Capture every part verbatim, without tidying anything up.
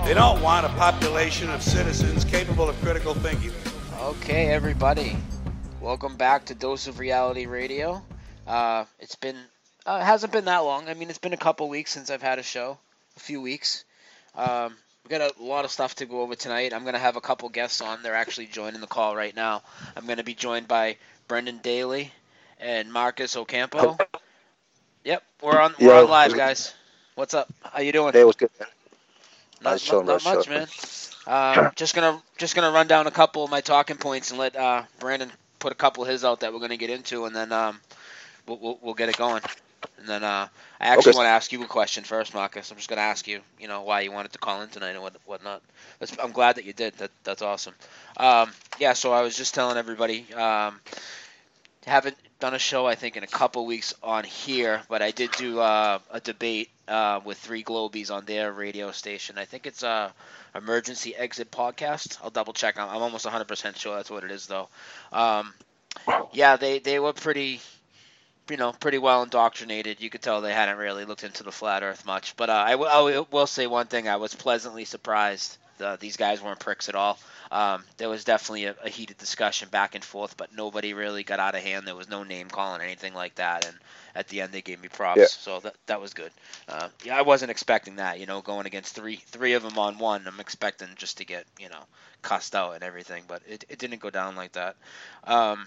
They don't want a population of citizens capable of critical thinking. Okay, everybody. Welcome back to Dose of Reality Radio. Uh, it's been, uh, it hasn't been that long. I mean, it's been a couple weeks since I've had a show. A few weeks. Um, we got a lot of stuff to go over tonight. I'm going to have a couple guests on. They're actually joining the call right now. I'm going to be joined by Brendan Daly and Marcus Ocampo. Yep, we're on we're Yo, on live, guys. What's up? How you doing? Hey, what's good, man? Not, chilling, not, bro, not much, chilling. man. Um, just gonna just gonna run down a couple of my talking points and let uh, Brandon put a couple of his out that we're gonna get into, and then um, we'll, we'll we'll get it going. And then uh, I actually Okay. want to ask you a question first, Marcus. I'm just gonna ask you, you know, why you wanted to call in tonight and what whatnot. That's, I'm glad that you did. That that's awesome. Um, yeah. So I was just telling everybody. Um, haven't done a show, I think, in a couple weeks on here, but I did do uh, a debate uh, with Three Globies on their radio station. I think it's uh, Emergency Exit Podcast. I'll double check. I'm, I'm almost one hundred percent sure that's what it is, though. Um, yeah, they, they were pretty, you know, pretty well indoctrinated. You could tell they hadn't really looked into the flat Earth much. But uh, I, w- I w- will say one thing. I was pleasantly surprised. Uh, these guys weren't pricks at all. Um, there was definitely a, a heated discussion back and forth, but nobody really got out of hand. There was no name calling, anything like that. And at the end, they gave me props, Yeah. so that that was good. Uh, yeah, I wasn't expecting that. You know, going against three three of them on one, I'm expecting just to get, you know, cussed out and everything, but it, it didn't go down like that. Um,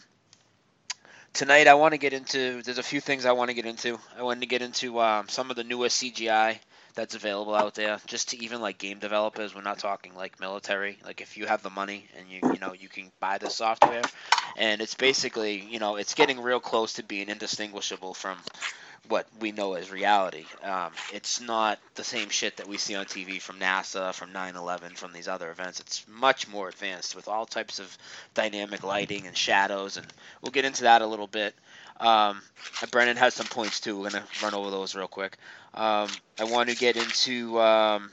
tonight, I want to get into. There's a few things I want to get into. I wanted to get into um, some of the newest C G I that's available out there, just to even like game developers. We're not talking like military. Like if you have the money and you you know you can buy the software, and it's basically, you know, it's getting real close to being indistinguishable from what we know as reality. Um, it's not the same shit that we see on T V from NASA, from nine eleven, from these other events. It's much more advanced with all types of dynamic lighting and shadows, and we'll get into that a little bit. Um, Brennan has some points too. We're gonna run over those real quick. Um, I want to get into um,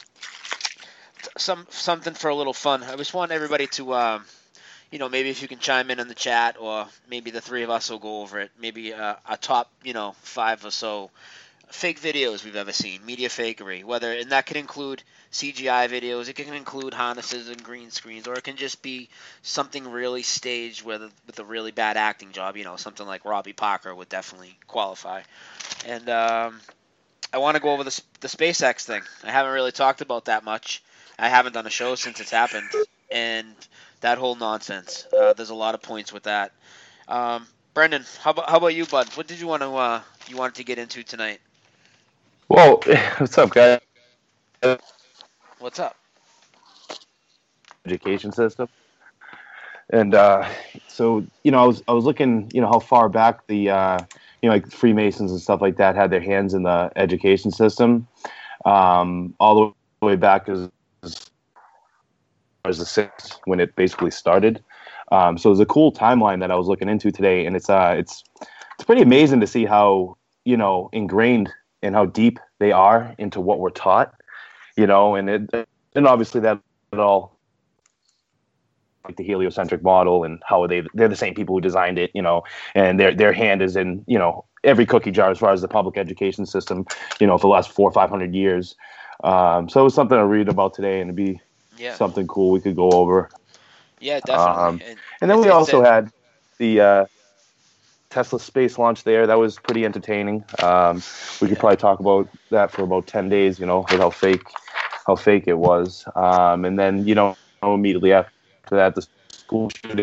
some something for a little fun. I just want everybody to, um, you know, maybe if you can chime in in the chat, or maybe the three of us will go over it. Maybe uh, a top, you know, five or so fake videos we've ever seen, media fakery. Whether and that can include C G I videos, it can include harnesses and green screens, or it can just be something really staged with a, with a really bad acting job. You know, something like Robbie Parker would definitely qualify. And um, I want to go over the the SpaceX thing. I haven't really talked about that much. I haven't done a show since it's happened, and that whole nonsense. Uh, there's a lot of points with that. Um, Brendan, how about how about you, bud? What did you want to uh, you wanted to get into tonight? Well, what's up, guys? What's up? Education system, and uh, so you know, I was I was looking, you know, how far back the uh, you know, like Freemasons and stuff like that had their hands in the education system, um, all the way back as as the sixth when it basically started. Um, so it was a cool timeline that I was looking into today, and it's uh, it's it's pretty amazing to see how, you know, ingrained and how deep they are into what we're taught, you know, and it and obviously that it all like the heliocentric model and how they they're the same people who designed it, you know, and their their hand is in, you know, every cookie jar as far as the public education system, you know, for the last four or five hundred years. Um, so it was something to read about today, and it'd be Yeah. something cool we could go over. Yeah, definitely. Um, and, and then it's- we it's also a- had the uh, Tesla space launch there. That was pretty entertaining. Um, we could Yeah. probably talk about that for about ten days, you know, with how fake, how fake it was. Um, and then, you know, immediately after that, the school shooting.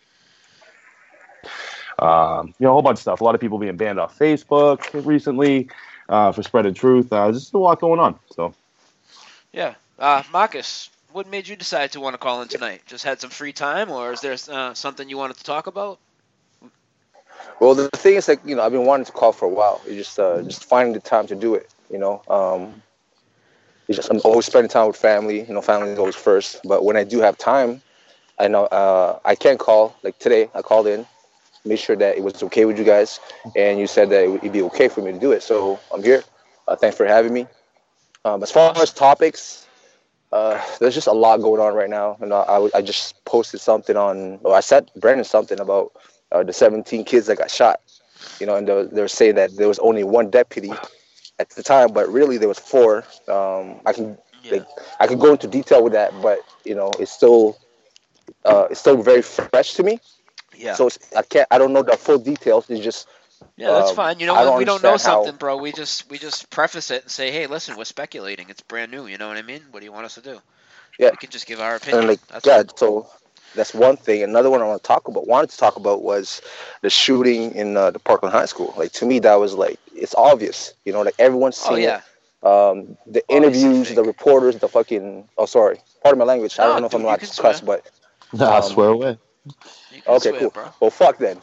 Um, you know, a whole bunch of stuff. A lot of people being banned off Facebook recently uh, for spreading truth. Uh, just a lot going on. So, yeah. Uh, Marcus, what made you decide to want to call in tonight? Just had some free time, or is there uh, something you wanted to talk about? well, the thing is, like, you know, I've been wanting to call for a while. It's just, uh, just finding the time to do it. You know, um, it's just I'm always spending time with family. You know, family is always first. But when I do have time, I know uh, I can call. Like today, I called in, made sure that it was okay with you guys, and you said that it would be okay for me to do it. So I'm here. Uh, thanks for having me. Um, as far as topics, uh, there's just a lot going on right now, and I, I just posted something on, or I said Brandon something about uh, the seventeen kids that got shot. You know, and they they were saying that there was only one deputy at the time, but really there was four. Um, I can Yeah. like I could go into detail with that, but you know, it's still uh, it's still very fresh to me. Yeah. So it's, I can't, I don't know the full details. It's just Yeah, that's um, fine. You know, I when don't we don't know understand how. something, bro, we just we just preface it and say, "Hey, listen, we're speculating. It's brand new." You know what I mean? What do you want us to do? Yeah, We can just give our and opinion. like That's yeah, all. so that's one thing. Another one I want to talk about, wanted to talk about, was the shooting in uh, the Parkland High School. Like to me, that was like it's obvious. You know, like everyone's Oh seen it. yeah, Um, the obviously interviews, the fake. reporters, the fucking oh sorry, pardon my language. I No, don't know if I'm dude, you allowed can to cuss, swear. but Nah, um, swear away. You can okay, swear, cool. bro. Well, fuck then.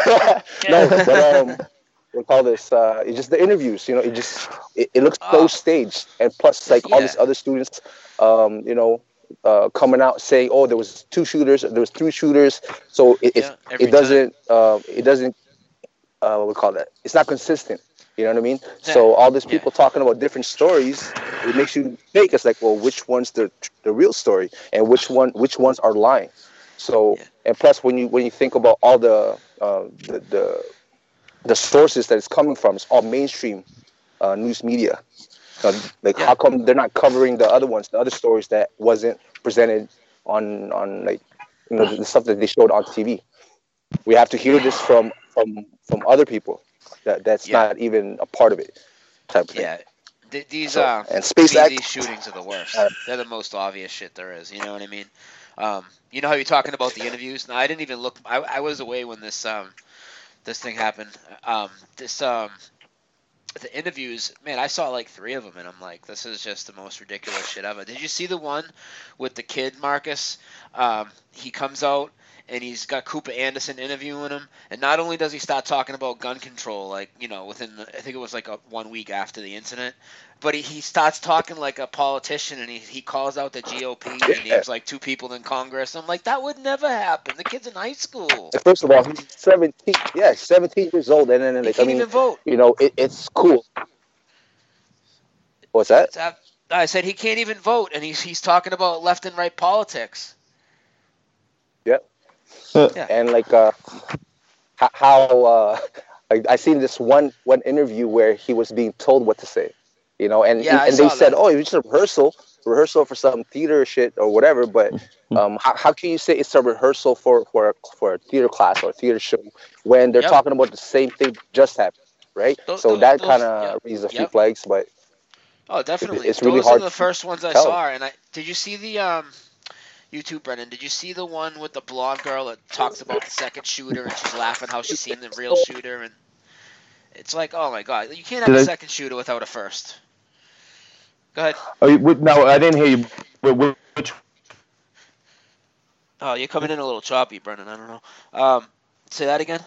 No, but um, we'll call this. Uh, it's just the interviews. You know, it just it, it looks so Oh, staged, and plus, like all yeah, these other students, um, you know, uh, coming out saying, "Oh, there was two shooters, there was three shooters." So it it, yeah. Every it time. doesn't uh, it doesn't uh, what we call that? It's not consistent. You know what I mean? Yeah, So all these yeah, people talking about different stories, it makes you think. It's like, well, which one's the the real story, and which one which ones are lying? So yeah, and plus, when you when you think about all the uh, the, the the sources that it's coming from, it's all mainstream uh, news media. Uh, like, yeah, how come they're not covering the other ones, the other stories that wasn't presented on on like you know the, the stuff that they showed on T V? We have to hear this from from from other people that that's yeah, not even a part of it, type of thing. yeah. Th- these So uh, and these, SpaceX, these shootings are the worst. uh, They're the most obvious shit there is. You know what I mean? Um, you know how you're talking about the interviews? Now, I didn't even look. I, I was away when this um this thing happened. Um, this um the interviews, man, I saw like three of them, and I'm like, this is just the most ridiculous shit ever. Did you see the one with the kid, Marcus? Um, he comes out and he's got Cooper Anderson interviewing him, and not only does he start talking about gun control, like you know, within the, I think it was like a, one week after the incident, but he, he starts talking like a politician, and he he calls out the G O P. He yeah. names like two people in Congress. I'm like, that would never happen. The kid's in high school. First of all, he's seventeen. Yeah, seventeen years old, and then He like I can't mean, even vote. you know, it, it's cool. What's that? It's, ab- I said he can't even vote, and he's he's talking about left and right politics. Yep. Yeah. And like uh, h- how uh, I, I seen this one one interview where he was being told what to say, you know, and Yeah, I and they saw said, that. oh, it was just a rehearsal, rehearsal for some theater shit or whatever. But um, how, how can you say it's a rehearsal for for a, for a theater class or a theater show when they're Yep. talking about the same thing just happened, right? Those, So those, that those kind yep, of raises a few yep. flags, but Oh, it, definitely. it's really Those are hard the to first ones I tell. saw, and I did you see the um YouTube, Brennan? Did you see the one with the blonde girl that talks about the second shooter and she's laughing how she's seen the real shooter, and it's like, oh my god, you can't have Did a I? second shooter without a first. Go ahead. Oh, you, wait, no, I didn't hear you. Wait, wait, which? Oh, you're coming in a little choppy, Brennan. I don't know. Um, say that again.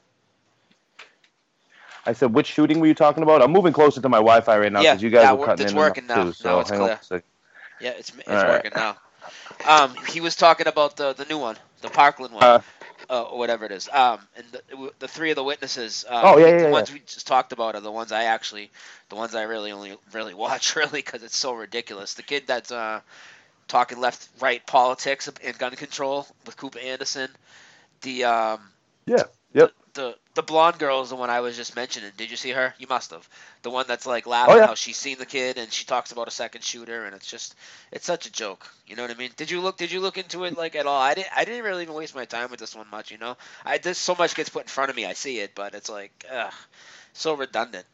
I said, which shooting were you talking about? I'm moving closer to my Wi-Fi right now Yeah, because you guys yeah, were we're- cutting it's in and out working now. too. So Now it's hang on clear. a second. Yeah, it's it's All right. working now. Um, he was talking about the the new one, the Parkland one. Uh, uh, or whatever it is. Um, and the, the three of the witnesses, um, Oh, yeah, we- yeah, the yeah. ones we just talked about are the ones I actually, the ones I really only really watch really because it's so ridiculous. The kid that's uh, talking left right politics and gun control with Cooper Anderson. The um, yeah. the, Yep. the the blonde girl is the one I was just mentioning. Did you see her? You must have. The one that's like Oh laughing yeah. how she's seen the kid and she talks about a second shooter and it's just it's such a joke. You know what I mean? Did you look did you look into it like at all? I didn't I didn't really even waste my time with this one much, you know? I this so much gets put in front of me, I see it, but it's like ugh, so redundant.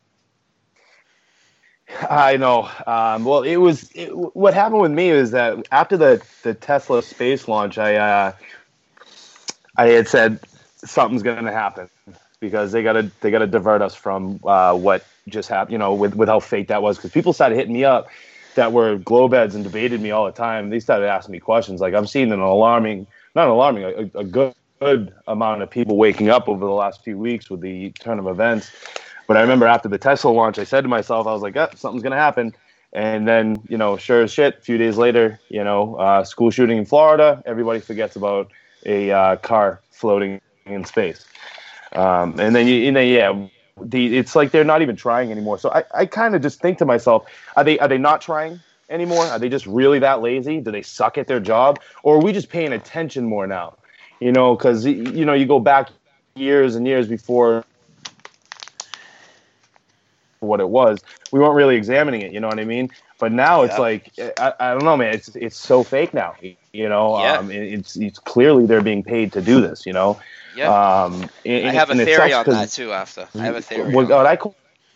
I know. Um, well, it was it, what happened with me is that after the, the Tesla space launch, I uh, I had said something's going to happen because they got to they got to divert us from uh, what just happened. You know, with with how fake that was, because people started hitting me up that were globeheads and debated me all the time. They started asking me questions. Like I'm seeing an alarming, not alarming, a, a good good amount of people waking up over the last few weeks with the turn of events. But I remember after the Tesla launch, I said to myself, I was like, oh, something's going to happen. And then, you know, sure as shit, a few days later, you know, uh, school shooting in Florida, everybody forgets about a uh, car floating in space. Um, and then, you, and then, yeah, the, it's like they're not even trying anymore. So I, I kind of just think to myself, are they are they not trying anymore? Are they just really that lazy? Do they suck at their job? Or are we just paying attention more now? You know, because, you know, you go back years and years before what it was, we weren't really examining it, you know what I mean? But now it's Yeah. like I, I don't know, man. It's it's so fake now. You know, Yeah. um, it, it's it's clearly they're being paid to do this. You know, Yeah. um, and, I have a and it theory sucks on that 'cause too. After I have a theory. what, on what that. I call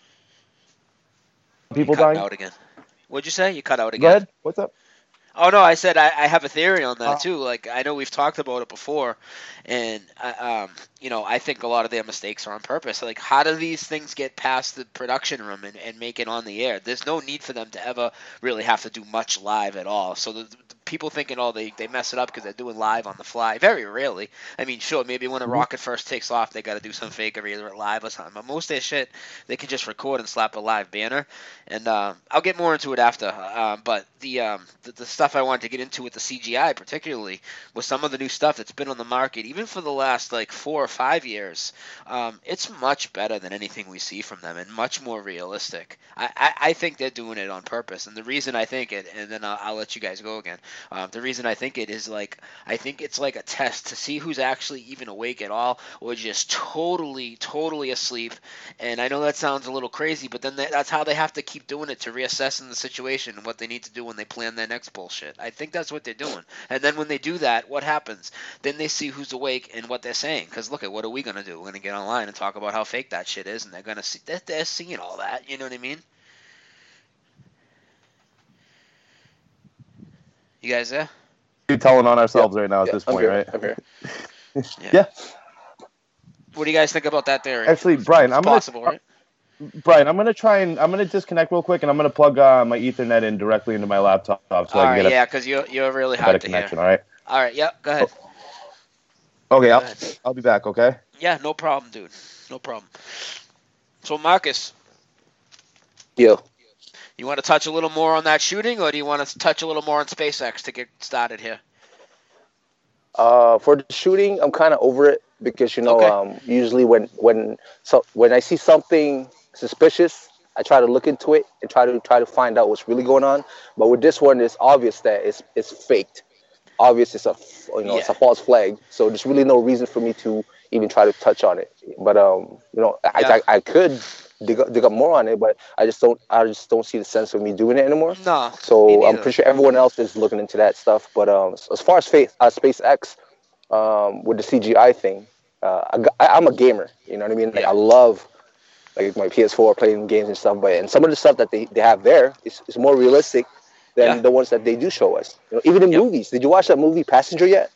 You people cut dying. out again. What'd you say? You cut out Go again. ahead. What's up? Oh no, I said I, I have a theory on that Uh, too. Like I know we've talked about it before, and I, um, you know I think a lot of their mistakes are on purpose. Like how do these things get past the production room and, and make it on the air? There's no need for them to ever really have to do much live at all. So the, the people thinking oh they, they mess it up because they're doing live on the fly. Very rarely. I mean sure maybe when a Mhm. rocket first takes off they got to do some fakery either live or something. But most of their shit they can just record and slap a live banner. And uh, I'll get more into it after. Uh, but the, um, the the stuff I wanted to get into with the C G I, particularly, was some of the new stuff that's been on the market, even for the last like four or five years. Um, it's much better than anything we see from them, and much more realistic. I, I, I think they're doing it on purpose, and the reason I think it, and then I'll, I'll let you guys go again. Um, the reason I think it is like I think it's like a test to see who's actually even awake at all, or just totally, totally asleep. And I know that sounds a little crazy, but then they, that's how they have to keep doing it to reassess in the situation and what they need to do when they plan their next bullshit. I think that's what they're doing. And then when they do that, what happens? Then they see who's awake and what they're saying. Because look at what are we gonna do? We're gonna get online and talk about how fake that shit is, and they're gonna see they're, they're seeing all that. You know what I mean? You guys there? We're telling on ourselves Yeah. right now at Yeah, this I'm point, here. right? I'm here. Yeah. Yeah. What do you guys think about that theory? Actually, Brian, It's I'm gonna possible, right? Brian, I'm gonna try and I'm gonna disconnect real quick, and I'm gonna plug uh, my Ethernet in directly into my laptop so I All can right, get a yeah, because you're you're really better hard to connection. hear. All right. All right, yeah, go ahead. Okay, Go I'll, ahead. I'll be back. Okay. Yeah, no problem, dude. No problem. So, Marcus, Yo. you want to touch a little more on that shooting, or do you want to touch a little more on SpaceX to get started here? Uh, for the shooting, I'm kind of over it because you know, Okay. um, usually when when so when I see something suspicious, I try to look into it and try to try to find out what's really going on. But with this one, it's obvious that it's it's faked. Obvious, it's a f- you know it's a Yeah. false flag. So there's really no reason for me to even try to touch on it. But um, you know, I Yeah. I, I could dig up, dig up more on it, but I just don't I just don't see the sense of me doing it anymore. No, me So I'm neither. pretty sure everyone else is looking into that stuff. But um, as far as space, uh, SpaceX, um, with the C G I thing, uh, I, got- I, I'm a gamer. You know what I mean? Like Yeah. I love like my P S four playing games and stuff. But and some of the stuff that they, they have there is, is more realistic than Yeah. the ones that they do show us. You know, even in Yep. movies. Did you watch that movie Passenger yet?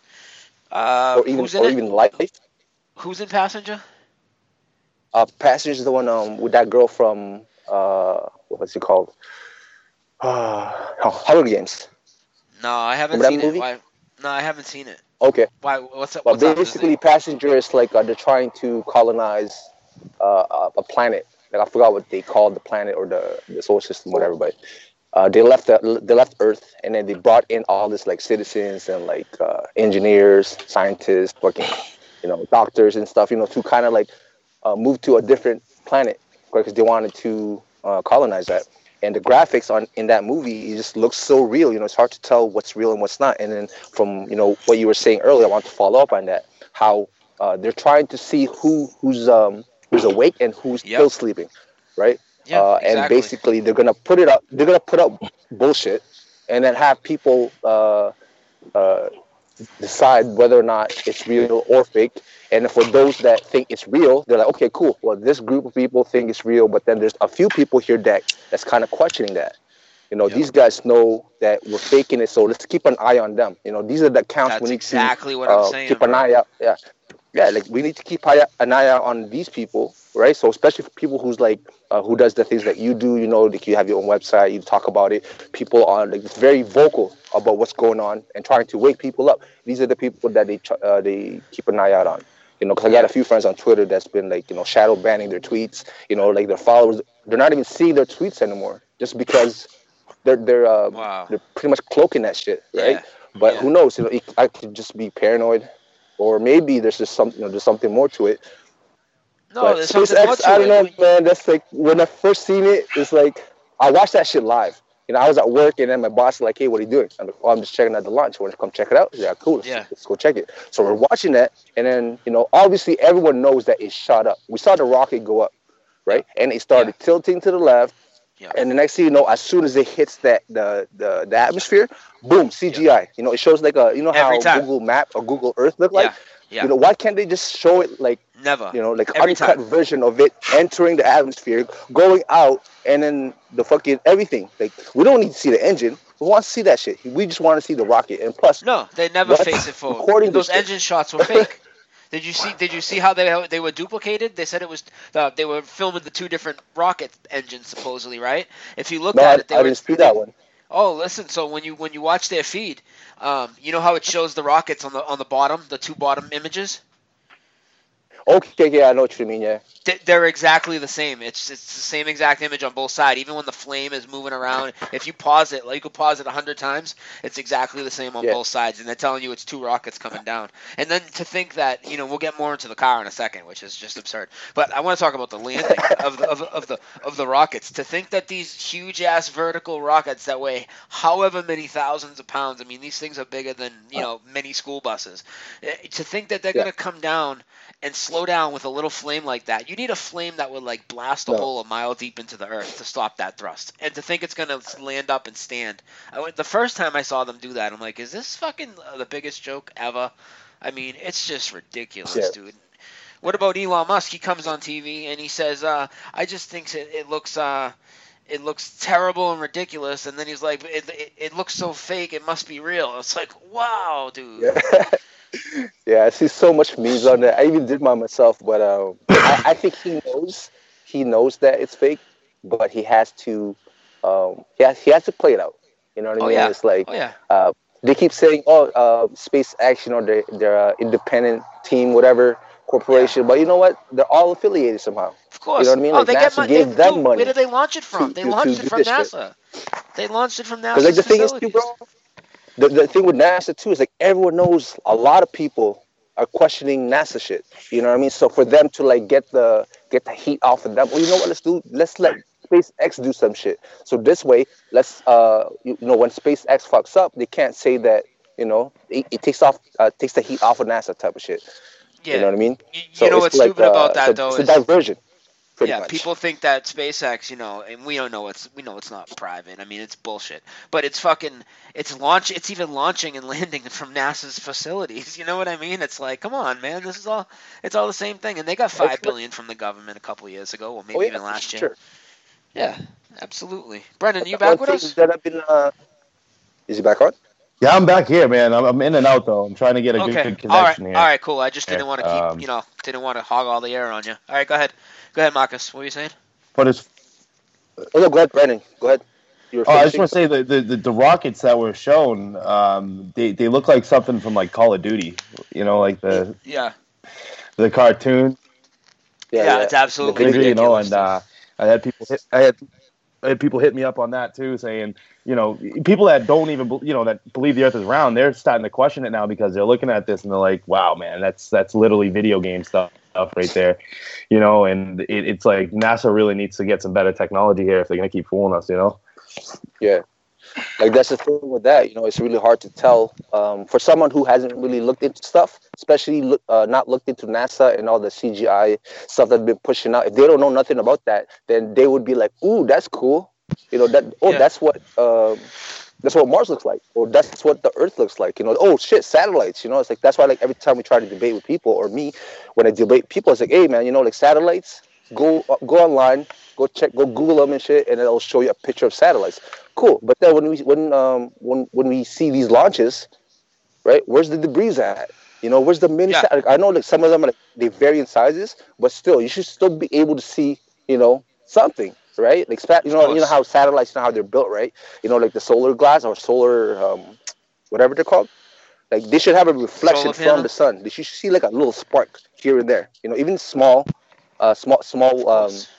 Uh, Or even who's in or it? even Life? Who's in Passenger? Uh, Passenger is the one um with that girl from uh what's it called? Uh, Hunger Games. No, I haven't Remember that seen it. movie? Why? No, I haven't seen it. Okay. Why? What's up? But What's up? Does basically, it- Passenger is like uh, they're trying to colonize uh, a, a planet. Like I forgot what they called the planet or the, the solar system, whatever. But uh, they left the, they left Earth, and then they brought in all this like citizens and like uh, engineers, scientists, fucking you know doctors and stuff. You know to kind of like uh, move to a different planet because they wanted to uh, colonize that. And the graphics on in that movie it just looks so real. You know, it's hard to tell what's real and what's not. And then from you know what you were saying earlier, I want to follow up on that. How uh, they're trying to see who who's um who's awake and who's Yep. still sleeping, right? Yeah, uh, And exactly. basically they're gonna put it up. They're gonna put up bullshit, and then have people uh, uh, decide whether or not it's real or fake. And for those that think it's real, they're like, okay, cool. Well, this group of people think it's real, but then there's a few people here that that's kind of questioning that. You know, Yep. these guys know that we're faking it, so let's keep an eye on them. You know, these are the accounts That's we need exactly to what I'm uh, saying, keep bro. an eye out. Yeah, yeah, like we need to keep eye, an eye out on these people, right? So especially for people who's like uh, who does the things that you do. You know, like you have your own website, you talk about it. People are like very vocal about what's going on and trying to wake people up. These are the people that they tr- uh, they keep an eye out on. You know, because I got Yeah. a few friends on Twitter that's been like you know shadow banning their tweets. You know, like their followers, they're not even seeing their tweets anymore just because they're they're uh, Wow. they're pretty much cloaking that shit, right? Yeah. But Yeah. who knows? You know, it, I could just be paranoid, or maybe there's just something, you know, there's something more to it. No, But there's something more SpaceX, I to don't know, it. man. That's like when I first seen it, it's like I watched that shit live. You know, I was at work, and then my boss was like, "Hey, what are you doing?" I'm like, "Oh, I'm just checking out the launch. Want to come check it out?" Yeah, cool. Let's, Yeah. let's go check it. So we're watching that, and then you know, obviously everyone knows that it shot up. We saw the rocket go up, right? And it started tilting to the left, Yeah. And the next thing you know, as soon as it hits that the the, the atmosphere, boom, C G I. You know, it shows like a you know Every how time. Google Map or Google Earth look like. Yeah. Yeah. You know, why can't they just show it like Never. you know, like Every uncut time. version of it entering the atmosphere, going out, and then the fucking everything. Like we don't need to see the engine. We want to see that shit. We just want to see the rocket. And plus, No, they never what's face it forward. recording Those this shit? engine shots were fake. Did you see? Did you see how they they were duplicated? They said it was uh, they were filming the two different rocket engines supposedly, right? If you look No, at I, it, they I were. didn't see that one. Oh, listen. So when you when you watch their feed, um, you know how it shows the rockets on the on the bottom, the two bottom images. Okay, yeah, I know what you mean. Yeah. They- They're exactly the same. It's it's the same exact image on both sides. Even when the flame is moving around, if you pause it, like you could pause it a hundred times, it's exactly the same on Yeah. both sides. And they're telling you it's two rockets coming down. And then to think that, you know, we'll get more into the car in a second, which is just absurd. But I want to talk about the landing of the of, of the of the rockets. To think that these huge ass vertical rockets that weigh however many thousands of pounds. I mean, these things are bigger than you know many school buses. Eh, To think that they're Yeah. gonna come down and slow down with a little flame like that. You need a flame that would like blast a No. hole a mile deep into the earth to stop that thrust. And to think it's gonna land up and stand. I went the first time I saw them do that. I'm like, is this fucking uh, the biggest joke ever? I mean, it's just ridiculous, Yeah. dude. What about Elon Musk? He comes on T V and he says, uh, "I just think it, it looks." Uh, it looks terrible and ridiculous, and then he's like, it, it, it looks so fake, it must be real. It's like, wow, dude. Yeah. Yeah, I see so much memes on that. I even did mine myself, but um, I, I think he knows he knows that it's fake, but he has to um, he has he has to play it out. You know what I Oh, mean? yeah. It's like Oh, yeah. uh, they keep saying, "Oh, uh, SpaceX, you know, they're they're uh, independent team, whatever corporation," but you know what? They're all affiliated somehow. Of course. You know what I mean? Oh, Like they get NASA money. gave They, them dude, money where did they launch it from? to- they to- launched to it do from this shit. NASA. They launched it from Because NASA's like the thing is facilities. too, bro. The the thing with NASA too is like everyone knows a lot of people are questioning NASA shit. You know what I mean? So for them to like get the get the heat off of them, well, you know what? Let's do. Let's let SpaceX do some shit. So this way, let's uh, you, you know, when SpaceX fucks up, they can't say that you know it, it takes off uh, takes the heat off of NASA type of shit. Yeah. You know what I mean? You, So you know it's what's like, stupid about uh, that, so though, it's a is diversion. Pretty yeah, much. people think that SpaceX, you know, and we don't know it's we know it's not private. I mean, it's bullshit. But it's fucking it's launch it's even launching and landing from NASA's facilities. You know what I mean? It's like, come on, man, this is all it's all the same thing. And they got five billion from the government a couple of years ago, or maybe Oh, yeah, even for last year. sure. Yeah, absolutely. Brendan, you One back with thing us? that I've been. Uh, is he back on? Yeah, I'm back here, man. I'm, I'm in and out though. I'm trying to get a good, Okay. good All right. connection here. All right. Cool. I just didn't want to keep, Um, you know, didn't want to hog all the air on you. All right. Go ahead. Go ahead, Marcus. What were you saying? But as Oh no, go ahead, Brandon. Go ahead. You were oh, I just finishing? want to say the, the, the, the rockets that were shown, um, they, they look like something from like Call of Duty, you know, like the Yeah. the cartoon. Yeah, it's absolutely Crazy, you know, ridiculous, and uh, I had people hit, I had I had people hit me up on that too, saying, you know, people that don't even, be- you know, that believe the Earth is round, they're starting to question it now because they're looking at this and they're like, wow, man, that's that's literally video game stuff right there, you know, and it, it's like NASA really needs to get some better technology here if they're gonna keep fooling us, you know. Yeah, like that's the thing with that. You know, it's really hard to tell um, for someone who hasn't really looked into stuff, especially look, uh, not looked into NASA and all the C G I stuff that's been pushing out. If they don't know nothing about that, then they would be like, "Ooh, that's cool." You know, that oh, Yeah. that's what um, that's what Mars looks like, or that's what the Earth looks like. You know, oh shit, satellites. You know, it's like that's why like every time we try to debate with people, or me, when I debate people, it's like, hey man, you know, like satellites. Go go online, go check, go Google them and shit, and it'll show you a picture of satellites. Cool, but then when we when um when when we see these launches, right? Where's the debris at? You know, where's the mini? Yeah. Sat- I know like some of them are like, they vary in sizes, but still, you should still be able to see, you know, something, right? Like spat- you Of know, you know course. how satellites, you know how they're built, right? You know, like the solar glass or solar, um, whatever they're called. Like they should have a reflection Solar panel? from the sun. They should see like a little spark here and there. You know, even small, uh, small, small Of um, course.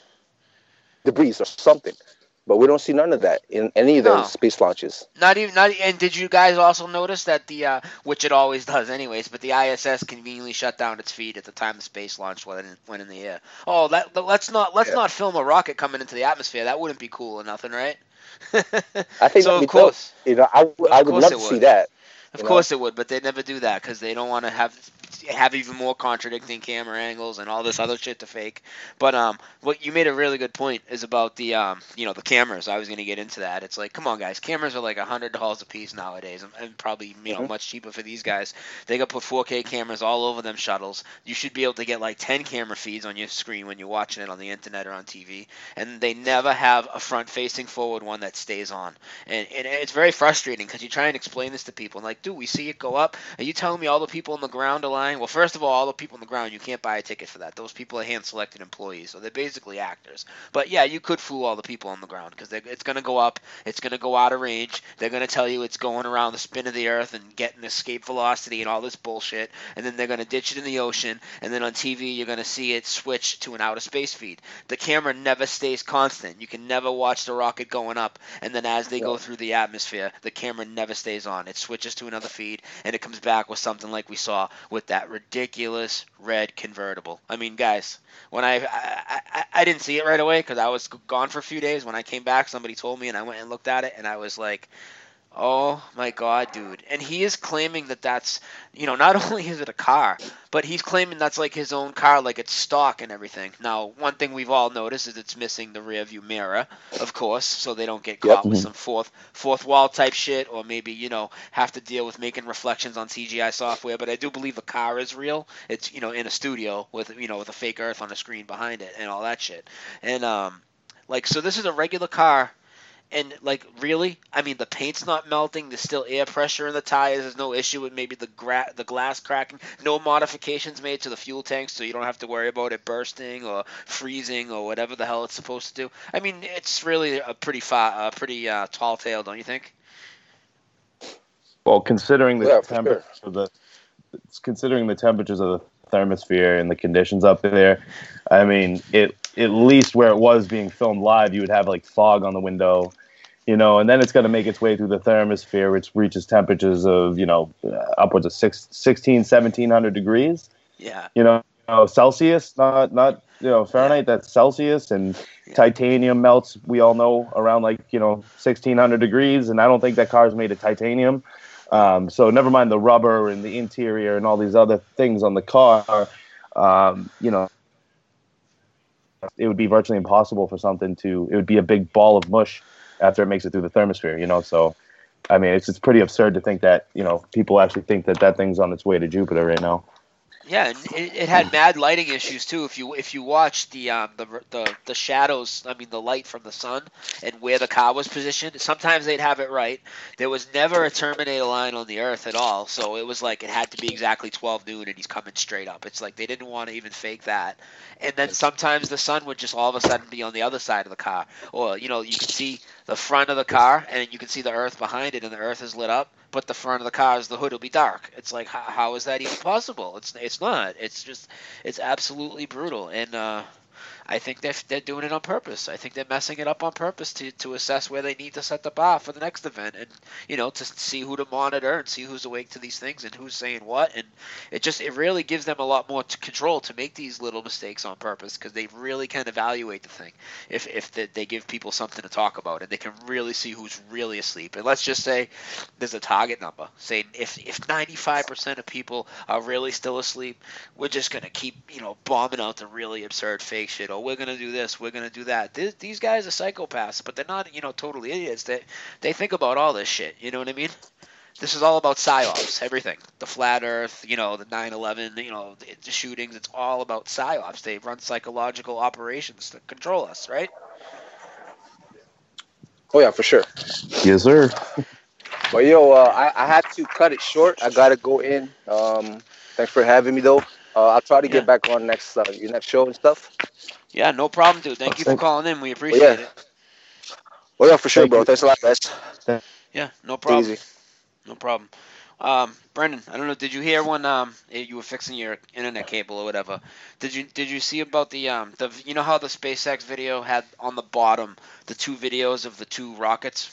debris or something. But we don't see none of that in any of those No. space launches. Not even not. And did you guys also notice that the uh, which it always does anyways, but the I S S conveniently shut down its feed at the time the space launch went in, went in the air. Oh, that but let's not let's Yeah. not film a rocket coming into the atmosphere. That wouldn't be cool or nothing, right? I think so. that'd be Of course, dope. You know, I, would- I Of would course love it to see would. that. Of You know? course it would, but they never do that because they don't want to have have even more contradicting camera angles and all this other shit to fake. But um, what you made a really good point is about the um, you know, the cameras. I was gonna get into that. It's like, come on, guys, cameras are like a hundred dollars a piece nowadays, and, and probably you know Mhm. much cheaper for these guys. They got put four K cameras all over them shuttles. You should be able to get like ten camera feeds on your screen when you're watching it on the internet or on T V, and they never have a front-facing forward one that stays on. And, and it's very frustrating because you try and explain this to people, and like, dude, we see it go up. Are you telling me all the people on the ground are lying? Well, first of all, all the people on the ground, you can't buy a ticket for that. Those people are hand-selected employees, so they're basically actors. But yeah, you could fool all the people on the ground because it's going to go up, it's going to go out of range. They're going to tell you it's going around the spin of the earth and getting escape velocity and all this bullshit, and then they're going to ditch it in the ocean, and then on T V you're going to see it switch to an outer space feed. The camera never stays constant. You can never watch the rocket going up, and then as they go through the atmosphere, the camera never stays on. It switches to another feed, and it comes back with something like we saw with that ridiculous red convertible. I mean, guys, when I I, I, I didn't see it right away because I was gone for a few days. When I came back, somebody told me, and I went and looked at it, and I was like, oh my God, dude. And he is claiming that that's, you know, not only is it a car, but he's claiming that's like his own car, like it's stock and everything. Now, one thing we've all noticed is it's missing the rear view mirror, of course, so they don't get caught Yep. with some fourth fourth wall type shit, or maybe, you know, have to deal with making reflections on C G I software. But I do believe the car is real. It's, you know, in a studio with, you know, with a fake earth on the screen behind it and all that shit. And, um, like, so this is a regular car. And, like, really? I mean, the paint's not melting. There's still air pressure in the tires. There's no issue with maybe the gra- the glass cracking. No modifications made to the fuel tanks, so you don't have to worry about it bursting or freezing or whatever the hell it's supposed to do. I mean, it's really a pretty fa- a pretty uh, tall tale, don't you think? Well, considering the Yeah, for temperature of the considering the temperatures of the thermosphere and the conditions up there, I mean, it at least where it was being filmed live, you would have like fog on the window, you know, and then it's going to make its way through the thermosphere, which reaches temperatures of, you know, uh, upwards of six, sixteen, seventeen hundred degrees, Yeah. you know, uh, Celsius, not, not, you know, Fahrenheit, that's Celsius, and Yeah. titanium melts, we all know, around like, you know, sixteen hundred degrees, and I don't think that car is made of titanium. Um, so never mind the rubber and the interior and all these other things on the car, um, you know, it would be virtually impossible for something to, it would be a big ball of mush after it makes it through the thermosphere, you know? So, I mean, it's, it's pretty absurd to think that, you know, people actually think that that thing's on its way to Jupiter right now. Yeah, and it, it had mad lighting issues too. If you if you watch the um the, the the shadows, I mean the light from the sun and where the car was positioned, sometimes they'd have it right. There was never a Terminator line on the Earth at all, so it was like it had to be exactly twelve noon and he's coming straight up. It's like they didn't want to even fake that. And then sometimes the sun would just all of a sudden be on the other side of the car, or you know you can see the front of the car and you can see the Earth behind it, and the Earth is lit up. But the front of the car is the hood will be dark. It's like how, how is that even possible? It's it's not. It's just it's absolutely brutal. And uh, I think they're they're doing it on purpose. I think they're messing it up on purpose to, to assess where they need to set the bar for the next event, and you know to see who to monitor and see who's awake to these things and who's saying what. And it just it really gives them a lot more to control to make these little mistakes on purpose because they really can evaluate the thing if if they, they give people something to talk about and they can really see who's really asleep. And let's just say there's a target number. Say if if ninety-five percent of people are really still asleep, we're just gonna keep you know bombing out the really absurd fake shit. Oh, we're gonna do this, we're gonna do that. This, these guys are psychopaths, but they're not you know totally idiots. They they think about all this shit. You know what I mean? This is all about psyops. Everything, the flat Earth, you know, the nine eleven, you know, the, the shootings. It's all about psyops. They run psychological operations to control us, right? Oh yeah, for sure. Yes, sir. But yo, uh, I I had to cut it short. I gotta go in. Um, thanks for having me though. Uh, I'll try to get Yeah. back on next uh, your next show and stuff. Yeah, no problem, dude. Thank you for Thank- calling in. We But appreciate yeah, it. well yeah, for sure, Thank bro. you. Thanks a lot, guys. Yeah, no Take it problem. easy. No problem. Um, Brendan, I don't know. Did you hear when um eh, you were fixing your internet cable or whatever? Did you did you see about the um the you know how the SpaceX video had on the bottom the two videos of the two rockets?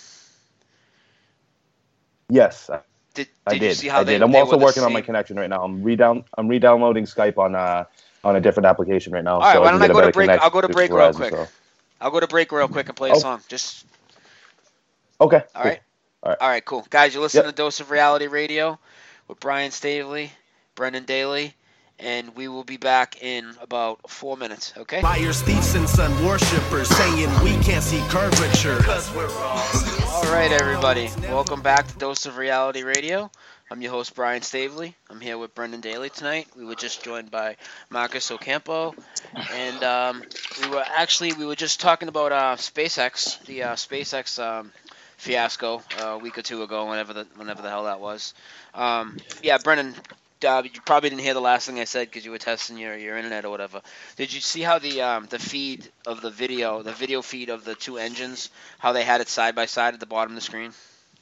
Yes, I, Did I did you did. see how I they did. I'm they also were the working on my same? connection right now. I'm redown. I'm redownloading Skype on uh on a different application right now, All right, so why I can don't I get a go to better break? connection I'll go to to break real Verizon. quick. So I'll go to break real quick and play a oh, song. Just okay, all cool. right. All right. All right, cool. Guys, you're listening Yep. to Dose of Reality Radio with Brian Stavely, Brendan Daly, and we will be back in about four minutes, okay? Liars, thieves, and sun worshippers saying we can't see curvature. Cause we're all. All right, everybody. Welcome back to Dose of Reality Radio. I'm your host, Brian Stavely. I'm here with Brendan Daly tonight. We were just joined by Marcus Ocampo, and um, we were actually we were just talking about uh, SpaceX, the uh, SpaceX um, fiasco uh, a week or two ago, whenever the whenever the hell that was. Um, yeah, Brendan, uh, you probably didn't hear the last thing I said because you were testing your, your internet or whatever. Did you see how the um, the feed of the video, the video feed of the two engines, how they had it side by side at the bottom of the screen?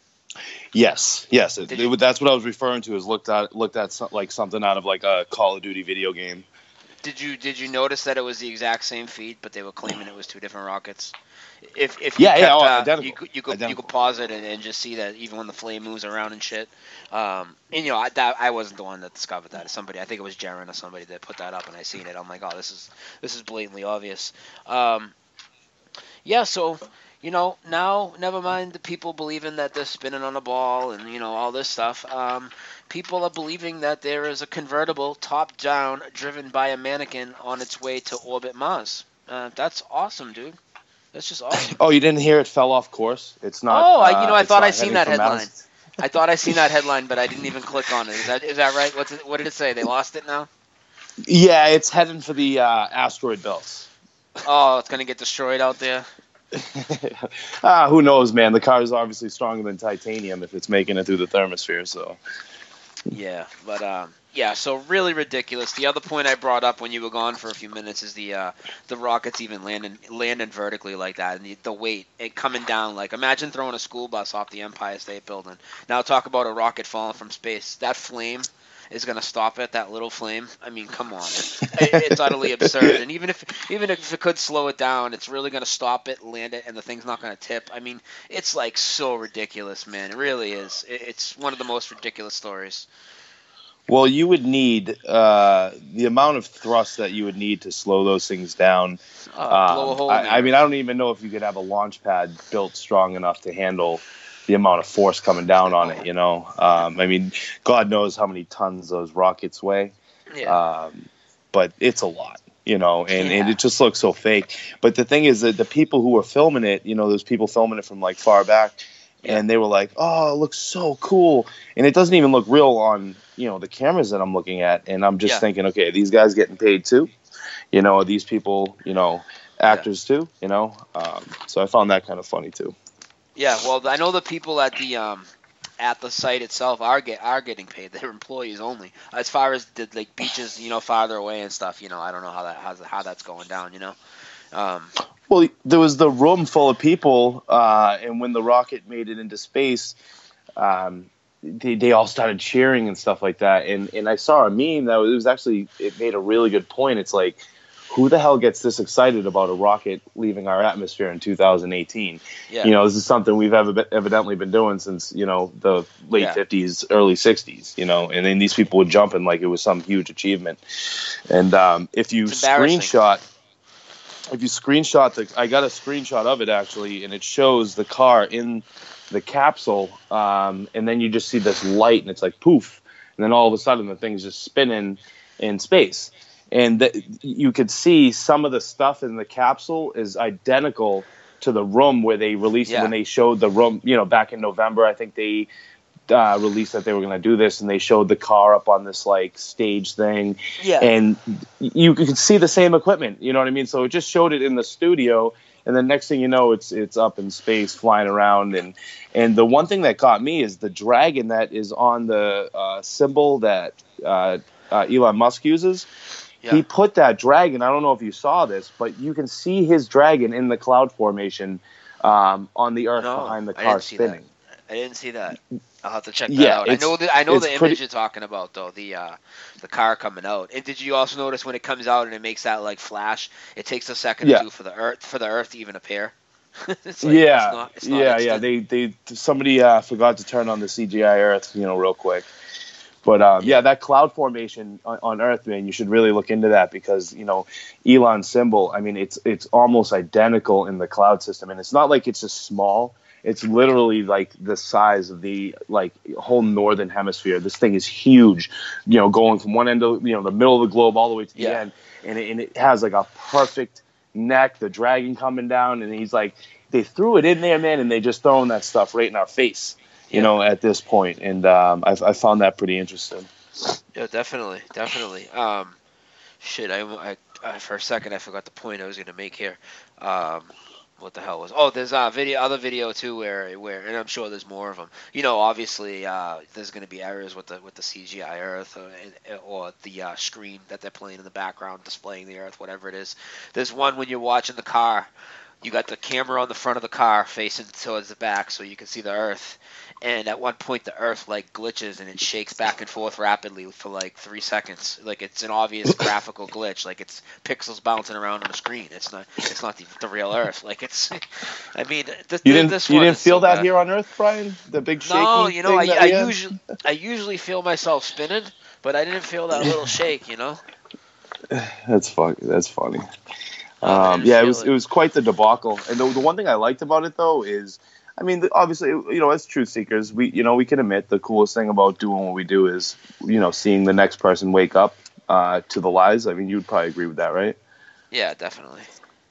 Yes, yes. It, Did you- it- that's what I was referring to. Is looked at looked at so, like something out of like a Call of Duty video game. Did you did you notice that it was the exact same feed, but they were claiming it was two different rockets? If if Yeah, you yeah, kept, oh, uh, identical. you could you could you Identical. could pause it and, and just see that even when the flame moves around and shit. Um, and you know, I that, I wasn't the one that discovered that. Somebody, I think it was Jaren or somebody that put that up, and I seen it. I'm like, oh, this is this is blatantly obvious. Um, yeah, so. You know, now, never mind the people believing that they're spinning on a ball and, you know, all this stuff. Um, people are believing that there is a convertible top-down driven by a mannequin on its way to orbit Mars. Uh, that's awesome, dude. That's just awesome. Oh, you didn't hear it fell off course? It's not. Oh, I, you know, uh, I it's thought not I seen heading that for headline. Mars. I thought I seen that headline, but I didn't even click on it. Is that is that right? What's it, what did it say? They lost it now? Yeah, it's heading for the uh, asteroid belts. Oh, it's going to get destroyed out there? ah, who knows, man? The car is obviously stronger than titanium if it's making it through the thermosphere. So Yeah, but um, yeah, so really ridiculous. The other point I brought up when you were gone for a few minutes is the uh, the rockets even landing landing vertically like that, and the, the weight it coming down. Like imagine throwing a school bus off the Empire State Building. Now talk about a rocket falling from space. That flame is going to stop it. That little flame. I mean, come on, it's, it's utterly absurd. And even if even if it could slow it down, it's really going to stop it, land it, and the thing's not going to tip. I mean, it's like so ridiculous, man. It really is. It, it's one of the most ridiculous stories. Well, you would need uh, the amount of thrust that you would need to slow those things down. Uh, blow a Um, hole in I, the I mean, earth. I don't even know if you could have a launch pad built strong enough to handle the amount of force coming down on it. You know, um, I mean, God knows how many tons those rockets weigh, Yeah. um, but it's a lot. You know, and, and Yeah. it just looks so fake. But the thing is that the people who were filming it, you know, those people filming it from like far back, Yeah. and they were like, "Oh, it looks so cool," and it doesn't even look real on, you know, the cameras that I'm looking at. And I'm just Yeah. thinking, okay, these guys getting paid too, you know, are these people, you know, actors too, you know. Um, so I found that kind of funny too. Yeah, well, I know the people at the um, at the site itself are get are getting paid. They're employees only. As far as the like beaches, you know, farther away and stuff, you know, I don't know how that how, how that's going down. You know, um, Well, there was the room full of people, uh, and when the rocket made it into space, um, they, they all started cheering and stuff like that. And, and I saw a meme that was, it was actually, it made a really good point. It's like, who the hell gets this excited about a rocket leaving our atmosphere in two thousand eighteen? yeah, You know, this is something we've ev- evidently been doing since, you know, the late Yeah. fifties, early sixties, you know, and then these people were jumping like it was some huge achievement. And um, if you It's embarrassing. screenshot, if you screenshot the, I got a screenshot of it actually, and it shows the car in the capsule, um, and then you just see this light, and it's like poof, and then all of a sudden the thing's just spinning in space, and th- you could see some of the stuff in the capsule is identical to the room where they released Yeah. when they showed the room, you know, back in November. I think they uh, released that they were going to do this, and they showed the car up on this like stage thing, yeah, and you could see the same equipment. You know what I mean? So it just showed it in the studio, and then next thing you know, it's it's up in space, flying around. And and the one thing that got me is the dragon that is on the uh, symbol that uh, uh, Elon Musk uses. yeah. He put that dragon. I don't know if you saw this, but you can see his dragon in the cloud formation um, on the Earth No, behind the I car didn't see that. spinning. I didn't see that. I'll have to check that Yeah, out. I it's- know the I know it's the image pretty- you're talking about though. The uh, the car coming out. And did you also notice when it comes out and it makes that like flash? It takes a second Yeah. or two for the Earth for the Earth to even appear. It's like, yeah, it's not, it's not yeah, yeah. instant. They they somebody uh, forgot to turn on the C G I Earth, you know, real quick. But um, Yeah. yeah, that cloud formation on, on Earth, man, you should really look into that because you know Elon's symbol. I mean, it's it's almost identical in the cloud system, and it's not like it's just small. It's literally like the size of the like whole northern hemisphere. This thing is huge, you know, going from one end of you know the middle of the globe all the way to the Yeah. end, and it, and it has like a perfect neck, the dragon coming down, and he's like, they threw it in there, man, and they just throwing that stuff right in our face, you Yeah. know, at this point, and um, I, I found that pretty interesting. Yeah, definitely, definitely. Um, shit, I, I, I for a second I forgot the point I was gonna make here. Um, what the hell was? Oh, there's a video, other video too, where where, and I'm sure there's more of them. You know, obviously, uh, there's gonna be errors with the with the C G I Earth or, or the uh, screen that they're playing in the background, displaying the Earth, whatever it is. There's one when you're watching the car. You got the camera on the front of the car facing towards the back so you can see the Earth. And at one point, the Earth, like, glitches and it shakes back and forth rapidly for, like, three seconds. Like, it's an obvious graphical glitch. Like, it's pixels bouncing around on the screen. It's not It's not the, the real Earth. Like, it's... I mean, th- You didn't this you one didn't is feel so that bad. here on Earth, Brian? The big shaking No, you know, I, thing that I we had? usually I usually feel myself spinning, but I didn't feel that little shake, you know? That's funny. That's funny. Oh, I Um, didn't yeah, it feel was it. it was quite the debacle. And the, the one thing I liked about it though is, I mean, the- obviously, you know, as truth seekers, we you know we can admit the coolest thing about doing what we do is, you know, seeing the next person wake up uh, to the lies. I mean, you'd probably agree with that, right? Yeah, definitely.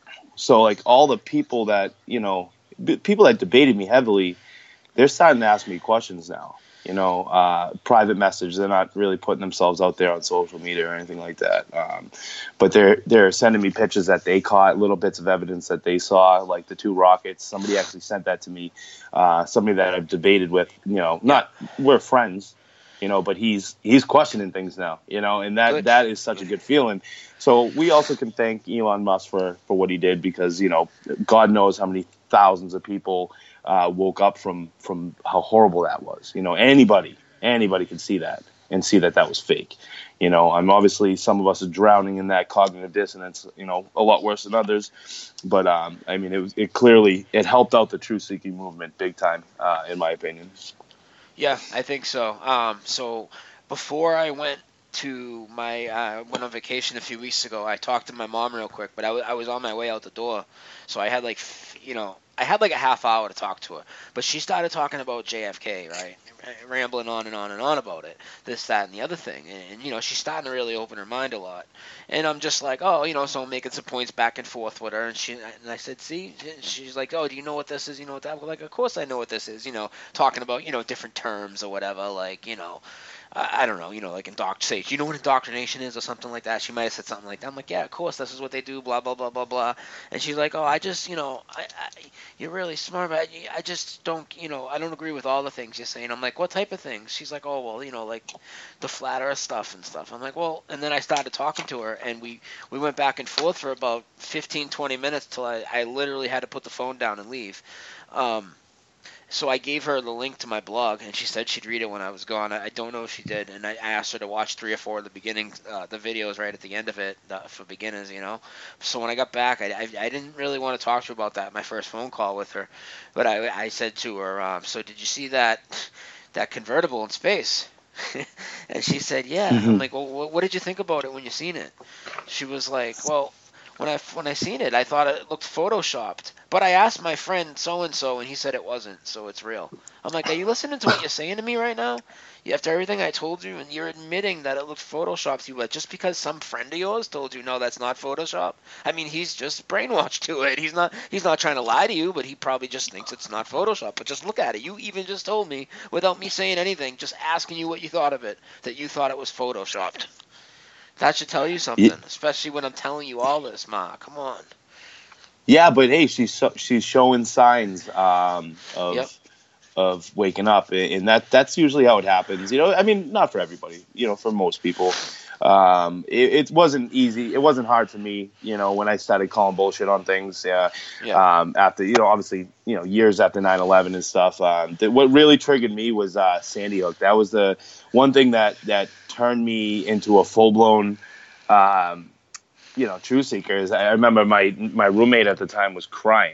So like all the people that you know, b- people that debated me heavily, they're starting to ask me questions now. You know, uh, private message. They're not really putting themselves out there on social media or anything like that. Um, but they're they're sending me pictures that they caught, little bits of evidence that they saw, like the two rockets. Somebody actually sent that to me. Uh, somebody that I've debated with. You know, not we're friends. You know, but he's he's questioning things now. You know, and that Good. that is such a good feeling. So we also can thank Elon Musk for for what he did because you know, God knows how many thousands of people uh, woke up from from how horrible that was. You know, anybody anybody can see that and see that that was fake. You know, I'm obviously some of us are drowning in that cognitive dissonance. You know, a lot worse than others. But um, I mean, it was it clearly it helped out the truth seeking movement big time, uh, in my opinion. Yeah, I think so. Um, so before I went to my uh, went on vacation a few weeks ago, I talked to my mom real quick, but I, w- I was on my way out the door, so I had like f- you know I had like a half hour to talk to her, but she started talking about J F K, right, rambling on and on and on about it, this, that, and the other thing, and, and you know she's starting to really open her mind a lot, and I'm just like, oh, you know, so I'm making some points back and forth with her, and she and I said, see, she's like, oh, do you know what this is? You know what that? Well, like, of course I know what this is. You know, talking about you know different terms or whatever, like you know. I I don't know, you know, like indoct say, do you know what indoctrination is or something like that? She might have said something like that. I'm like, yeah, of course, this is what they do, blah, blah, blah, blah, blah. And she's like, oh, I just, you know, I, I, you're really smart, but I, I just don't, you know, I don't agree with all the things you're saying. I'm like, what type of things? She's like, oh, well, you know, like the flat earth stuff and stuff. I'm like, well, and then I started talking to her, and we, we went back and forth for about fifteen, twenty minutes till I, I literally had to put the phone down and leave. Um, So I gave her the link to my blog, and she said she'd read it when I was gone. I I don't know if she did, and I I asked her to watch three or four of the beginning, uh, the videos right at the end of it uh, for beginners, you know. So when I got back, I, I, I didn't really want to talk to her about that, my first phone call with her, but I, I said to her, um, so did you see that that convertible in space? And she said, yeah. I'm Mhm. like, well, what, what did you think about it when you seen it? She was like, well, when I when I seen it, I thought it looked photoshopped. But I asked my friend so and so, and he said it wasn't, so it's real. I'm like, are you listening to what you're saying to me right now? You, after everything I told you, and you're admitting that it looked photoshopped to you, but just because some friend of yours told you no, that's not Photoshop. I mean, he's just brainwashed to it. He's not he's not trying to lie to you, but he probably just thinks it's not Photoshop. But just look at it. You even just told me without me saying anything, just asking you what you thought of it, that you thought it was photoshopped. That should tell you something, Ye- especially when I'm telling you all this, Ma. Come on. Yeah, but hey, she's so, she's showing signs um, of Yep. of waking up, and that that's usually how it happens. You know, I mean, not for everybody. You know, for most people, um, it, it wasn't easy. It wasn't hard for me. You know, when I started calling bullshit on things. Yeah. Yeah. Um, after you know, obviously, you know, years after nine eleven and stuff. Um, th- what really triggered me was uh, Sandy Hook. That was the one thing that that turned me into a full blown. Um, you know, truth seekers. I remember my my roommate at the time was crying,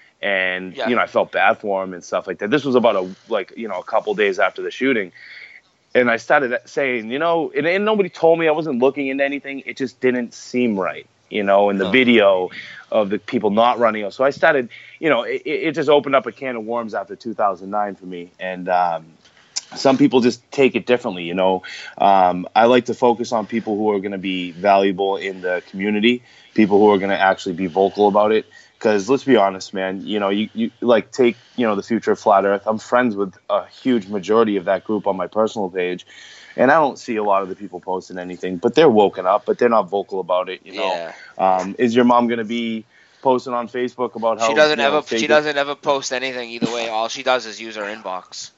and Yeah. you know, I felt bad for him and stuff like that. This was about a like you know a couple days after the shooting, and I started saying, you know, and, and nobody told me, I wasn't looking into anything. It just didn't seem right. you know, and the Oh. video of the people not running out. So I started, you know, it, it just opened up a can of worms after two thousand nine for me. And um, some people just take it differently, you know. Um, I like to focus on people who are going to be valuable in the community, people who are going to actually be vocal about it. Because let's be honest, man, you know, you, you like take, you know, the future of Flat Earth. I'm friends with a huge majority of that group on my personal page. And I don't see a lot of the people posting anything, but they're woken up, but they're not vocal about it, you know. Yeah. Um, is your mom going to be posting on Facebook about how She doesn't you know, ever. fake She it? doesn't ever post anything either way. All she does is use her inbox.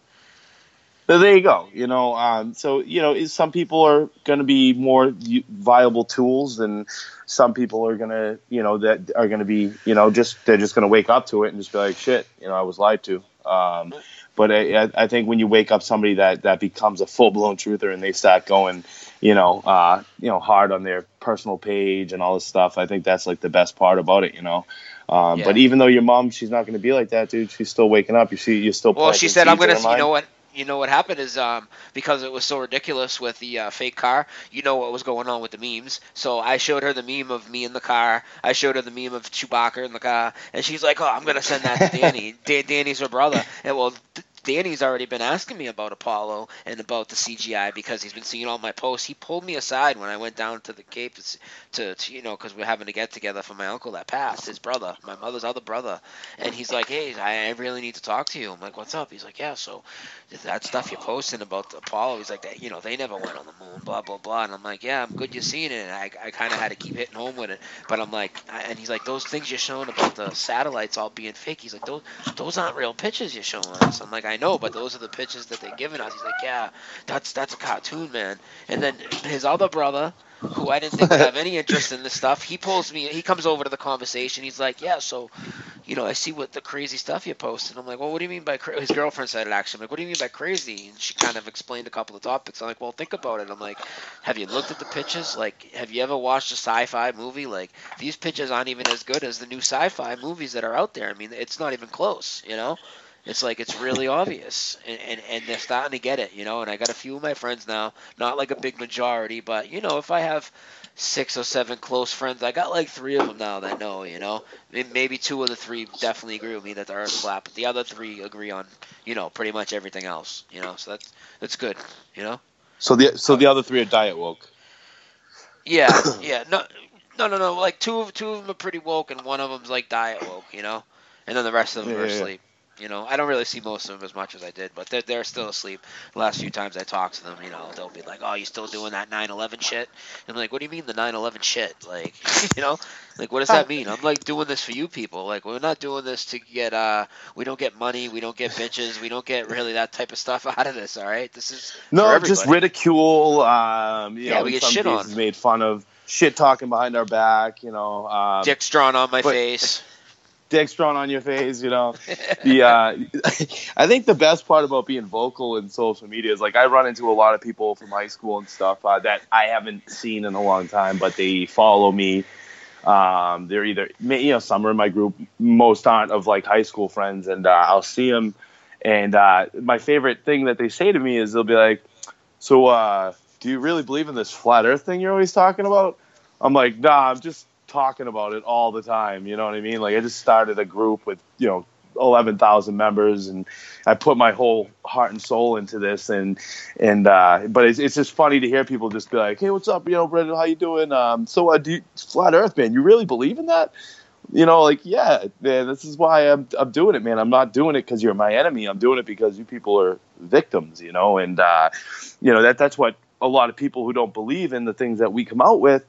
So there you go. You know, um, so you know, is some people are going to be more u- viable tools, and some people are going to, you know, that are going to be, you know, just they're just going to wake up to it and just be like, shit, you know, I was lied to. Um, but I, I think when you wake up somebody that, that becomes a full blown truther and they start going, you know, uh, you know, hard on their personal page and all this stuff, I think that's like the best part about it, you know. Um, Yeah. But even though your mom, she's not going to be like that, dude. She's still waking up. You see, you're still. Well, she planting said, "I'm seeds in gonna." her You know mind. what? You know what happened is um because it was so ridiculous with the uh, fake car. You know what was going on with the memes. So I showed her the meme of me in the car. I showed her the meme of Chewbacca in the car, and she's like, "Oh, I'm gonna send that to Danny. Da- Danny's her brother." And well. Th- Danny's already been asking me about Apollo and about the C G I because he's been seeing all my posts. He pulled me aside when I went down to the Cape to, to, to you know, because we're having to get together for my uncle that passed, his brother, my mother's other brother. And he's like, hey, I, I really need to talk to you. I'm like, what's up? He's like, yeah, so that stuff you're posting about the Apollo, he's like, that, you know, they never went on the moon, blah, blah, blah. And I'm like, yeah, I'm good you're seeing it. And I, I kind of had to keep hitting home with it. But I'm like, I, and he's like, those things you're showing about the satellites all being fake, he's like, those, those aren't real pictures you're showing us. I'm like, I know, but those are the pictures that they're giving us. He's like, yeah, that's that's a cartoon, man. And then his other brother, who I didn't think would have any interest in this stuff, he pulls me, he comes over to the conversation. He's like, yeah, so, you know, I see what the crazy stuff you posted. I'm like, well, what do you mean by crazy? His girlfriend said it, actually. I'm like, what do you mean by crazy? And she kind of explained a couple of topics. I'm like, well, think about it. I'm like, have you looked at the pictures? Like, have you ever watched a sci-fi movie? Like, these pictures aren't even as good as the new sci-fi movies that are out there. I mean, it's not even close, you know? It's like it's really obvious, and, and, and they're starting to get it, you know. And I got a few of my friends now, not like a big majority, but you know, if I have six or seven close friends, I got like three of them now that know, you know. Maybe two of the three definitely agree with me that the Earth's flat, but the other three agree on, you know, pretty much everything else, you know. So that's that's good, you know. So the so the other three are diet woke. Yeah, yeah, no, no, no, no. Like two of two of them are pretty woke, and one of them's like diet woke, you know, and then the rest of them Yeah, are yeah, yeah. asleep. You know, I don't really see most of them as much as I did, but they're, they're still asleep. The last few times I talk to them, you know, they'll be like, oh, you still doing that nine eleven shit? And I'm like, what do you mean the nine eleven shit? Like, you know, like, what does that mean? I'm like doing this for you people. Like, we're not doing this to get, uh, we don't get money, we don't get bitches, we don't get really that type of stuff out of this, all right? This is for No, everybody. just ridicule. Um, you Yeah, know, we in get some shit cases on. made fun of, shit talking behind our back. You know, um, Dicks drawn on my but- face. dicks drawn on your face. You know, the uh, I think the best part about being vocal in social media is like I run into a lot of people from high school and stuff uh, that I haven't seen in a long time, but they follow me. Um, they're either, you know, some are in my group, most aren't, of like high school friends, and uh, I'll see them. And uh, my favorite thing that they say to me is they'll be like, so uh, do you really believe in this flat earth thing you're always talking about? I'm like, nah, I'm just talking about it all the time. You know what I mean? Like I just started a group with, you know, eleven thousand members, and I put my whole heart and soul into this. And, and, uh, but it's, it's just funny to hear people just be like, hey, what's up? You know, Brendan, how you doing? Um, so, uh, do you, flat earth, man, you really believe in that? You know, like, yeah, man, this is why I'm, I'm doing it, man. I'm not doing it because you're my enemy. I'm doing it because you people are victims, you know? And, uh, you know, that, that's what a lot of people who don't believe in the things that we come out with,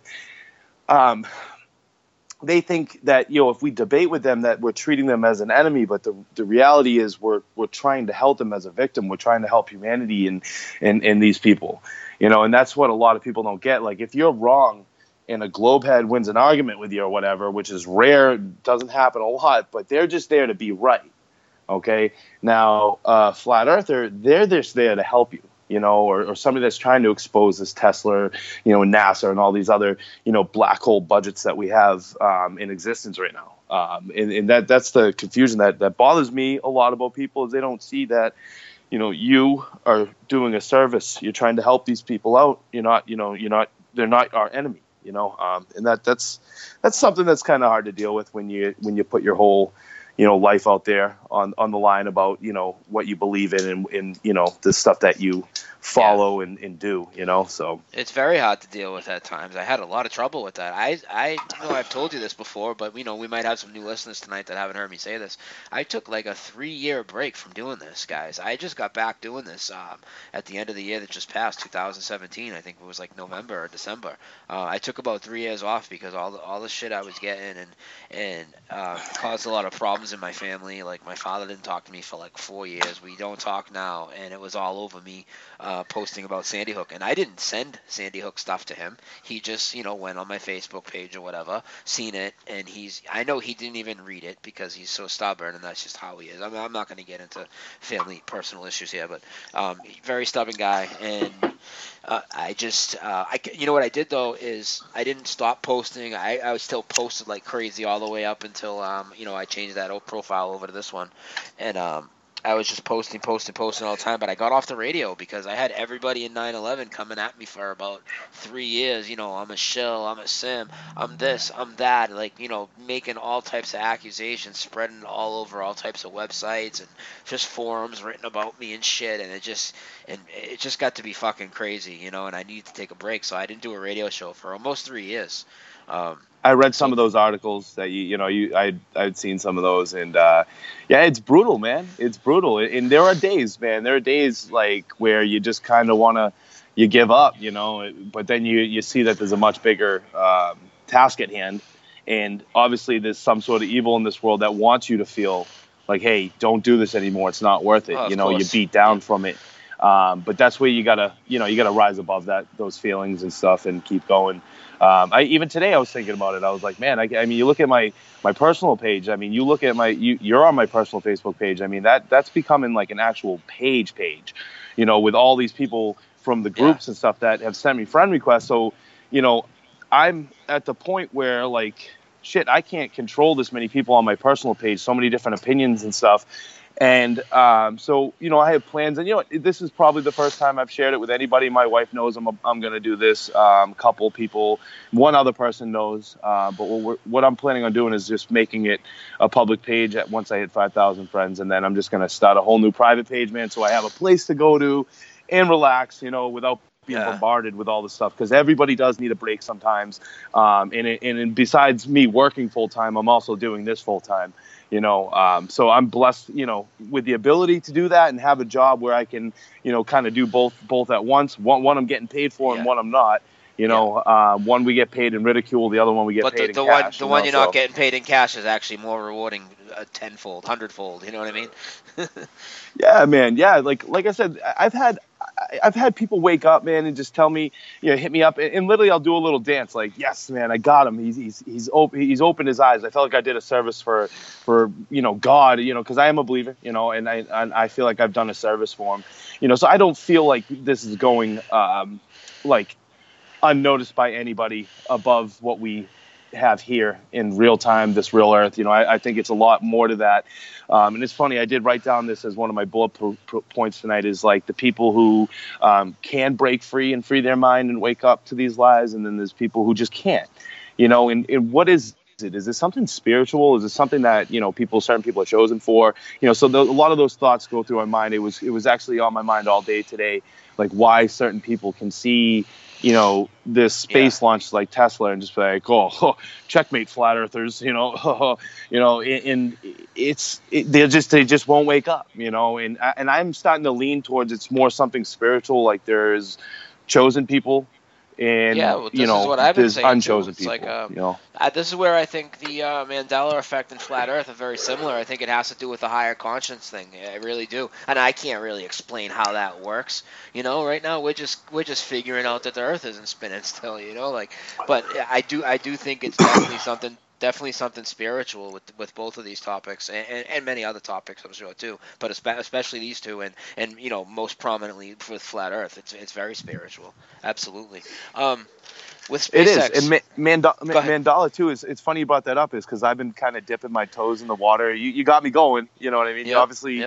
um, they think that, you know, if we debate with them that we're treating them as an enemy, but the the reality is we're we're trying to help them as a victim. We're trying to help humanity and and, and these people, you know, and that's what a lot of people don't get. Like if you're wrong and a globehead wins an argument with you or whatever, which is rare, doesn't happen a lot, but they're just there to be right. Okay. Now, uh, flat earther, they're just there to help you. You know, or, or somebody that's trying to expose this Tesla, you know, NASA and all these other, you know, black hole budgets that we have um, in existence right now. Um, and, and that that's the confusion that, that bothers me a lot about people is they don't see that, you know, you are doing a service. You're trying to help these people out. You're not, you know, you're not, they're not our enemy. you know, um, and that that's that's something that's kind of hard to deal with when you when you put your whole, you know, life out there on, on the line about, you know, what you believe in and, and you know, the stuff that you follow yeah. and, and do, you know, so. It's very hard to deal with at times. I had a lot of trouble with that. I, I know I've told you this before, but, you know, we might have some new listeners tonight that haven't heard me say this. I took like a three-year break from doing this, guys. I just got back doing this um, at the end of the year that just passed, two thousand seventeen. I think it was like November or December. Uh, I took about three years off because all the, all the shit I was getting and, and uh, caused a lot of problems in my family. Like, my father didn't talk to me for like four years. We don't talk now, and it was all over me uh, posting about Sandy Hook. And I didn't send Sandy Hook stuff to him. He just, you know, went on my Facebook page or whatever, seen it, and he's, I know he didn't even read it because he's so stubborn, and that's just how he is. I mean, I'm not going to get into family personal issues here, but um, very stubborn guy, and uh, I just, uh, I, you know what I did though is I didn't stop posting. I, I was still posted like crazy all the way up until, um, you know, I changed that old profile over to this one, and um, I was just posting, posting, posting all the time, but I got off the radio because I had everybody in nine eleven coming at me for about three years. You know, I'm a shill, I'm a sim, I'm this, I'm that, like, you know, making all types of accusations, spreading all over all types of websites and just forums written about me and shit, and it just, and it just got to be fucking crazy, you know, and I needed to take a break, so I didn't do a radio show for almost three years. Um, I read some of those articles that you, you know, you, I, I'd seen some of those, and uh, yeah, it's brutal, man. It's brutal, and there are days, man. There are days like where you just kind of want to, you give up, you know. But then you, you see that there's a much bigger um, task at hand, and obviously there's some sort of evil in this world that wants you to feel like, hey, don't do this anymore. It's not worth it. Oh, you know, course. you beat down Yeah. from it. Um, but that's where you gotta, you know, you gotta rise above that, those feelings and stuff, and keep going. Um, I even today I was thinking about it. I was like, man, I, I mean, you look at my, my personal page. I mean, you look at my, you, you're on my personal Facebook page. I mean, that that's becoming like an actual page page, you know, with all these people from the groups yeah. and stuff that have sent me friend requests. So, you know, I'm at the point where like, shit, I can't control this many people on my personal page, so many different opinions and stuff. And um, so, you know, I have plans, and you know what, this is probably the first time I've shared it with anybody. My wife knows I'm I'm going to do this. Um, couple people, one other person knows. Uh, but what, we're, what I'm planning on doing is just making it a public page at once I hit five thousand friends, and then I'm just going to start a whole new private page, man. So I have a place to go to and relax, you know, without being yeah. bombarded with all this stuff, because everybody does need a break sometimes. Um, and it, and besides me working full time, I'm also doing this full time. You know, um, so I'm blessed, you know, with the ability to do that and have a job where I can, you know, kind of do both both at once. One, one I'm getting paid for, yeah. and one I'm not. You know, yeah. uh, one we get paid in ridicule, the other one we get but paid the, in the cash. One, the you one know, you're so. not getting paid in cash is actually more rewarding, uh, tenfold, hundredfold. You know what I mean? Yeah, man. Yeah, like like I said, I've had I've had people wake up, man, and just tell me, you know, hit me up, and, and literally I'll do a little dance, like, yes, man, I got him. He's he's he's open. He's opened his eyes. I felt like I did a service for for you know God, you know, because I am a believer, you know, and I and I feel like I've done a service for him, you know. So I don't feel like this is going um, like unnoticed by anybody above what we have here in real time, this real earth. You know, I, I think it's a lot more to that. Um, and it's funny, I did write down this as one of my bullet po- po- points tonight, is like the people who um, can break free and free their mind and wake up to these lies. And then there's people who just can't, you know, and, and what is it? Is it something spiritual? Is it something that, you know, people, certain people are chosen for, you know? So the, a lot of those thoughts go through my mind. It was, it was actually on my mind all day today, like why certain people can see, you know, this space yeah. launch like Tesla and just be like, oh, oh checkmate, flat earthers, you know, you know, and it's, it, they just, they just won't wake up, you know, and, and I'm starting to lean towards it's more something spiritual. Like there's chosen people and, yeah, well, this you know, is what I've been there's saying unchosen too. It's people, like, um, you know. Uh, this is where I think the uh, Mandela effect and flat Earth are very similar. I think it has to do with the higher conscience thing. I really do, and I can't really explain how that works. You know, right now we're just we're just figuring out that the Earth isn't spinning still. You know, like, but I do I do think it's definitely something definitely something spiritual with with both of these topics and, and, and many other topics, I'm sure too. But especially these two, and and you know most prominently with flat Earth, it's it's very spiritual. Absolutely. Um, With SpaceX. It is, and Ma- Manda- Mandela too. Is it's funny you brought that up, is because I've been kind of dipping my toes in the water. You you got me going. You know what I mean? Yep. You obviously, yep.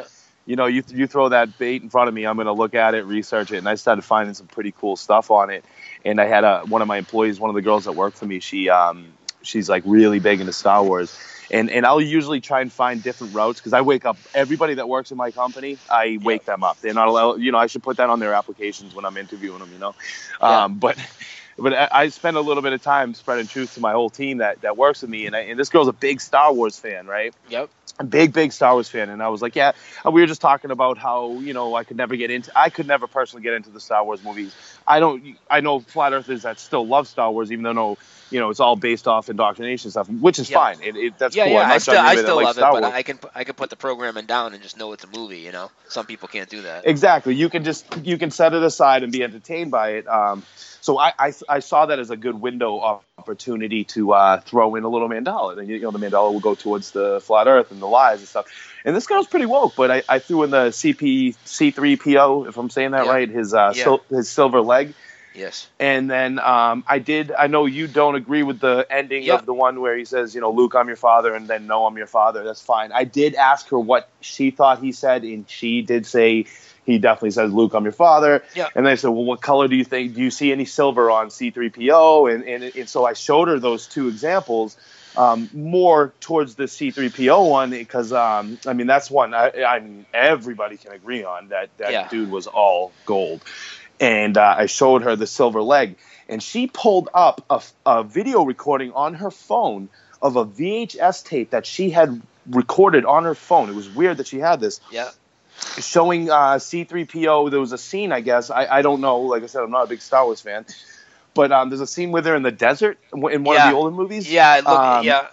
you know, you you throw that bait in front of me, I'm going to look at it, research it, and I started finding some pretty cool stuff on it. And I had a one of my employees, one of the girls that worked for me, she um she's like really big into Star Wars. And and I'll usually try and find different routes because I wake up everybody that works in my company. I wake them up. They're not allowed. You know, I should put that on their applications when I'm interviewing them. You know, Yeah. um, but but I, I spend a little bit of time spreading truth to my whole team that, that works with me. And I, and this girl's a big Star Wars fan, right? Yep. A big big Star Wars fan. And I was like, yeah. And we were just talking about how you know I could never get into. I could never personally get into the Star Wars movies. I don't. I know flat earthers that still love Star Wars, even though no. You know, it's all based off indoctrination stuff, which is Yeah. fine. It, it, that's Yeah, cool. yeah. I'm not I still, judging I anybody that still likes love it, Star but Wars. I can, I can put the programming down and just know it's a movie. You know, some people can't do that. Exactly. You can just you can set it aside and be entertained by it. Um, so I, I I saw that as a good window of opportunity to uh, throw in a little Mandela. And you know, the Mandela will go towards the flat Earth and the lies and stuff. And this girl's pretty woke, but I, I threw in the C P C three P O, if I'm saying that Yeah. right, his uh, Yeah. sil- his silver leg. Yes. And then um, I did. I know you don't agree with the ending Yeah. of the one where he says, you know, Luke, I'm your father, and then no, I'm your father. That's fine. I did ask her what she thought he said, and she did say he definitely says, Luke, I'm your father. Yeah. And then I said, well, what color do you think? Do you see any silver on C three P O? And and, and so I showed her those two examples. Um, more towards the C three P O one because um, I mean that's one I, I mean everybody can agree on that that Yeah. dude was all gold. And uh, I showed her the silver leg, and she pulled up a, a video recording on her phone of a V H S tape that she had recorded on her phone. It was weird that she had this, Yeah. showing uh, C three P O. There was a scene, I guess. I, I don't know. Like I said, I'm not a big Star Wars fan. But um, there's a scene with her in the desert in one Yeah. of the older movies. Yeah. Look. Um, yeah.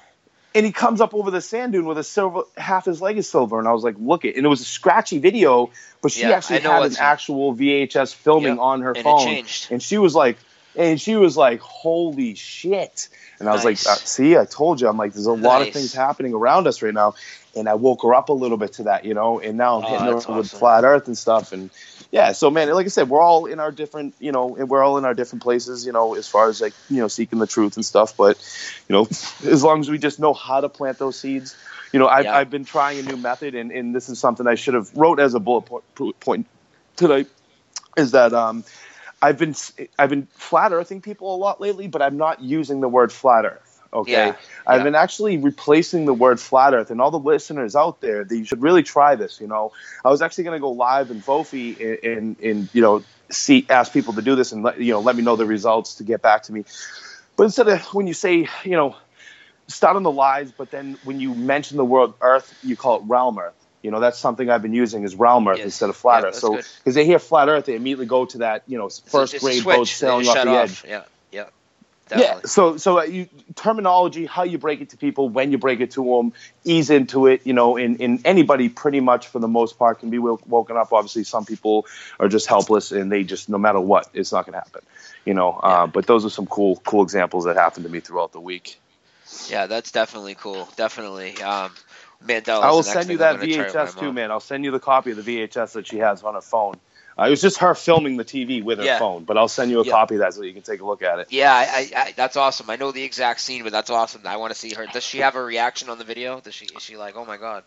And he comes up over the sand dune with a silver, half his leg is silver. And I was like, look it. And it was a scratchy video, but she Yeah, actually I know had what an scene. actual V H S filming Yeah, on her and it phone. changed. And she was like, and she was like, holy shit. And I was Nice. like, uh, see, I told you. I'm like, there's a lot of Nice. things happening around us right now. And I woke her up a little bit to that, you know, and now I'm Oh, hitting her that's with awesome. flat earth and stuff. And yeah, so man, like I said, we're all in our different, you know, and we're all in our different places, you know, as far as like, you know, seeking the truth and stuff. But, you know, as long as we just know how to plant those seeds, you know, I've, Yeah. I've been trying a new method, and, and this is something I should have wrote as a bullet point, point today, is that um, I've been I've been flat earthing people a lot lately, but I'm not using the word flat earth. Okay, Yeah. I've Yeah. been actually replacing the word flat earth, and all the listeners out there, they should really try this. You know, I was actually going to go live in Vofi and, and, and you know, see ask people to do this and let you know let me know the results to get back to me. But instead of when you say, you know, start on the lies, but then when you mention the word earth, you call it realm earth. You know, that's something I've been using is realm earth Yes. instead of flat Yeah, earth. that's So good. because they hear flat earth, they immediately go to that, you know, So first it's a grade switch. boat They sailing just off shut the off. edge. Yeah. Yeah. Yeah, Definitely. so so uh, you, terminology, how you break it to people, when you break it to them, ease into it, you know, and, and anybody pretty much for the most part can be wo- woken up. Obviously, some people are just helpless and they just, no matter what, it's not going to happen, you know. Uh, but those are some cool cool examples that happened to me throughout the week. Yeah, that's definitely cool. Definitely. Um, Mandela. I will send you that V H S too, man. man. I'll send you the copy of the V H S that she has on her phone. Uh, it was just her filming the T V with her Yeah. phone, but I'll send you a Yeah. copy of that so you can take a look at it. Yeah, I, I, I, that's awesome. I know the exact scene, but that's awesome. I want to see her. Does she have a reaction on the video? Does she? Is she like, oh my god?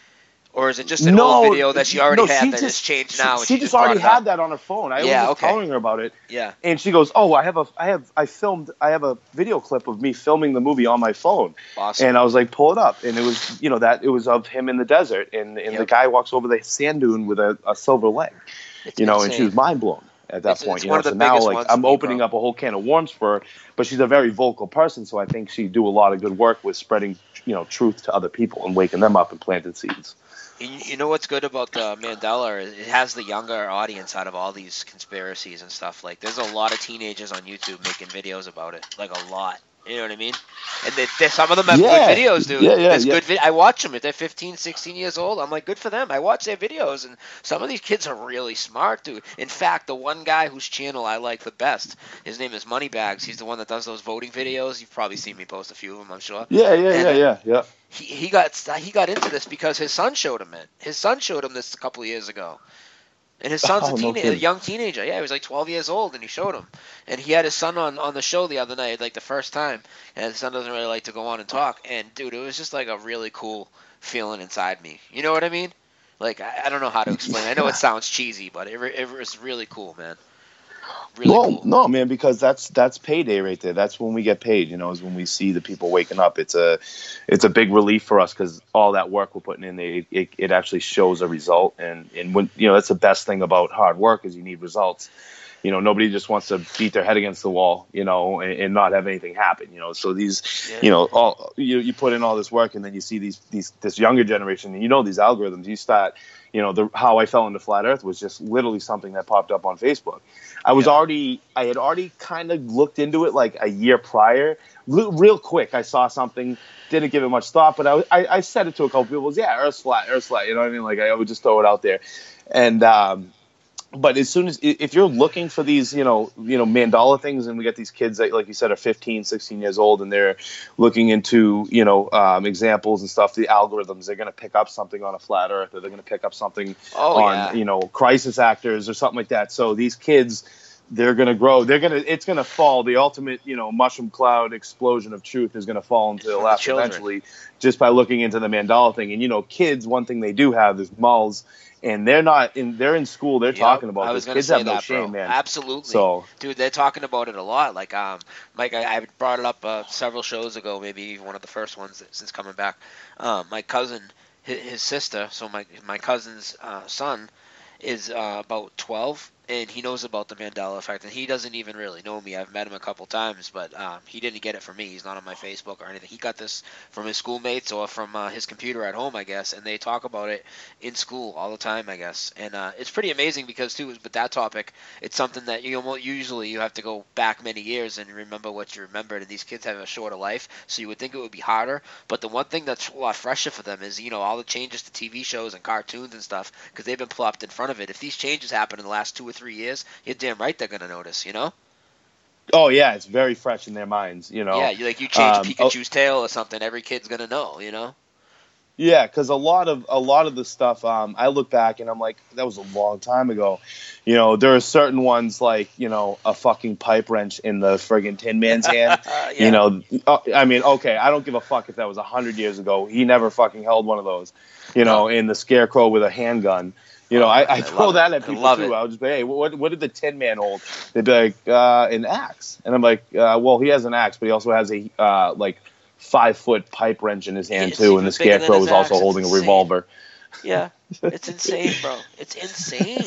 Or is it just an old video that she already no, had she that just, has changed she, now? And she, she, just brought already it up? had that on her phone. I Yeah, was just okay. telling her about it. Yeah. And she goes, "Oh, I have a, I have, I filmed, I have a video clip of me filming the movie on my phone." Awesome. And I was like, "Pull it up." And it was, you know, that it was of him in the desert, and, and the Yep. guy walks over the sand dune with a, a silver leg, It's you know, and she insane. was mind blown at that It's- point. it's you one know, of the so now biggest like ones I'm for me, opening bro. up a whole can of worms for her, but she's a very vocal person, so I think she do a lot of good work with spreading, you know, truth to other people and waking them up and planting seeds. You, you know what's good about the Mandela? Is it has the younger audience out of all these conspiracies and stuff. Like, there's a lot of teenagers on YouTube making videos about it. Like, a lot. You know what I mean? And they, they, some of them have Yeah. good videos, dude. Yeah, yeah, There's yeah. good vid- I watch them. If they're fifteen, sixteen years old, I'm like, good for them. I watch their videos, and some of these kids are really smart, dude. In fact, the one guy whose channel I like the best, his name is Moneybags. He's the one that does those voting videos. You've probably seen me post a few of them, I'm sure. Yeah, yeah, And, yeah, uh, yeah, yeah. He, he got he got into this because his son showed him it. His son showed him this a couple of years ago. And his son's Oh, a, no teen- a kidding. young teenager. Yeah, he was like twelve years old, and he showed him. And he had his son on, on the show the other night, like the first time. And his son doesn't really like to go on and talk. And, dude, it was just like a really cool feeling inside me. You know what I mean? Like I, I don't know how to explain. It. I know it sounds cheesy, but it, it was really cool, man. Really well, cool. no, man, because that's that's payday right there. That's when we get paid. You know, is when we see the people waking up. It's a it's a big relief for us because all that work we're putting in, it, it it actually shows a result. And and when you know, that's the best thing about hard work is you need results. You know, nobody just wants to beat their head against the wall, you know, and, and not have anything happen. You know, so these, Yeah. you know, all you you put in all this work, and then you see these these this younger generation, and you know these algorithms. You start, you know, the how I fell into flat Earth was just literally something that popped up on Facebook. I was Yeah. already, I had already kind of looked into it like a year prior, real, real quick. I saw something, didn't give it much thought, but I, was- I, I said it to a couple people. Yeah, Earth's flat, Earth's flat. You know what I mean? Like I would just throw it out there, and. um But as soon as if you're looking for these, you know, you know, mandala things, and we got these kids that, like you said, are fifteen, sixteen years old, and they're looking into, you know, um, examples and stuff, the algorithms, they're going to pick up something on a flat Earth, or they're going to pick up something Oh, on, yeah. you know, crisis actors or something like that. So these kids, they're going to grow. They're going to, it's going to fall. The ultimate, you know, mushroom cloud explosion of truth is going to fall into It's the from the lap children. eventually, just by looking into the mandala thing. And you know, kids, one thing they do have is mulls. And they're not in. They're in school. They're Yep, talking about I was this. gonna Kids say have no that, shame, bro. man. Absolutely. So, Dude, they're talking about it a lot. Like, um, Mike, I, I brought it up uh, several shows ago, maybe even one of the first ones that, since coming back. Um, my cousin, his, his sister, so my my cousin's uh, son, is uh, about twelve, and he knows about the Mandela effect, and he doesn't even really know me. I've met him a couple times, but um, he didn't get it from me. He's not on my Facebook or anything. He got this from his schoolmates or from uh, his computer at home, I guess, and they talk about it in school all the time, I guess. And uh, it's pretty amazing because, too, with that topic, it's something that you almost, usually you have to go back many years and remember what you remembered, and these kids have a shorter life, so you would think it would be harder. But the one thing that's a lot fresher for them is, you know, all the changes to T V shows and cartoons and stuff, because they've been plopped in front of it. If these changes happen in the last two or three years, you're damn right they're going to notice, you know? oh yeah, it's very fresh in their minds, you know. Yeah, you, like you change Um, Pikachu's tail or something, every kid's going to know, you know? Yeah, because a lot of a lot of the stuff, um, I look back and I'm like, that was a long time ago. You know, there are certain ones like, you know, a fucking pipe wrench in the friggin' Tin Man's hand. Yeah. You know, uh, I mean, okay, I don't give a fuck if that was a hundred years ago. He never fucking held one of those. You know, No. and the Scarecrow with a handgun. You know, Oh, I, I I throw love that it. at I people love too. it. I would just be, hey, what what did the Tin Man hold? They'd be like, uh, an axe, and I'm like, uh, well, he has an axe, but he also has a uh, like five foot pipe wrench in his hand It's too, and even the bigger than Scarecrow his was also axe. It's holding a insane. revolver. Yeah, it's insane, bro. It's insane.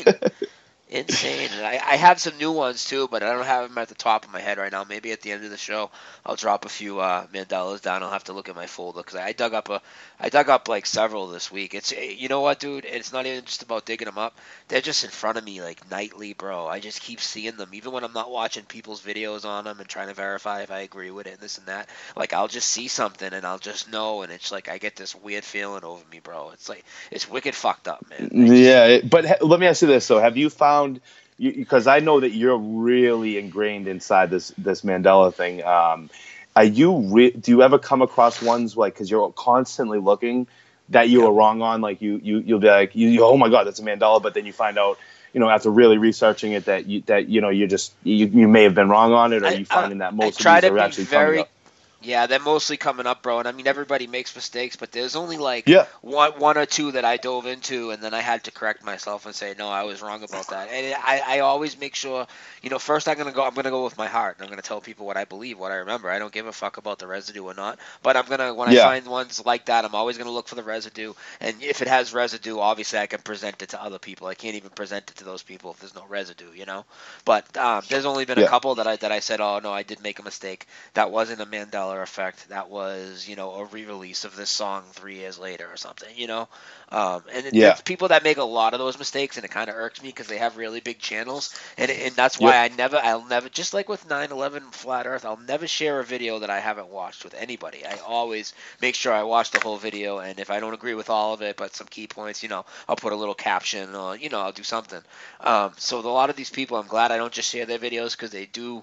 Insane. And I, I have some new ones too, but I don't have them at the top of my head right now. Maybe at the end of the show, I'll drop a few uh, Mandelas down. I'll have to look at my folder because I dug up a, I dug up like several this week. It's you know what, dude? It's not even just about digging them up. They're just in front of me like nightly, bro. I just keep seeing them, even when I'm not watching people's videos on them and trying to verify if I agree with it and this and that. Like I'll just see something and I'll just know, and it's like I get this weird feeling over me, bro. It's like it's wicked fucked up, man. I just- Yeah, it- but ha- let me ask you this though: have you found? Because I know that you're really ingrained inside this this Mandela thing. Um, are you? Re- do you ever come across ones like because you're constantly looking that you Yeah. were wrong on? Like you you you'll be like, you, you, oh my god, that's a Mandela, but then you find out, you know, after really researching it that you that you know you just you, you may have been wrong on it, or I- you I- finding that I most try of these to are be actually very coming up. Yeah, they're mostly coming up, bro. And I mean, everybody makes mistakes, but there's only like Yeah. one, one or two that I dove into, and then I had to correct myself and say, no, I was wrong about that. And I, I always make sure, you know, first I'm gonna go, I'm gonna go with my heart, and I'm gonna tell people what I believe, what I remember. I don't give a fuck about the residue or not. But I'm gonna, when I Yeah. find ones like that, I'm always gonna look for the residue. And if it has residue, obviously I can present it to other people. I can't even present it to those people if there's no residue, you know. But um, there's only been Yeah. a couple that I that I said, oh no, I did make a mistake. That wasn't a Mandela effect. That was, you know, a re-release of this song three years later or something, you know. Um, and it, Yeah. there's people that make a lot of those mistakes, and it kind of irks me because they have really big channels, and and that's why Yep. I never, I'll never, just like with nine eleven Flat Earth, I'll never share a video that I haven't watched with anybody. I always make sure I watch the whole video, and if I don't agree with all of it, but some key points, you know, I'll put a little caption, or you know, I'll do something. Um, so with a lot of these people, I'm glad I don't just share their videos because they do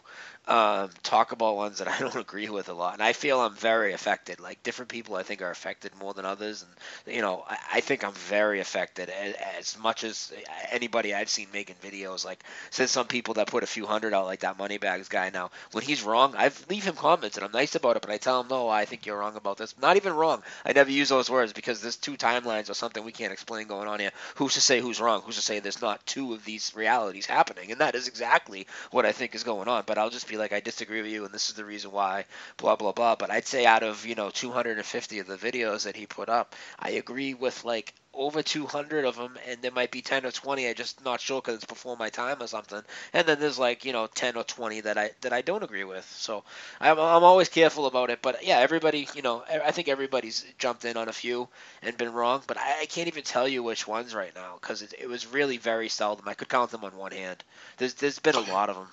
um, talk about ones that I don't agree with a lot, and I feel I'm very affected. Like different people, I think are affected more than others, and you know, I, I think I'm very affected as, as much as anybody I've seen making videos. Like, says some people that put a few hundred out, like that Moneybags guy. Now, when he's wrong, I leave him comments, and I'm nice about it, but I tell him, no, I think you're wrong about this. Not even wrong. I never use those words because there's two timelines or something we can't explain going on here. Who's to say who's wrong? Who's to say there's not two of these realities happening? And that is exactly what I think is going on. But I'll just be like, I disagree with you, and this is the reason why, blah, blah, blah. But I'd say out of, you know, two hundred fifty of the videos that he put up, I agree with, like, over two hundred of them, and there might be ten or twenty, I'm just not sure because it's before my time or something. And then there's, like, you know, ten or twenty that I that I don't agree with. So I'm, I'm always careful about it. But, yeah, everybody, you know, I think everybody's jumped in on a few and been wrong. But I, I can't even tell you which ones right now because it, it was really very seldom. I could count them on one hand. There's There's been a lot of them.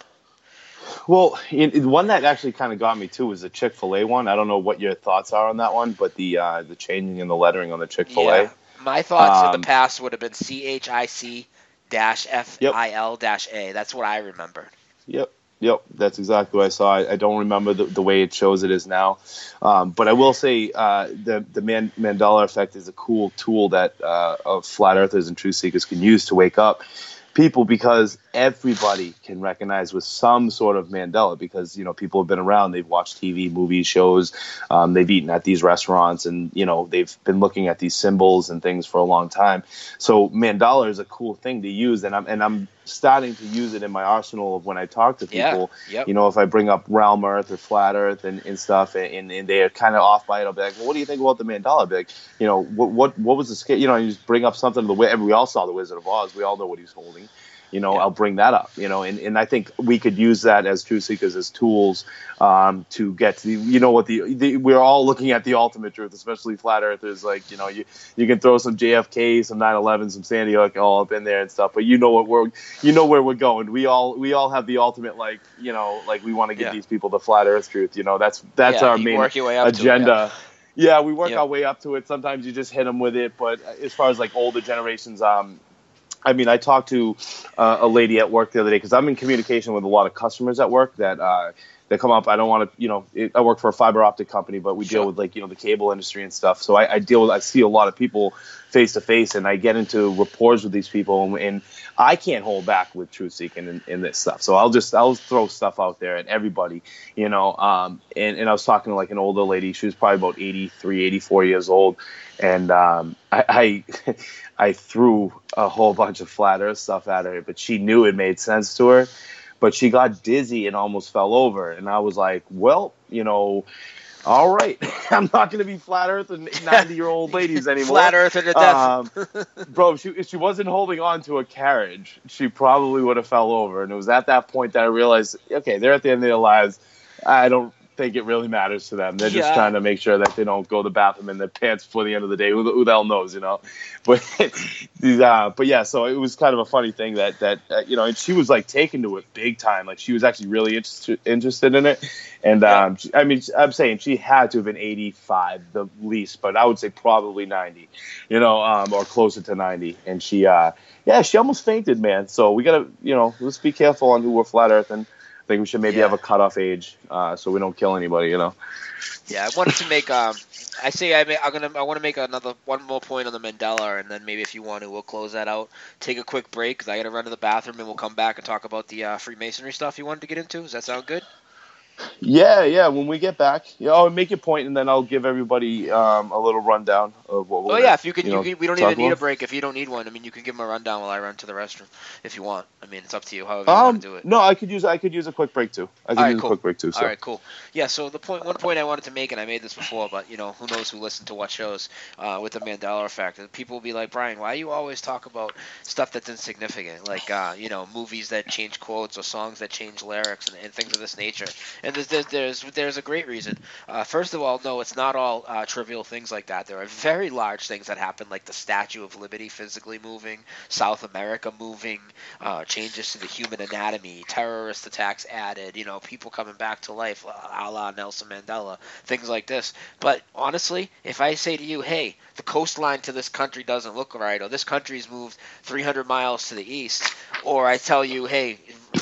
Well, in, one that actually kind of got me too was the Chick-fil-A one. I don't know what your thoughts are on that one, but the uh, the changing in the lettering on the Chick-fil-A. Yeah. My thoughts Um, in the past would have been C H I C dash F I L dash A. That's what I remember. Yep. Yep, that's exactly what I saw. I, I don't remember the, the way it shows it is now, um, but I will say uh, the the Man, Mandela effect is a cool tool that uh, of flat earthers and truth seekers can use to wake up people, because everybody can recognize with some sort of Mandela, because, you know, people have been around, they've watched T V, movies, shows, um, they've eaten at these restaurants, and, you know, they've been looking at these symbols and things for a long time. So Mandela is a cool thing to use, and I'm and I'm starting to use it in my arsenal of when I talk to people. Yeah, yep. You know, if I bring up realm earth or flat earth and, and stuff, and, and they're kind of off by it, I'll be like, well, what do you think about the Mandela? I'll be like, you know, what what what was the scale? You know, you just bring up something. The way we all saw the Wizard of Oz, we all know what he's holding. You know, Yeah. I'll bring that up, you know, and, and I think we could use that as truth seekers, as tools um, to get to, the, you know, what the, the, we're all looking at the ultimate truth, especially flat earthers. Like, you know, you, you can throw some J F K, some nine eleven, some Sandy Hook all up in there and stuff, but you know what we're, you know where we're going. We all, we all have the ultimate, like, you know, like we want to give Yeah. these people the flat earth truth. You know, that's, that's Yeah, our you main work your way up to it, agenda. Yeah, we work Yep. our way up to it. Sometimes you just hit them with it, but as far as like older generations, um, I mean, I talked to uh, a lady at work the other day, because I'm in communication with a lot of customers at work that uh, that come up. I don't want to, you know, it, I work for a fiber optic company, but we Sure. deal with, like, you know, the cable industry and stuff. So I, I deal with, I see a lot of people face to face, and I get into rapport with these people, and, and I can't hold back with truth seeking and, and this stuff. So I'll just, I'll throw stuff out there at everybody, you know. Um, and, and I was talking to like an older lady. She was probably about eighty-three, eighty-four years old. And um, I, I, I threw a whole bunch of flat earth stuff at her, but she knew it made sense to her. But she got dizzy and almost fell over. And I was like, well, you know, all right. I'm not going to be flat earth and ninety-year-old ladies anymore. Flat earther to death. Um, bro, if she, if she wasn't holding on to a carriage, she probably would have fell over. And it was at that point that I realized, okay, they're at the end of their lives. I don't think it really matters to them. They're just Yeah. trying to make sure that they don't go to the bathroom in their pants before the end of the day. Who, the- who the hell knows, you know? But these, uh, but yeah, so it was kind of a funny thing that that uh, you know, and she was like taken to it big time. Like she was actually really interested interested in it. And um, she- I mean, I'm saying she had to have been eighty-five the least, but I would say probably ninety, you know, um, or closer to ninety. And she, uh, yeah, she almost fainted, man. So we gotta, you know, let's be careful on who we're flat earthing. I think we should maybe Yeah. have a cutoff age, uh, so we don't kill anybody, you know. Yeah, I wanted to make. Um, I say I may, I'm gonna. I want to make another one more point on the Mandela, and then maybe if you want to, we'll close that out. Take a quick break because I got to run to the bathroom, and we'll come back and talk about the uh, Freemasonry stuff you wanted to get into. Does that sound good? Yeah, yeah. When we get back, yeah, I'll make a point, and then I'll give everybody um, a little rundown of what we're. Oh gonna, yeah, if you can, you, know, can we don't talk even need a about. break if you don't need one. I mean, you can give them a rundown while I run to the restroom if you want. I mean, it's up to you. However you Um, want to do it. no, I could use I could use a quick break too. I could All right, use cool. a quick break too. So. All right, cool. Yeah, so the point, one point I wanted to make, and I made this before, but you know, who knows who listened to what shows uh, with the Mandela effect? And people will be like, Brian, why you always talk about stuff that's insignificant, like uh, you know, movies that change quotes or songs that change lyrics and, and things of this nature? And there's there's there's, there's a great reason. Uh, first of all, no, it's not all uh, trivial things like that. There are very large things that happen, like the Statue of Liberty physically moving, South America moving, uh, changes to the human anatomy, terrorist attacks added, you know, people coming back to life, a la Nelson Mandela, things like this. But honestly, if I say to you, hey, the coastline to this country doesn't look right, or this country's moved three hundred miles to the east, or I tell you, hey,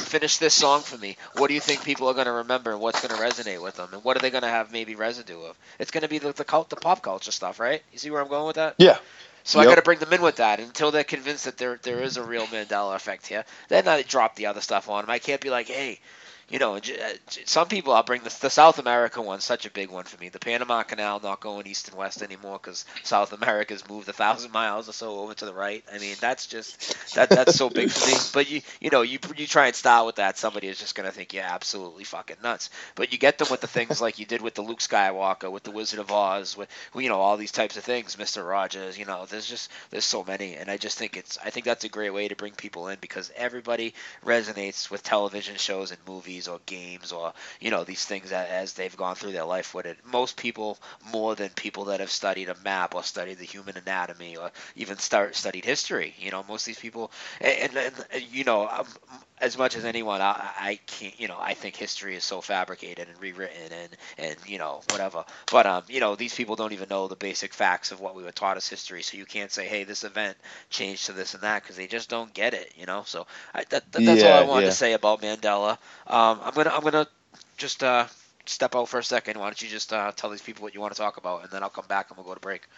finish this song for me. What do you think people are going to remember? And what's going to resonate with them? And what are they going to have maybe residue of? It's going to be the the, cult, the pop culture stuff, right? You see where I'm going with that? Yeah. So I Yep. got to bring them in with that until they're convinced that there there is a real Mandela effect here. Then I drop the other stuff on them. I can't be like, hey, you know, j- uh, j- some people I'll bring the, the South America one, such a big one for me. The Panama Canal not going east and west anymore because South America's moved a thousand miles or so over to the right. I mean, that's just that that's so big for me. But you you know, you you try and style with that, somebody is just gonna think you're absolutely fucking nuts. But you get them with the things like you did with the Luke Skywalker, with the Wizard of Oz, with you know all these types of things, Mister Rogers. You know, there's just there's so many, and I just think it's I think that's a great way to bring people in because everybody resonates with television shows and movies or games or you know these things that, as they've gone through their life with it. Most people more than people that have studied a map or studied the human anatomy or even start studied history. You know, most of these people, and, and, and you know, um, as much as anyone, I, I can't. You know, I think history is so fabricated and rewritten and and you know whatever. But um, you know, these people don't even know the basic facts of what we were taught as history. So you can't say, hey, this event changed to this and that because they just don't get it. You know, so I, that, that, that's all I Yeah, wanted yeah. to say about Mandela. Um, I'm gonna I'm gonna just uh, step out for a second. Why don't you just uh, tell these people what you want to talk about, and then I'll come back and we'll go to break.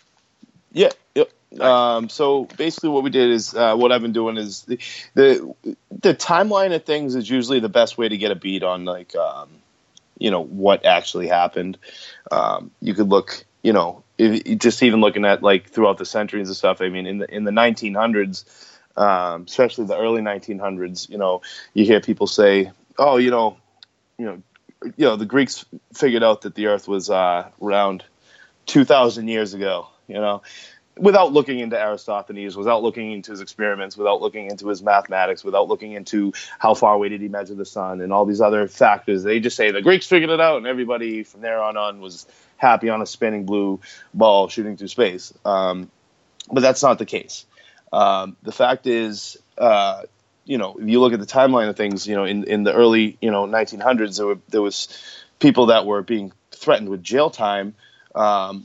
Yeah. Yep. All right. Um, so basically, what we did is uh, what I've been doing is the, the the timeline of things is usually the best way to get a beat on like um, you know what actually happened. Um, you could look, you know, if, just even looking at like throughout the centuries and stuff. I mean, in the in the nineteen hundreds, um, especially the early nineteen hundreds, you know, you hear people say, "Oh, you know, you know, you know, the Greeks figured out that the Earth was uh, around two thousand years ago." You know, without looking into Aristophanes, without looking into his experiments, without looking into his mathematics, without looking into how far away did he measure the sun and all these other factors. They just say the Greeks figured it out, and everybody from there on on was happy on a spinning blue ball shooting through space. Um, but that's not the case. Um, the fact is, uh, you know, if you look at the timeline of things, you know, in, in the early, you know, nineteen hundreds, there were there was people that were being threatened with jail time. Um,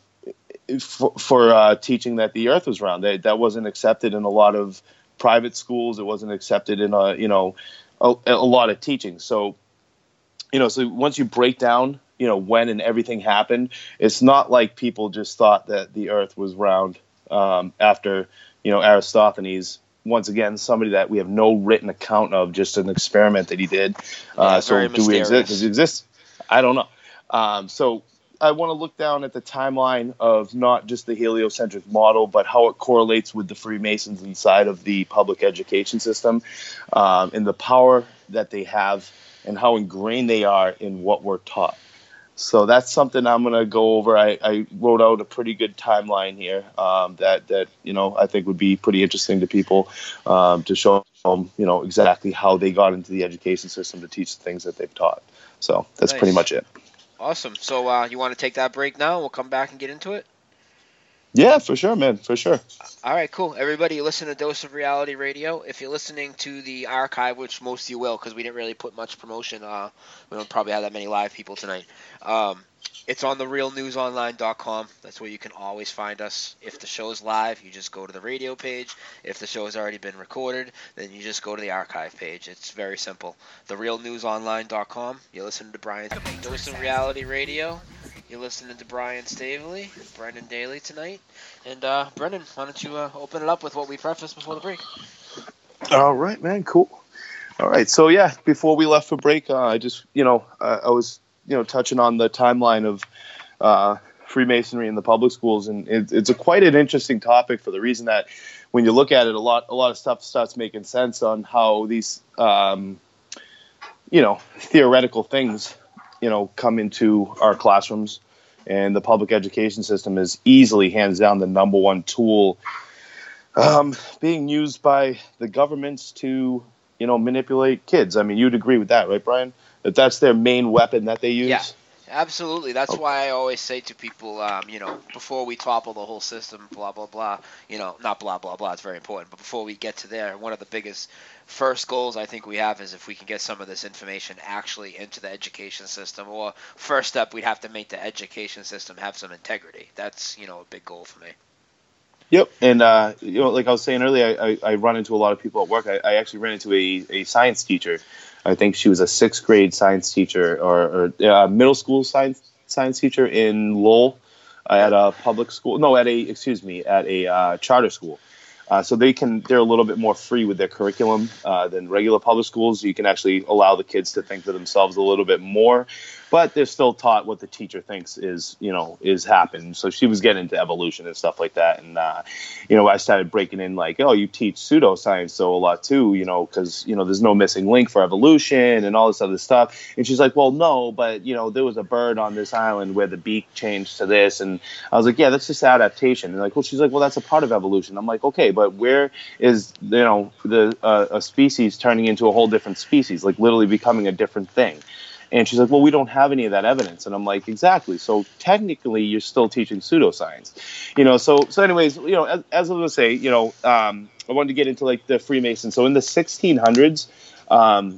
for, for uh, teaching that the Earth was round. That that wasn't accepted in a lot of private schools. It wasn't accepted in a you know a, a lot of teaching. So you know, so once you break down you know when and everything happened, it's not like people just thought that the Earth was round um, after you know Aristophanes. Once again, somebody that we have no written account of, just an experiment that he did. Yeah, Uh, so very do we exist? mysterious. Does it exist? I don't know. Um, so I want to look down at the timeline of not just the heliocentric model, but how it correlates with the Freemasons inside of the public education system, um, and the power that they have and how ingrained they are in what we're taught. So that's something I'm going to go over. I, I wrote out a pretty good timeline here um, that, that, you know, I think would be pretty interesting to people um, to show them, you know, exactly how they got into the education system to teach the things that they've taught. So that's Nice. pretty much it. Awesome. So uh, you want to take that break now? We'll come back and get into it. Yeah, for sure, man. For sure. All right, cool. Everybody, you listen to Dose of Reality Radio. If you're listening to the archive, which most of you will, because we didn't really put much promotion, uh, we don't probably have that many live people tonight. Um, it's on the real news online dot com. That's where you can always find us. If the show's live, you just go to the radio page. If the show has already been recorded, then you just go to the archive page. It's very simple. the real news online dot com. You're listening to Brian's Dose of Reality Radio. You're listening to Brian Stavely, Brendan Daly tonight. And uh, Brendan, why don't you uh, open it up with what we prefaced before the break? All right, man. Cool. All right. So, yeah, before we left for break, uh, I just, you know, uh, I was, you know, touching on the timeline of uh, Freemasonry in the public schools. And it, it's a quite an interesting topic for the reason that when you look at it, a lot, a lot of stuff starts making sense on how these, um, you know, theoretical things, you know, come into our classrooms. And the public education system is easily, hands down, the number one tool um, being used by the governments to, you know, manipulate kids. I mean, you'd agree with that, right, Brian? That that's their main weapon that they use? Yeah, absolutely. That's Okay. why I always say to people, um, you know, before we topple the whole system, blah, blah, blah, you know, not blah, blah, blah, it's very important, but before we get to there, one of the biggest first goals I think we have is if we can get some of this information actually into the education system, or first step, we'd have to make the education system have some integrity. That's, you know, a big goal for me. Yep, and uh, you know, like I was saying earlier, I, I, I run into a lot of people at work. I, I actually ran into a, a science teacher. I think she was a sixth grade science teacher or, or uh, middle school science science teacher in Lowell uh, at a public school. No, at a excuse me, at a uh, charter school. Uh, so they can they're a little bit more free with their curriculum uh, than regular public schools. You can actually allow the kids to think for themselves a little bit more, but they're still taught what the teacher thinks is you know is happening. So she was getting into evolution and stuff like that, and uh, you know I started breaking in like, oh, you teach pseudoscience so a lot too, you know, because you know there's no missing link for evolution and all this other stuff. And she's like, well, no, but you know there was a bird on this island where the beak changed to this, and I was like, yeah, that's just adaptation. And like, well, she's like, well, that's a part of evolution. I'm like, okay, but But where is you know the uh, a species turning into a whole different species, like literally becoming a different thing? And she's like, well, we don't have any of that evidence. And I'm like, exactly. So technically, you're still teaching pseudoscience, you know. So so anyways, you know, as, as I was gonna say, you know, um, I wanted to get into like the Freemasons. So in the sixteen hundreds, um,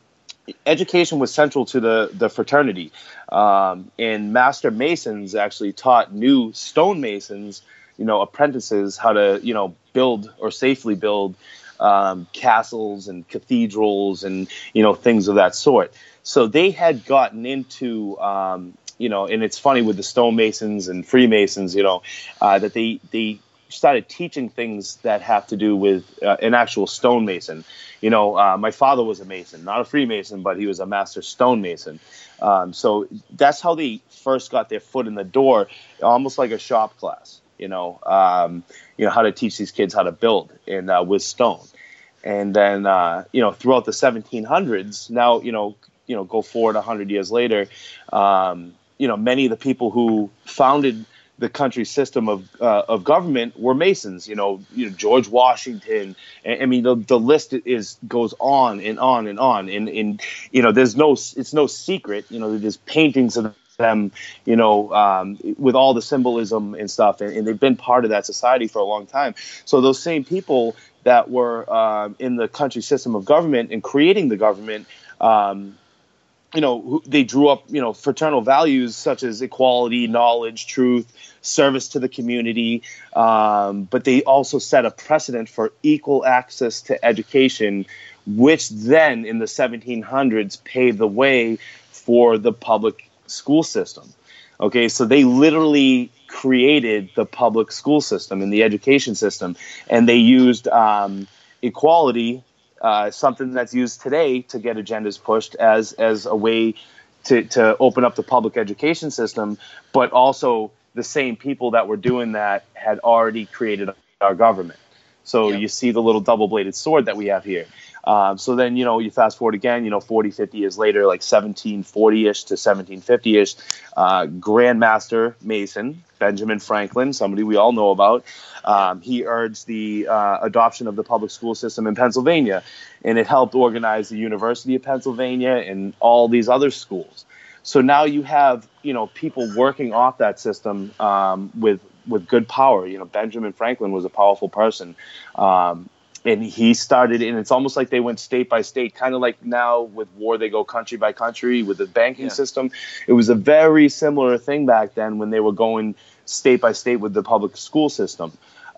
education was central to the the fraternity, um, and master masons actually taught new stonemasons, you know, apprentices how to, you know, build or safely build um, castles and cathedrals and, you know, things of that sort. So they had gotten into, um, you know, and it's funny with the stonemasons and Freemasons, you know, uh, that they, they started teaching things that have to do with uh, an actual stonemason. You know, uh, my father was a mason, not a Freemason, but he was a master stonemason. Um, so that's how they first got their foot in the door, almost like a shop class. You know, um, you know how to teach these kids how to build and uh, with stone, and then uh, you know throughout the seventeen hundreds. Now you know, you know, go forward a hundred years later. Um, you know, many of the people who founded the country's system of uh, of government were Masons. You know, you know George Washington. I, I mean, the the list is goes on and on and on. And and you know, there's no it's no secret. You know, there's paintings of them, you know, um, with all the symbolism and stuff, and, and they've been part of that society for a long time. So those same people that were um, in the country system of government and creating the government, um, you know, they drew up, you know, fraternal values such as equality, knowledge, truth, service to the community, um, but they also set a precedent for equal access to education, which then in the seventeen hundreds paved the way for the public school system. Okay, so they literally created the public school system and the education system, and they used um, equality, uh, something that's used today to get agendas pushed as as a way to, to open up the public education system, but also the same people that were doing that had already created our government. So yep. You see the little double-bladed sword that we have here. Um, so then, you know, you fast forward again, you know, forty, fifty years later, like seventeen forty-ish to seventeen fifty-ish, uh, Grand Master Mason, Benjamin Franklin, somebody we all know about, um, he urged the uh, adoption of the public school system in Pennsylvania, and it helped organize the University of Pennsylvania and all these other schools. So now you have, you know, people working off that system um, with with good power. You know, Benjamin Franklin was a powerful person. Um, And he started, and it's almost like they went state by state, kind of like now with war, they go country by country with the banking yeah. system. It was a very similar thing back then when they were going state by state with the public school system.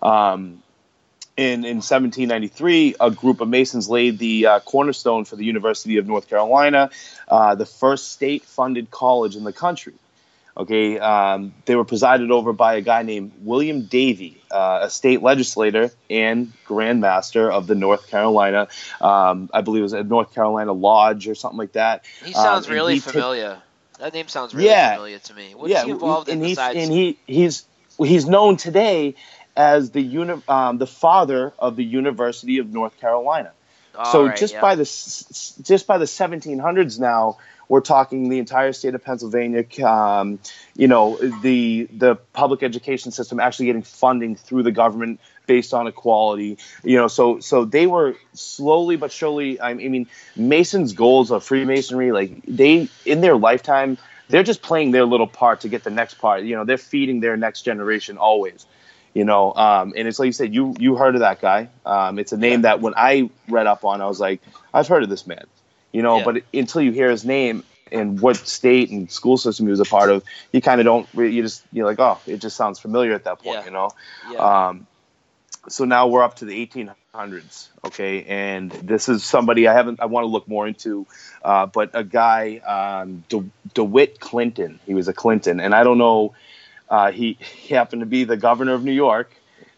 Um, in, in seventeen ninety-three, a group of Masons laid the uh, cornerstone for the University of North Carolina, uh, the first state-funded college in the country. Okay, um, they were presided over by a guy named William Davie, uh, a state legislator and Grand Master of the North Carolina, um, I believe it was a North Carolina Lodge or something like that. He sounds um, really he familiar. T- that name sounds really yeah, familiar to me. What's yeah, he involved and in he's, besides? And he he's he's known today as the uni- um, the father of the University of North Carolina. All so right, just yeah. by the just by the seventeen hundreds now. We're talking the entire state of Pennsylvania, um, you know, the the public education system actually getting funding through the government based on equality, you know, so so they were slowly but surely, I mean, Masons' goals of Freemasonry, like they, in their lifetime, they're just playing their little part to get the next part, you know, they're feeding their next generation always, you know, um, and it's like you said, you you heard of that guy. Um, it's a name that when I read up on, I was like, I've heard of this man. You know, yeah. But until you hear his name and what state and school system he was a part of, you kind of don't. You just you're like, oh, it just sounds familiar at that point. Yeah. You know, yeah. um, so now we're up to the eighteen hundreds, okay, and this is somebody I haven't I want to look more into, uh, but a guy um, De- DeWitt Clinton. He was a Clinton, and I don't know. Uh, he, he happened to be the governor of New York.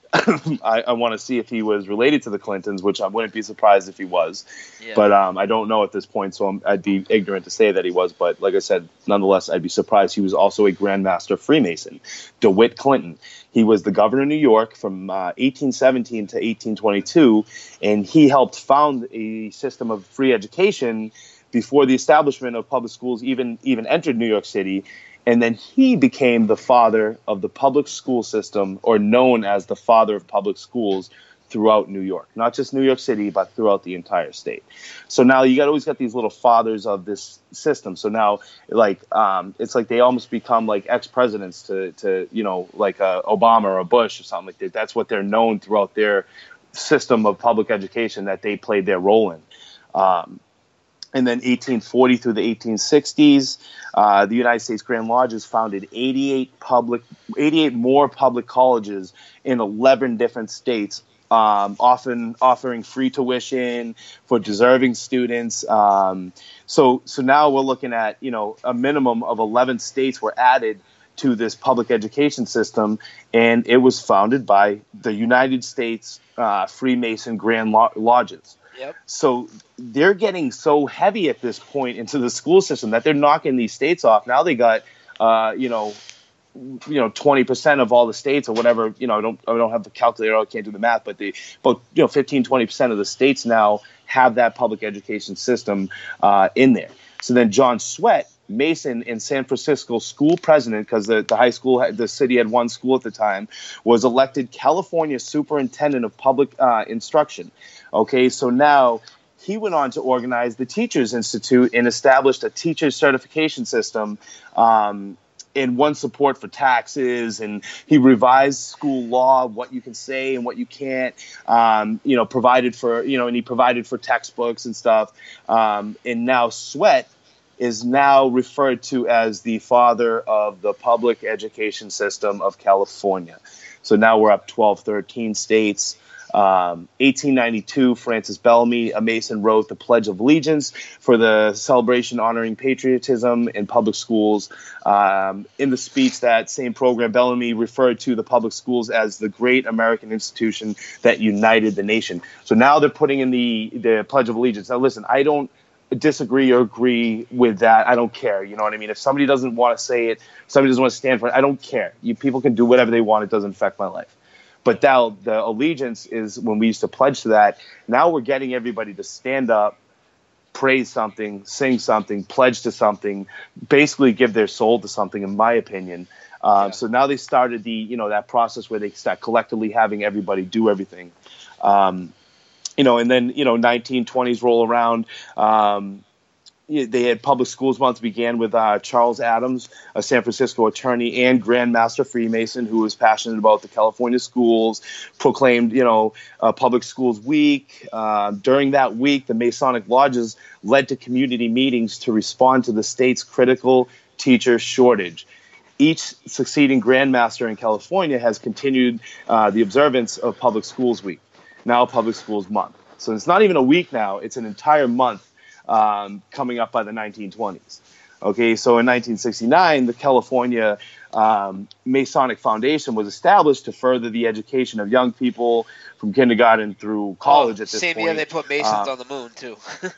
I, I want to see if he was related to the Clintons, which I wouldn't be surprised if he was. Yeah. But um, I don't know at this point, so I'm, I'd be ignorant to say that he was. But like I said, nonetheless, I'd be surprised. He was also a Grand Master Freemason, DeWitt Clinton. He was the governor of New York from uh, eighteen seventeen to eighteen twenty-two, and he helped found a system of free education before the establishment of public schools even even entered New York City. And then he became the father of the public school system, or known as the father of public schools throughout New York. Not just New York City, but throughout the entire state. So now you got always got these little fathers of this system. So now, like, um, it's like they almost become like ex-presidents to, to you know, like uh, Obama or a Bush or something like that. That's what they're known throughout their system of public education that they played their role in. Um, And then eighteen forty through the eighteen sixties, uh, the United States Grand Lodges founded eighty-eight public, eighty-eight more public colleges in eleven different states, um, often offering free tuition for deserving students. Um, so, so now we're looking at, you know, a minimum of eleven states were added to this public education system, and it was founded by the United States uh, Freemason Grand Lodges. Yep. So they're getting so heavy at this point into the school system that they're knocking these states off. Now they got, uh, you know, you know, twenty percent of all the states or whatever. You know, I don't, I don't have the calculator. I can't do the math, but the, but you know, fifteen, twenty percent of the states now have that public education system uh, in there. So then John Sweat, Mason in San Francisco school president, because the, the high school, the city had one school at the time, was elected California superintendent of public uh, instruction. Okay, so now he went on to organize the Teachers Institute and established a teacher certification system, um, and won support for taxes, and he revised school law, what you can say and what you can't, um, you know, provided for, you know, and he provided for textbooks and stuff. Um, and now Sweat is now referred to as the father of the public education system of California. So now we're up twelve, thirteen states. Um, eighteen ninety-two, Francis Bellamy, a Mason, wrote the Pledge of Allegiance for the celebration honoring patriotism in public schools. Um, in the speech, that same program, Bellamy referred to the public schools as the great American institution that united the nation. So now they're putting in the, the Pledge of Allegiance. Now, listen, I don't disagree or agree with that. I don't care. You know what I mean? If somebody doesn't want to say it, if somebody doesn't want to stand for it, I don't care. You people can do whatever they want. It doesn't affect my life. But now the allegiance is when we used to pledge to that. Now we're getting everybody to stand up, praise something, sing something, pledge to something, basically give their soul to something, in my opinion. Um, yeah. So now they started the, you know, that process where they start collectively having everybody do everything. Um, you know, and then, you know, nineteen twenties roll around. Um, They had Public Schools Month began with uh, Charles Adams, a San Francisco attorney and Grand Master Freemason who was passionate about the California schools, proclaimed, you know, uh, Public Schools Week. Uh, during that week, the Masonic lodges led to community meetings to respond to the state's critical teacher shortage. Each succeeding Grand Master in California has continued uh, the observance of Public Schools Week, now Public Schools Month. So it's not even a week now, it's an entire month. Um, coming up by the nineteen twenties. Okay, so in nineteen sixty-nine, the California um, Masonic Foundation was established to further the education of young people from kindergarten through college. Oh, at this same point. year they put Masons uh, on the moon too.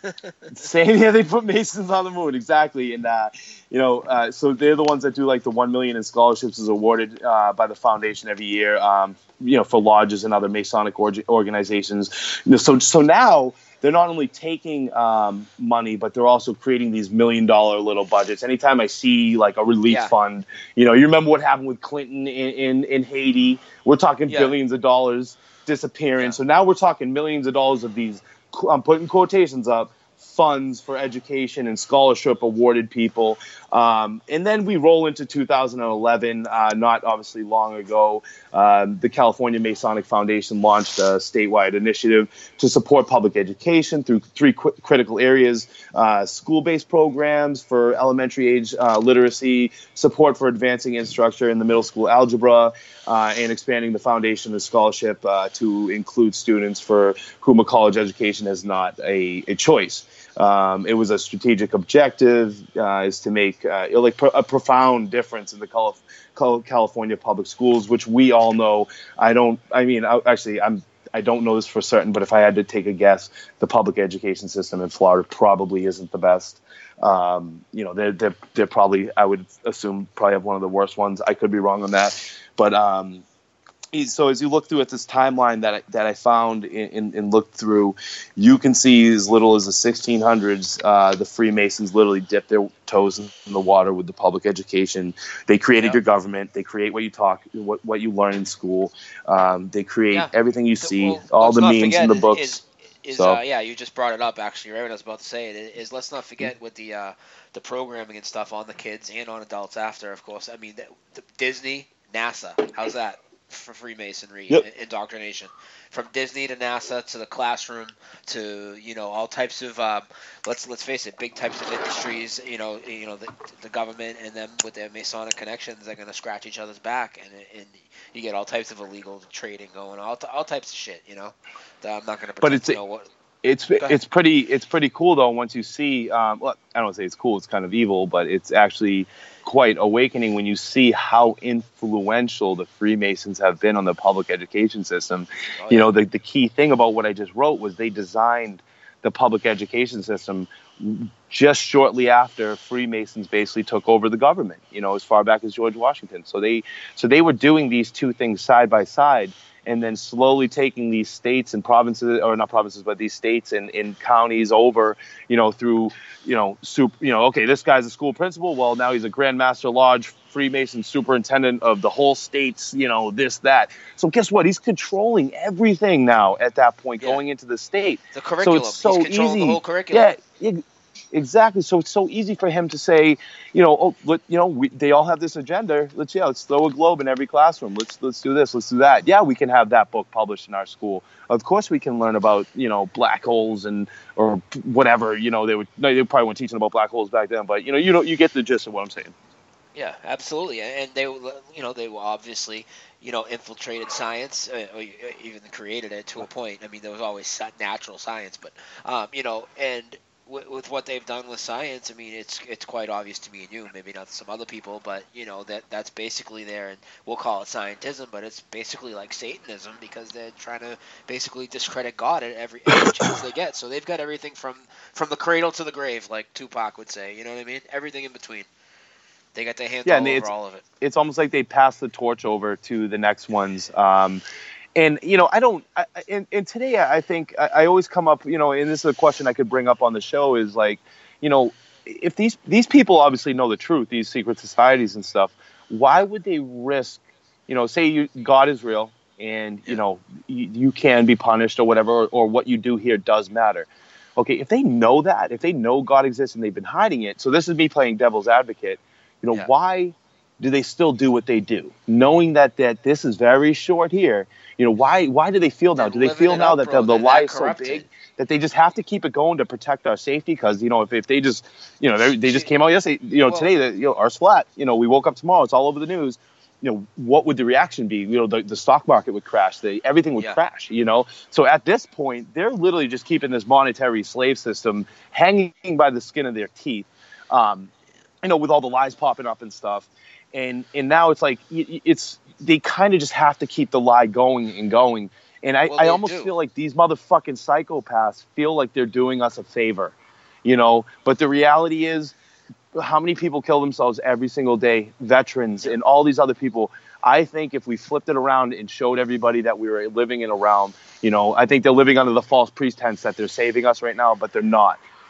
Same year they put Masons on the moon, exactly. And uh, you know, uh, so they're the ones that do like the one million in scholarships is awarded uh, by the foundation every year. Um, you know, for lodges and other Masonic org- organizations. You know, so so now. They're not only taking um, money, but they're also creating these million dollar little budgets. Anytime I see like a relief yeah. fund, you know, you remember what happened with Clinton in, in, in Haiti? We're talking yeah. billions of dollars disappearing. Yeah. So now we're talking millions of dollars of these, I'm putting quotations up, funds for education and scholarship awarded people. Um, and then we roll into two thousand eleven, uh, not obviously long ago. Um, the California Masonic Foundation launched a statewide initiative to support public education through three qu- critical areas: uh, school-based programs for elementary age uh, literacy, support for advancing instructor in the middle school algebra, uh, and expanding the foundation of scholarship uh, to include students for whom a college education is not a, a choice. Um, it was a strategic objective uh, is to make uh, like pro- a profound difference in the Calif- California public schools, which we all know. I don't. I mean, I, actually, I'm. I don't know this for certain, but if I had to take a guess, the public education system in Florida probably isn't the best. Um, you know, they're, they're they're probably, I would assume, probably have one of the worst ones. I could be wrong on that, but. Um, So as you look through at this timeline that I, that I found and, and looked through, you can see as little as the sixteen hundreds, uh, the Freemasons literally dipped their toes in the water with the public education. They created Yeah. your government. They create what you talk, what what you learn in school. Um, they create Yeah. everything you So, see, well, all let's the not memes forget in the is- books. Is, is So- uh, yeah, you just brought it up actually, right when I was about to say it. Is let's not forget with the uh, the programming and stuff on the kids and on adults after, of course. I mean, the, the Disney, NASA, how's that for Freemasonry Yep. and indoctrination? From Disney to NASA to the classroom to you know all types of um, let's let's face it, big types of industries. You know, you know the, the government and them with their Masonic connections are going to scratch each other's back, and and you get all types of illegal trading going, all all types of shit. You know, that I'm not going to But pretend it's to know what. It's ahead. it's pretty it's pretty cool though once you see. Um, well, I don't want to say it's cool. It's kind of evil, but it's actually quite awakening when you see how influential the Freemasons have been on the public education system. Oh, You yeah. know, the the key thing about what I just wrote was they designed the public education system just shortly after Freemasons basically took over the government. You know, as far back as George Washington. So they so they were doing these two things side by side. And then slowly taking these states and provinces, or not provinces, but these states and, and counties over, you know, through, you know, super, you know, okay, this guy's a school principal. Well, now he's a Grand Master Lodge Freemason superintendent of the whole states, you know, this, that. So guess what? He's controlling everything now at that point, Yeah. going into the state. The curriculum. So it's so He's controlling easy. the whole curriculum. Yeah, e- exactly. So it's so easy for him to say, you know, oh, let, you know, we, they all have this agenda. Let's yeah, let's throw a globe in every classroom. Let's let's do this. Let's do that. Yeah, we can have that book published in our school. Of course, we can learn about you know black holes and or whatever. You know, they would no, they probably weren't teaching about black holes back then, but you know, you know, you get the gist of what I'm saying. Yeah, absolutely, and they, you know, they were obviously, you know, infiltrated science, uh, or even created it to a point. I mean, there was always natural science, but, um, you know, and with, with what they've done with science, I mean, it's it's quite obvious to me and you, maybe not to some other people, but you know that that's basically there, and we'll call it scientism, but it's basically like Satanism because they're trying to basically discredit God at every, every chance they get. So they've got everything from from the cradle to the grave, like Tupac would say. You know what I mean? Everything in between. They got their hands Yeah, all and over it's- all of it. It's almost like they pass the torch over to the next ones. Um, and, you know, I don't, I, I- and, and today I think I, I always come up, you know, and this is a question I could bring up on the show is like, you know, if these, these people obviously know the truth, these secret societies and stuff, why would they risk, you know, say you, God is real and, you know, you, you can be punished or whatever, or, or what you do here does matter. Okay, if they know that, if they know God exists and they've been hiding it, so this is me playing devil's advocate, you know, Yeah. why do they still do what they do? Knowing that, that this is very short here, you know, why why do they feel now? They're Do they living feel it now up, that bro. the, the They're lie that is so corrupted. big that they just have to keep it going to protect our safety? Because, you know, if, if they just, you know, they, they just came out yesterday, you know, Well- today, that you know, Earth's flat, you know, we woke up tomorrow, it's all over the news. You know, what would the reaction be? You know, the, the stock market would crash. The, everything would Yeah. crash, you know? So at this point, they're literally just keeping this monetary slave system hanging by the skin of their teeth, um, you know, with all the lies popping up and stuff. And and now it's like, y- y- it's they kind of just have to keep the lie going and going. And I, Well, I they almost do. feel like these motherfucking psychopaths feel like they're doing us a favor, you know? But the reality is, how many people kill themselves every single day? Veterans and all these other people. I think if we flipped it around and showed everybody that we were living in a realm, you know, I think they're living under the false pretense that they're saving us right now, but they're not.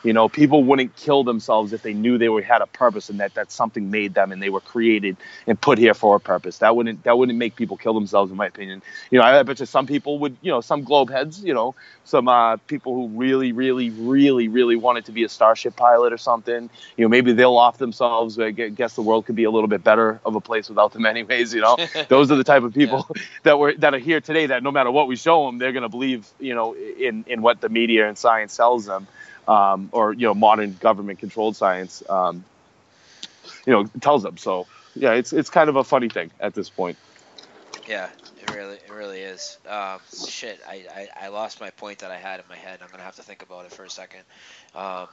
You know, people wouldn't kill themselves if they knew they were, had a purpose and that, that something made them and they were created and put here for a purpose. That wouldn't that wouldn't make people kill themselves, in my opinion. You know, I, I bet you some people would, you know, some globe heads, you know, some uh, people who really, really, really, really wanted to be a starship pilot or something. You know, maybe they'll off themselves. I guess the world could be a little bit better of a place without them anyways, you know. Those are the type of people yeah. that were that are here today that no matter what we show them, they're going to believe, you know, in, in what the media and science tells them. Um, or, you know, modern government controlled science, um, you know, tells them. So, yeah, it's it's kind of a funny thing at this point. Yeah, it really it really is. Um, shit, I, I, I lost my point that I had in my head. I'm going to have to think about it for a second. Um,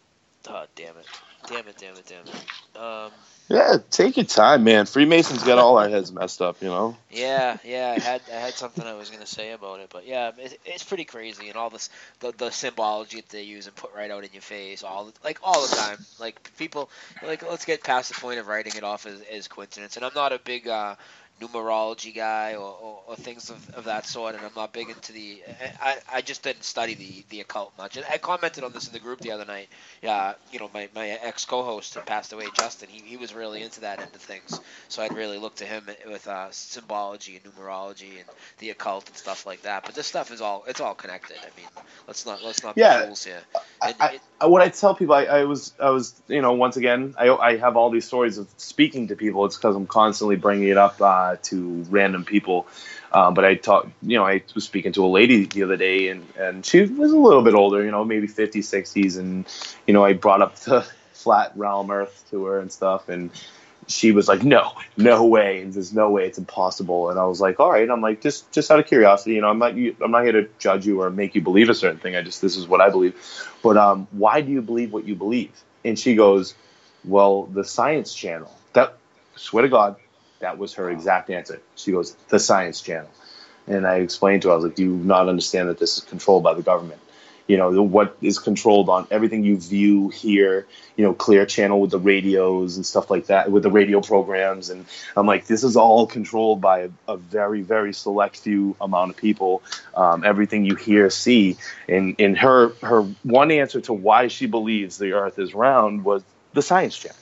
oh, damn it. Damn it, damn it, damn it. Um, yeah, take your time, man. Freemasons got all our heads messed up, you know? Yeah, yeah, I had I had something I was going to say about it. But, yeah, it, it's pretty crazy. And all this, the, the symbology that they use and put right out in your face, all the, like all the time. Like, people, like, let's get past the point of writing it off as, as coincidence. And I'm not a big uh, numerology guy or, or, or things of, of that sort, and I'm not big into the I, I just didn't study the, the occult much. And I commented on this in the group the other night. Yeah, you know, my, my ex co-host who passed away, Justin, he, he was really into that end of things, so I'd really look to him with uh, symbology and numerology and the occult and stuff like that. But this stuff is all it's all connected. I mean, let's not let's not yeah, be fools here. And I, it, I, what I tell people, I, I was I was you know, once again, I I have all these stories of speaking to people. It's because I'm constantly bringing it up uh, to random people. Um, but I talked, you know, I was speaking to a lady the other day, and, and she was a little bit older, you know, maybe fifties, sixties, and, you know, I brought up the flat realm Earth to her and stuff, and she was like, no, no way, and there's no way, it's impossible. And I was like, all right, I'm like, just just out of curiosity, you know, I'm not I'm not here to judge you or make you believe a certain thing. I just, this is what I believe. But um, why do you believe what you believe? And she goes, well, the Science Channel. That, swear to God, that was her exact answer. She goes, the Science Channel. And I explained to her, I was like, do you not understand that this is controlled by the government? You know, what is controlled on everything you view, hear, you know, Clear Channel with the radios and stuff like that, with the radio programs. And I'm like, this is all controlled by a, a very, very select few amount of people. Um, everything you hear, see. And, and her, her one answer to why she believes the Earth is round was the Science Channel.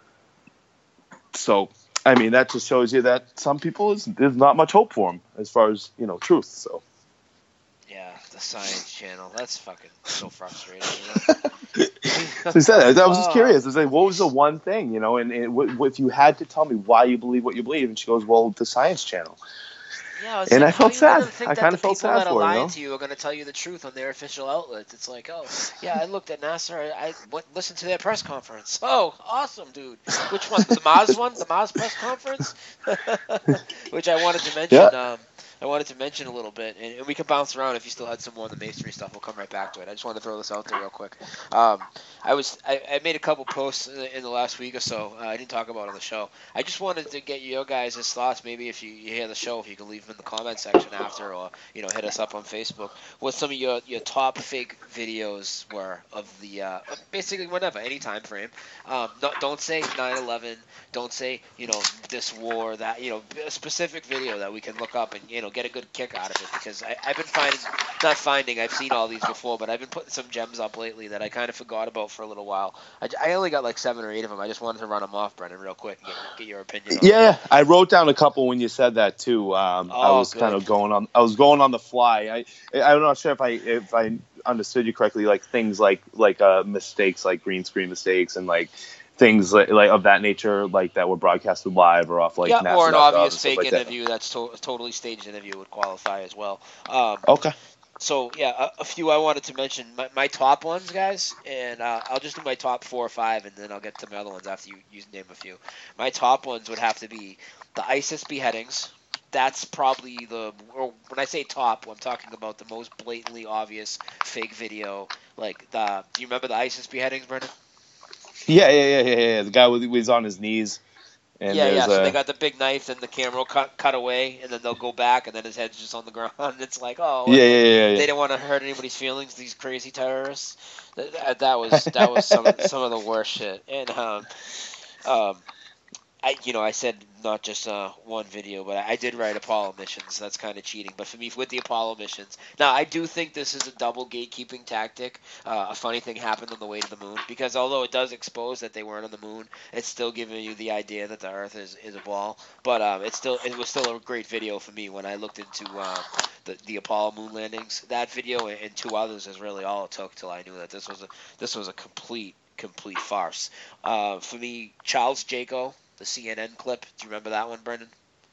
So, I mean, that just shows you that some people, is, there's not much hope for them as far as, you know, truth. So. Yeah, the Science Channel. That's fucking so frustrating. You know? So he said, I was just curious. I was like, what was the one thing, you know, and, and w- if you had to tell me why you believe what you believe, and she goes, well, the Science Channel. Yeah, and like, I felt sad. I kind of felt sad for her. People that are lying you know? to you are going to tell you the truth on their official outlets. It's like, oh, yeah, I looked at NASA. I, I went, listened to their press conference. Oh, awesome, dude. Which one? The Mars one? The Mars press conference? Which I wanted to mention. Yeah. Um, I wanted to mention a little bit, and, and we can bounce around if you still had some more of the masonry stuff. We'll come right back to it. I just wanted to throw this out there real quick. Um, I was I, I made a couple posts in the, in the last week or so. Uh, I didn't talk about on the show. I just wanted to get your guys' thoughts. Maybe if you, you hear the show, if you can leave them in the comment section after, or you know, hit us up on Facebook. What some of your, your top fake videos were of the uh, basically whatever, any time frame. Um, not, don't say nine eleven. Don't say you know this war, that you know a specific video that we can look up and you know get a good kick out of it, because I, I've been finding, not finding, I've seen all these before, but I've been putting some gems up lately that I kind of forgot about for a little while. I, I only got like seven or eight of them. I just wanted to run them off, Brennan, real quick and get, get your opinion on Yeah, I wrote down a couple when you said that too. Um, oh, I was good. kind of going on. I was going on the fly. I I'm not sure if I if I understood you correctly. Like things like like uh, mistakes, like green screen mistakes, and like. Things like, like of that nature, like that were broadcasted live or off like yeah, NASA or an obvious fake like interview that. that's to- totally staged interview would qualify as well. Um, okay. So yeah, a, a few I wanted to mention. My, my top ones, guys, and uh, I'll just do my top four or five, and then I'll get to my other ones after you, you name a few. My top ones would have to be the ISIS beheadings. That's probably the, or when I say top, I'm talking about the most blatantly obvious fake video. Like the, do you remember the ISIS beheadings, Brendan? Yeah, yeah, yeah, yeah, yeah. The guy was, was on his knees. And yeah, yeah. So a... they got the big knife, and the camera will cut cut away, and then they'll go back, and then his head's just on the ground. It's like, oh, yeah, yeah, yeah, yeah. They didn't want to hurt anybody's feelings. These crazy terrorists. That, that was that was some some of the worst shit. And um, um, I, you know, I said not just uh, one video, but I did write Apollo missions. That's kind of cheating. But for me, with the Apollo missions, now I do think this is a double gatekeeping tactic. Uh, a funny thing happened on the way to the moon, because although it does expose that they weren't on the moon, it's still giving you the idea that the Earth is, is a ball. But um, it's still it was still a great video for me when I looked into uh, the the Apollo moon landings. That video and, and two others is really all it took till I knew that this was a this was a complete complete farce. Uh, for me, Charles Jaco, the C N N clip. Do you remember that one, Brendan?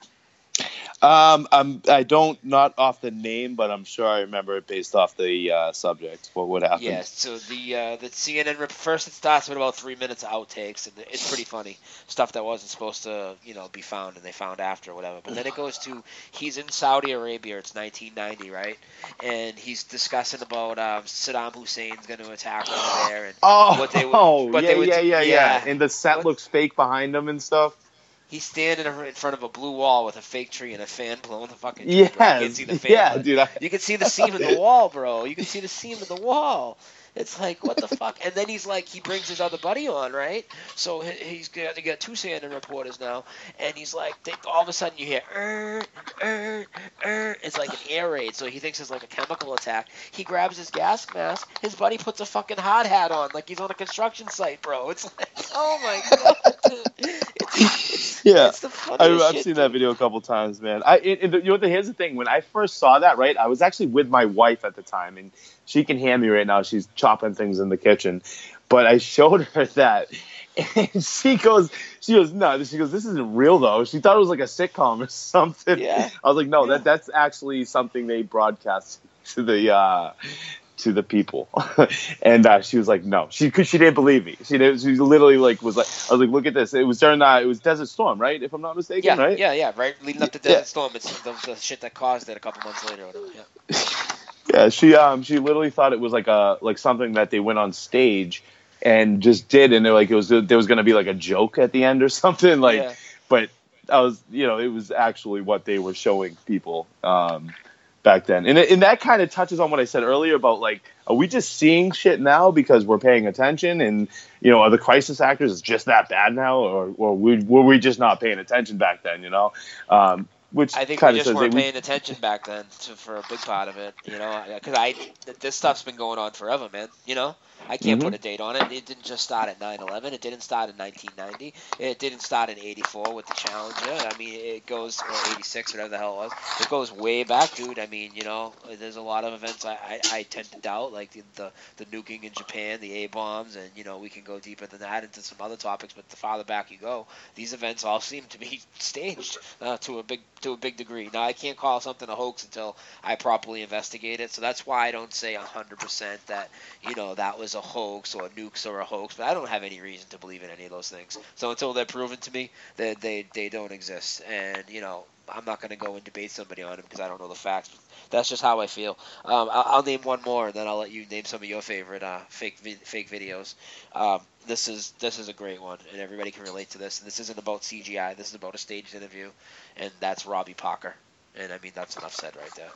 Um, I'm, I don't, not off the name, but I'm sure I remember it based off the uh, subject. What would happen? Yeah, so the uh, the C N N rip, first it starts with about three minutes of outtakes, and it's pretty funny. Stuff that wasn't supposed to, you know, be found, and they found after or whatever. But then it goes to, he's in Saudi Arabia, it's nineteen ninety, right? And he's discussing about um, Saddam Hussein's going to attack over there. And Oh, what they would, oh what yeah, they would, yeah, yeah, yeah, yeah. And the set What- looks fake behind him and stuff. He's standing in front of a blue wall with a fake tree and a fan blowing the fucking tree, bro. You Yes, can see the fan, yeah, but dude. I, you can see the seam in the wall, bro. You can see the seam in the wall. It's like, what the fuck? And then he's like, he brings his other buddy on, right? So he- he's got to get two C N N reporters now, and he's like, they, all of a sudden you hear, er, er, er. It's like an air raid, so he thinks it's like a chemical attack. He grabs his gas mask. His buddy puts a fucking hard hat on, like he's on a construction site, bro. It's like, oh my god, dude. It's, it's, Yeah. it's the I, funniest I've shit, seen dude. that video a couple times, man. I, it, it- you know, the, here's the thing. When I first saw that, right, I was actually with my wife at the time, and she can hear me right now. She's chopping things in the kitchen, but I showed her that, and she goes, she goes, no, she goes, this isn't real though. She thought it was like a sitcom or something. Yeah. I was like, no, Yeah. that that's actually something they broadcast to the uh, to the people. And uh, she was like, no, she cause she didn't believe me. She didn't, she literally like was like, I was like, look at this. It was during uh, it was Desert Storm, right? If I'm not mistaken, Yeah, right? yeah, yeah, right? Leading up to Yeah. Desert Storm, it's the, the shit that caused it a couple months later. Or whatever, yeah. Yeah, she um she literally thought it was like a like something that they went on stage and just did, and they're like it was there was gonna be like a joke at the end or something like, Yeah. but I was you know it was actually what they were showing people um back then, and it, and that kind of touches on what I said earlier about like are we just seeing shit now because we're paying attention, and you know are the crisis actors just that bad now, or or we, were we just not paying attention back then, you know? Um, Which I think we kind of just says weren't that we- paying attention back then to, for a big part of it, you know, because I th- this stuff's been going on forever, man. You know, I can't Mhm. put a date on it. It didn't just start at nine eleven. It didn't start in nineteen ninety. It didn't start in eighty-four with the Challenger. I mean, it goes or eighty-six, whatever the hell it was. It goes way back, dude. I mean, you know, there's a lot of events I, I, I tend to doubt, like the, the the nuking in Japan, the A bombs, and you know we can go deeper than that into some other topics. But the farther back you go, these events all seem to be staged uh, to a big to a big degree. Now I can't call something a hoax until I properly investigate it. So that's why I don't say one hundred percent that you know that was a hoax or nukes are a hoax. But I don't have any reason to believe in any of those things. So until they're proven to me, they they, they don't exist. And you know I'm not going to go and debate somebody on it because I don't know the facts. But that's just how I feel. Um, I'll, I'll name one more, and then I'll let you name some of your favorite uh, fake vi- fake videos. Um, this is this is a great one, and everybody can relate to this. And this isn't about C G I. This is about a staged interview, and that's Robbie Parker. And I mean, that's enough said right there.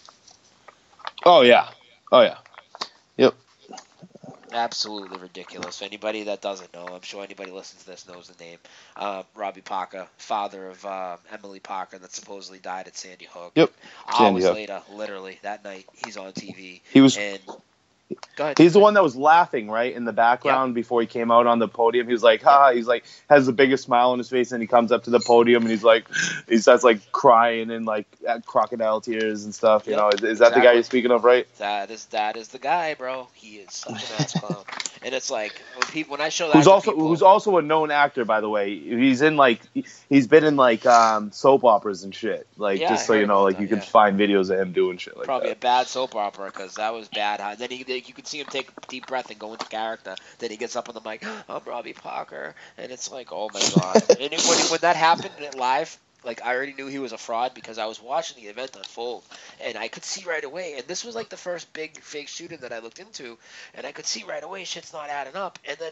Oh yeah, oh yeah, yep. Absolutely ridiculous. Anybody that doesn't know, I'm sure anybody listens to this knows the name. Uh, Robbie Parker, father of uh, Emily Parker, that supposedly died at Sandy Hook. Yep. Hours Sandy Hook. later, literally that night, he's on T V. He was. And go ahead. He's the one that was laughing, right, in the background before he came out on the podium. He was like, ha, he's like, has the biggest smile on his face, and he comes up to the podium, and he's like, he starts, like, crying and, like, crocodile tears and stuff, you Yep, know. Is, is that the guy exactly. you're speaking of, right? That is that is the guy, bro. He is such an ass clown. And it's like when people when I show that Who's to also people, who's also a known actor, by the way. He's in, like, he's been in, like, um, soap operas and shit. Like, Yeah, just I so heard you know, about like, that, you can yeah. find videos of him doing shit like probably that. a bad soap opera because that was bad. And then he, you could see him take a deep breath and go into character. Then he gets up on the mic, I'm Robbie Parker, and it's like, oh my god. And it, when when that happened live, like I already knew he was a fraud because I was watching the event unfold, and I could see right away. And this was like the first big fake shooting that I looked into, and I could see right away shit's not adding up. And then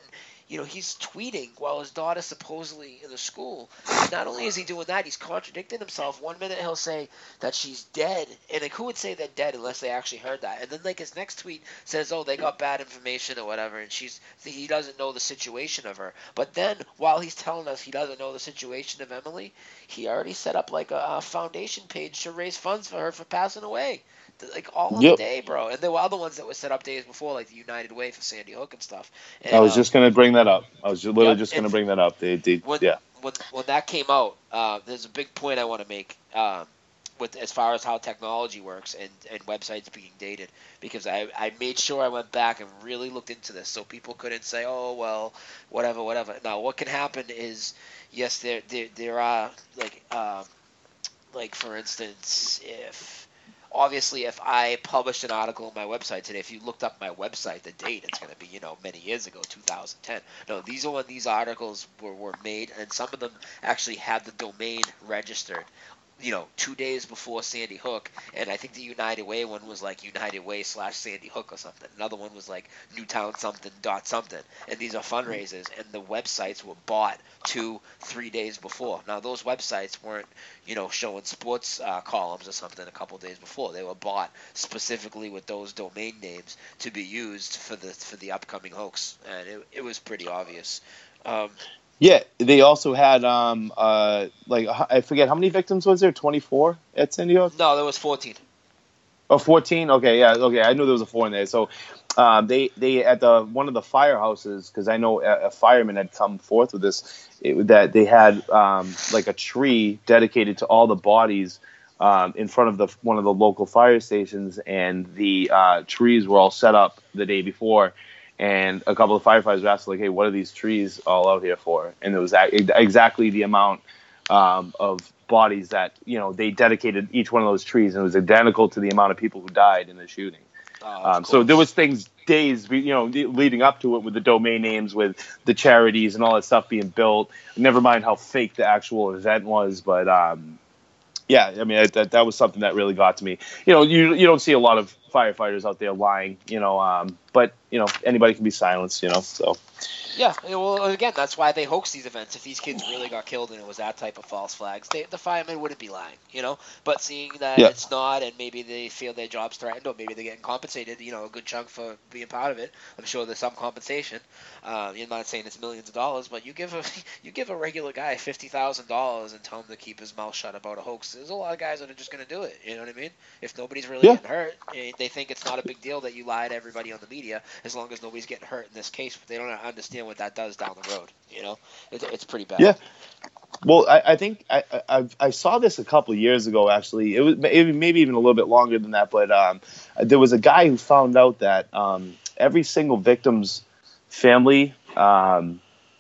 you know, he's tweeting while his daughter's supposedly in the school. And not only is he doing that, he's contradicting himself. One minute he'll say that she's dead, and like who would say they're dead unless they actually heard that? And then like his next tweet says, "Oh, they got bad information or whatever," and she's he doesn't know the situation of her. But then while he's telling us he doesn't know the situation of Emily, he already set up like a, a foundation page to raise funds for her for passing away. Like all in Yep. a day, bro. And there were other ones that were set up days before, like the United Way for Sandy Hook and stuff. And, I was uh, just gonna bring that up. I was ju- literally Yep, just gonna and- bring that up. They, they, when, yeah. when when that came out, uh, there's a big point I want to make um, with as far as how technology works and, and websites being dated, because I, I made sure I went back and really looked into this so people couldn't say, oh well, whatever, whatever. Now what can happen is, yes, there there there are like um, like for instance, if obviously if I published an article on my website today, if you looked up my website, the date, it's going to be, you know, many years ago, two thousand ten. No, these are when these articles were, were made, and some of them actually had the domain registered, you know, two days before Sandy Hook. And I think the United Way one was like United Way slash Sandy Hook or something. Another one was like Newtown something dot something. And these are fundraisers, and the websites were bought two, three days before. Now those websites weren't, you know, showing sports uh, columns or something a couple days before. They were bought specifically with those domain names to be used for the for the upcoming hoax, and it it was pretty obvious. Um, Yeah, they also had um uh like I forget how many victims was there? twenty-four at Sandy Hook? no, there was fourteen. Oh, fourteen? Okay, yeah, okay. I knew there was a four in there. So um, they they at the one of the firehouses, because I know a, a fireman had come forth with this, it, that they had um, like a tree dedicated to all the bodies um, in front of the one of the local fire stations, and the uh, trees were all set up the day before. And a couple of firefighters were asking, like, hey, what are these trees all out here for? And it was a- exactly the amount um, of bodies that, you know, they dedicated each one of those trees, and it was identical to the amount of people who died in the shooting. Oh, of Um, so there course. was things days, you know, leading up to it with the domain names, with the charities and all that stuff being built. Never mind how fake the actual event was, but um, yeah, I mean that that was something that really got to me. You know, you you don't see a lot of firefighters out there lying, you know, um, but you know anybody can be silenced, you know. So Yeah, well, again, that's why they hoax these events. If these kids really got killed and it was that type of false flags, they, the firemen wouldn't be lying, you know. But seeing that Yeah. it's not, and maybe they feel their job's threatened, or maybe they're getting compensated, you know, a good chunk for being part of it. I'm sure there's some compensation. Uh, you're not saying it's millions of dollars, but you give a you give a regular guy fifty thousand dollars and tell him to keep his mouth shut about a hoax. There's a lot of guys that are just going to do it. You know what I mean? If nobody's really Yeah. getting hurt, eh, they think it's not a big deal that you lie to everybody on the media, as long as nobody's getting hurt in this case. But they don't understand what that does down the road. You know, it, it's pretty bad. yeah. Well, I, I think I, I I saw this a couple of years ago. Actually, it was maybe maybe even a little bit longer than that. But um, there was a guy who found out that um, every single victim's family um,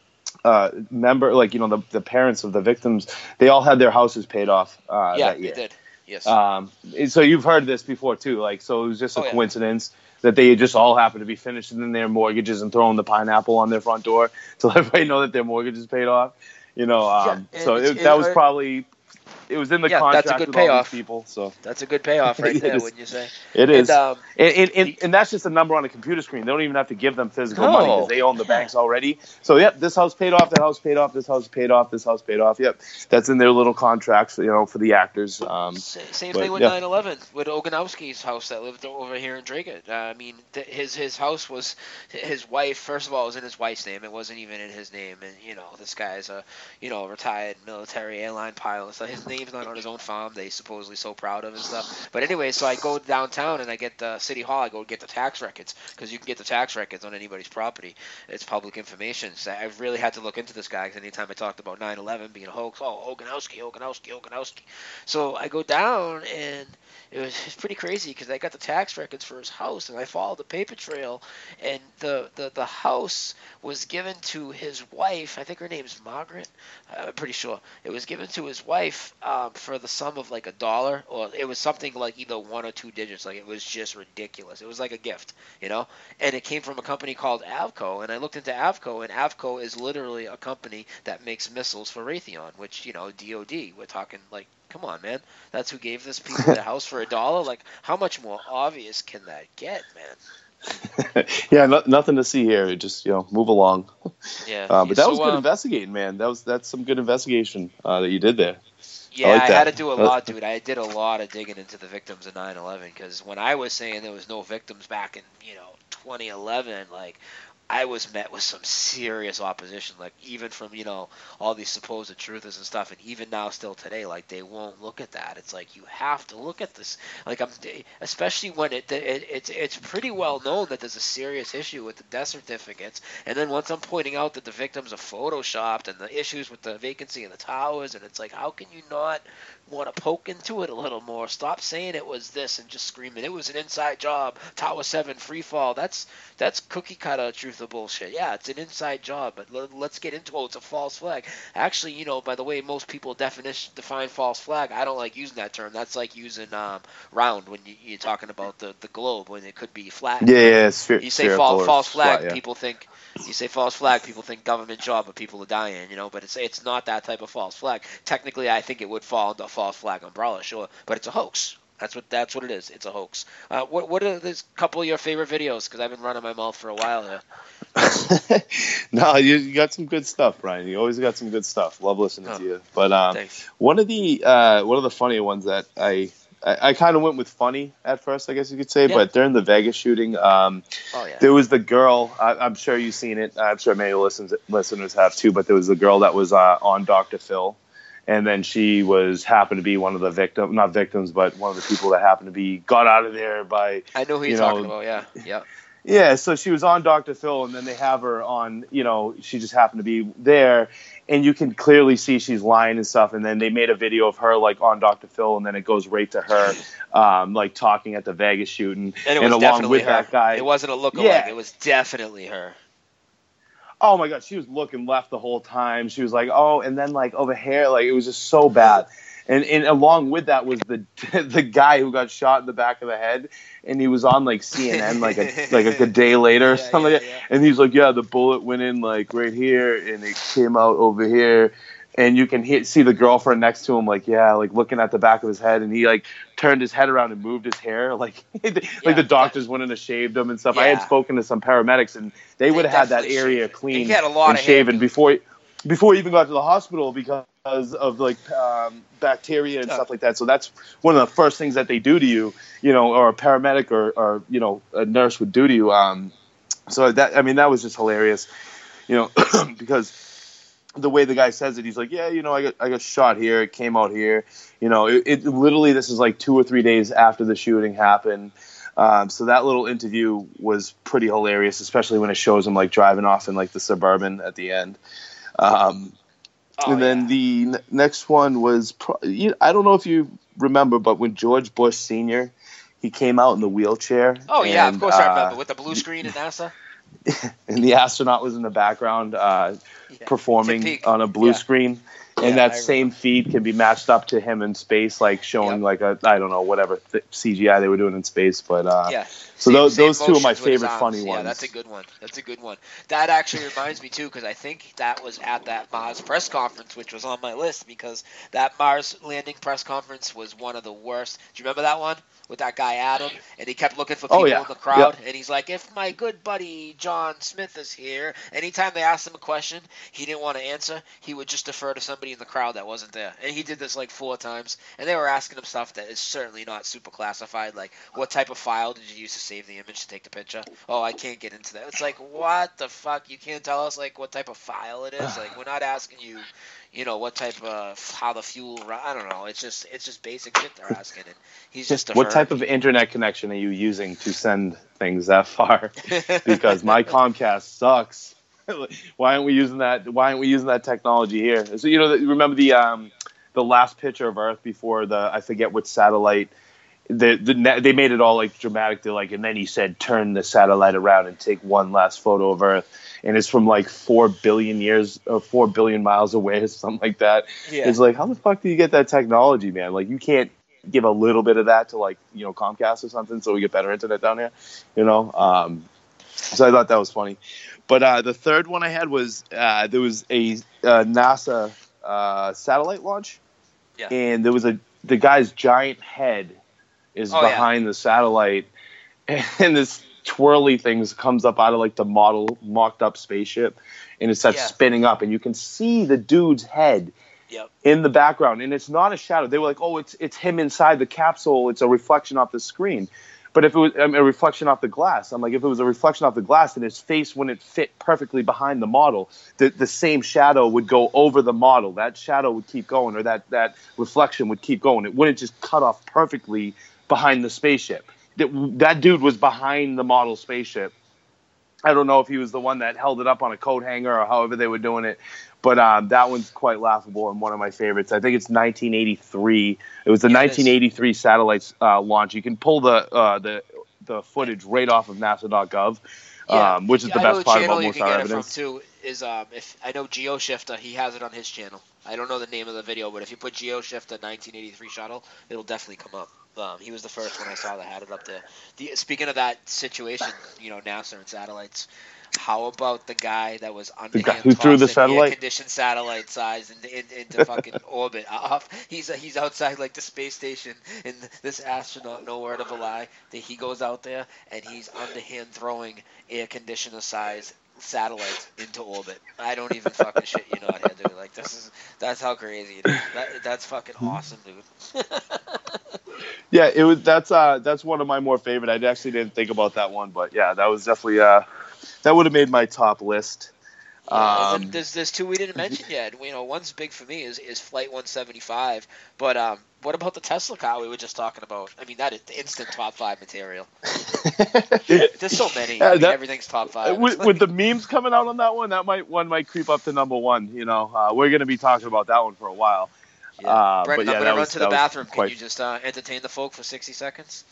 uh, member, like you know the the parents of the victims, they all had their houses paid off uh, yeah, that they year. did. Yes. Um, and so you've heard this before too, like so it was just a Oh, yeah. coincidence that they just all happened to be finishing their mortgages and throwing the pineapple on their front door to let everybody know that their mortgage is paid off. You know, um, Yeah, so it's- it, it- that was it- probably it was in the Yeah, contract that's a good with all payoff. these people. So That's a good payoff right It there, is. wouldn't you say? it is, And, um, and, and, and, the- and that's just a number on a computer screen. They don't even have to give them physical No. money because they own the banks already. So yep, this house paid off, that house paid off, this house paid off, this house paid off. Yep, that's in their little contracts, you know, for the actors. Um, Sa- Same but, thing with yeah. nine eleven, with Oganowski's house that lived over here in Dracut. Uh, I mean, th- his his house was his wife. First of all, it was in his wife's name. It wasn't even in his name. And you know, this guy's a you know retired military airline pilot. So his name's not on his own farm. They supposedly so proud of and stuff. But anyway, so I go downtown and I get the City Hall. I go get the tax records because you can get the tax records on anybody's property. It's public information. So I really had to look into this guy because anytime I talked about nine eleven being a hoax, oh Oganowski, Oganowski, Oganowski. So I go down and it was it's pretty crazy because I got the tax records for his house and I followed the paper trail, and the, the, the house was given to his wife. I think her name's Margaret. I'm pretty sure it was given to his wife um, for the sum of like a dollar, or it was something like either one or two digits. Like it was just ridiculous. It was like a gift, you know. And it came from a company called Avco, and I looked into Avco, and Avco is literally a company that makes missiles for Raytheon, which you know D O D. We're talking like. Come on, man. That's who gave this people their house for a dollar? Like, how much more obvious can that get, man? yeah, no, nothing to see here. Just, you know, move along. Yeah. Uh, but that so, was good um, investigating, man. That was that's some good investigation uh, that you did there. Yeah, I, like I that. had to do a lot, dude. I did a lot of digging into the victims of nine eleven because when I was saying there was no victims back in, you know, twenty eleven, like, I was met with some serious opposition, like, even from, you know, all these supposed truthers and stuff, and even now still today, like, they won't look at that. It's like, you have to look at this, like, I'm, especially when it, it it's it's pretty well known that there's a serious issue with the death certificates, and then once I'm pointing out that the victims are photoshopped and the issues with the vacancy in the towers, and it's like, how can you not want to poke into it a little more? Stop saying it was this and just screaming it was an inside job, Tower seven free fall. That's that's cookie cutter truth of bullshit. Yeah, it's an inside job, but let, let's get into it. It's a false flag. Actually, you know, by the way, most people definition define false flag. I don't like using that term. That's like using um, round when you, you're talking about the, the globe when it could be flat. Yeah, yeah, spher- You say fa- false flag, flat, yeah. people think. You say false flag, people think government job, but people are dying, you know. But it's it's not that type of false flag. Technically, I think it would fall under a false flag umbrella, sure, but it's a hoax. That's what that's what it is. It's a hoax. Uh, what what are this couple of your favorite videos? Because I've been running my mouth for a while here. No, you, you got some good stuff, Brian. You always got some good stuff. Love listening Oh, to you. But um, thanks. one of the uh, one of the funnier ones that I I, I kind of went with funny at first, I guess you could say. Yeah. But during the Vegas shooting, um, Oh yeah. there was the girl. I, I'm sure you've seen it. I'm sure many listens, listeners have too. But there was the girl that was uh, on Doctor Phil. And then she was happened to be one of the victim, not victims, but one of the people that happened to be got out of there by. I know who you you're know, talking about. Yeah. Yeah. Yeah, so she was on Doctor Phil, and then they have her on, you know, she just happened to be there, and you can clearly see she's lying and stuff, and then they made a video of her, like, on Doctor Phil, and then it goes right to her, um, like, talking at the Vegas shooting, And it was and along definitely with her. that guy. It wasn't a lookalike. Yeah. It was definitely her. Oh, my God, she was looking left the whole time. She was like, oh, and then, like, over here, like, it was just so bad. And and along with that was the the guy who got shot in the back of the head, and he was on like C N N like a like a, a day later or Yeah, something yeah, like that. yeah. And he's like, yeah, the bullet went in like right here, and it came out over here. And you can hit, see the girlfriend next to him, like, yeah, like looking at the back of his head, and he like turned his head around and moved his hair, like, like Yeah, the doctors wouldn't have shaved him and stuff. I had Yeah. spoken to some paramedics, and they would have had that definitely area shaved it. clean He had a lot and of hair, shaven dude. before before he even got to the hospital because of like um, bacteria and Yeah. stuff like that. So that's one of the first things that they do to you, you know, or a paramedic or, or you know, a nurse would do to you. Um, so that, I mean, that was just hilarious, you know, because the way the guy says it, he's like, yeah, you know, I got I got shot here. It came out here. You know, it, it literally, this is like two or three days after the shooting happened. Um, so that little interview was pretty hilarious, especially when it shows him like driving off in like the Suburban at the end. Um, Oh, and then yeah. the n- next one was, pro- you, I don't know if you remember, but when George Bush Senior, he came out in the wheelchair. Oh yeah, and, of course I uh, remember with the blue screen at NASA. and the astronaut was in the background uh, Yeah. performing Tim Peake. on a blue Yeah. screen. And Yeah, that I same feed can be matched up to him in space, like showing Yep. like a, I don't know, whatever th- C G I they were doing in space. But uh, Yeah. so Same- those, same those two are my motions with his favorite arms. funny Yeah, ones. that's a good one. That's a good one. That actually reminds me too, because I think that was at that Mars press conference, which was on my list, because that Mars landing press conference was one of the worst. Do you remember that one with that guy Adam? And he kept looking for Oh, people yeah. in the crowd, and he's like, "If my good buddy John Smith is here," anytime they asked him a question he didn't want to answer, he would just defer to somebody in the crowd that wasn't there. And he did this like four times, and they were asking him stuff that is certainly not super classified, like what type of file did you use to save the image to take the picture? Oh, I can't get into that. It's like, what the fuck? You can't tell us like what type of file it is. Like, we're not asking you, you know, what type of how the fuel. Run. I don't know. It's just it's just basic shit they're asking, and he's just What deferring. type of internet connection are you using to send things that far? Because my Comcast sucks. Why aren't we using that? Why aren't we using that technology here? So you know, remember the um, the last picture of Earth before the I forget which satellite. The, the they made it all like dramatic. They're like, and then he said, turn the satellite around and take one last photo of Earth. And it's from like four billion years or four billion miles away or something like that. Yeah. It's like, how the fuck do you get that technology, man? Like, you can't give a little bit of that to like, you know, Comcast or something so we get better internet down here, you know? Um, so I thought that was funny. But uh, the third one I had was uh, there was a uh, NASA uh, satellite launch. Yeah. And there was a the guy's giant head is Oh, yeah. behind the satellite, and this twirly things comes up out of like the model mocked up spaceship, and it starts Yeah. spinning up, and you can see the dude's head Yep. in the background, and it's not a shadow. They were like, oh, it's it's him inside the capsule. It's a reflection off the screen. But if it was I mean, a reflection off the glass, I'm like, if it was a reflection off the glass, then his face wouldn't fit perfectly behind the model. The the same shadow would go over the model. That shadow would keep going, or that, that reflection would keep going. It wouldn't just cut off perfectly behind the spaceship. That, that dude was behind the model spaceship. I don't know if he was the one that held it up on a coat hanger or however they were doing it. But um, that one's quite laughable and one of my favorites. I think it's nineteen eighty-three. It was the Yeah, it nineteen eighty-three satellite uh, launch. You can pull the uh, the the footage right off of NASA dot gov, Yeah. um, which is the I know best part channel about you most can our get evidence. it from too is um if I know GeoShifter, he has it on his channel. I don't know the name of the video, but if you put GeoShifter nineteen eighty-three shuttle, it'll definitely come up. Um, he was the first one I saw that had it up there. The, speaking of that situation, you know, NASA and satellites. How about the guy that was underhand guy who threw the tossing satellite? air-conditioned satellite size into, into, into fucking orbit? Off, he's he's outside like the space station, and this astronaut, no word of a lie, that he goes out there and he's underhand throwing air conditioner size satellites into orbit. I don't even fucking shit you not here, dude. Like this is that's how crazy it is. That, that's fucking awesome, dude. Yeah, it was. That's uh, that's one of my more favorite. I actually didn't think about that one, but yeah, that was definitely uh, that would have made my top list. Yeah, and Um, then there's there's two we didn't mention yet. You know, one's big for me is, is Flight one seventy-five. But um, what about the Tesla car we were just talking about? I mean, that is instant top five material. There's so many. Yeah, I mean, that- everything's top five. with, It's with like- the memes coming out on that one, that might one might creep up to number one. You know, uh, we're going to be talking about that one for a while. yeah. uh, Brendan, but yeah, I'm that gonna run was- to that the was bathroom. Can quite- you just uh, entertain the folk for sixty seconds?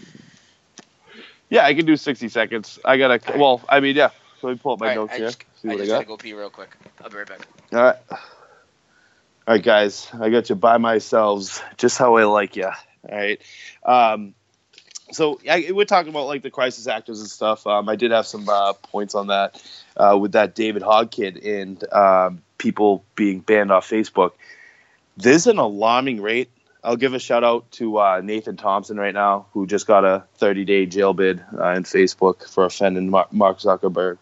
Yeah, I can do sixty seconds. I gotta. All right. Well, I mean, yeah. So let me pull up my All right, notes I here. just, See I what I just got. gotta go pee real quick. I'll be right back. All right. All right, guys. I got you by myself, just how I like you. All right. Um, so I, we're talking about like the crisis actors and stuff. Um, I did have some uh, points on that uh, with that David Hogg kid and um, people being banned off Facebook. There's an alarming rate. I'll give a shout out to uh, Nathan Thompson right now, who just got a thirty-day jail bid uh, in Facebook for offending Mar- Mark Zuckerberg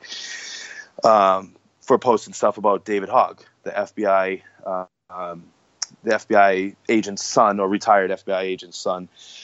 um, for posting stuff about David Hogg, the F B I, uh, um, the F B I agent's son or retired F B I agent's son.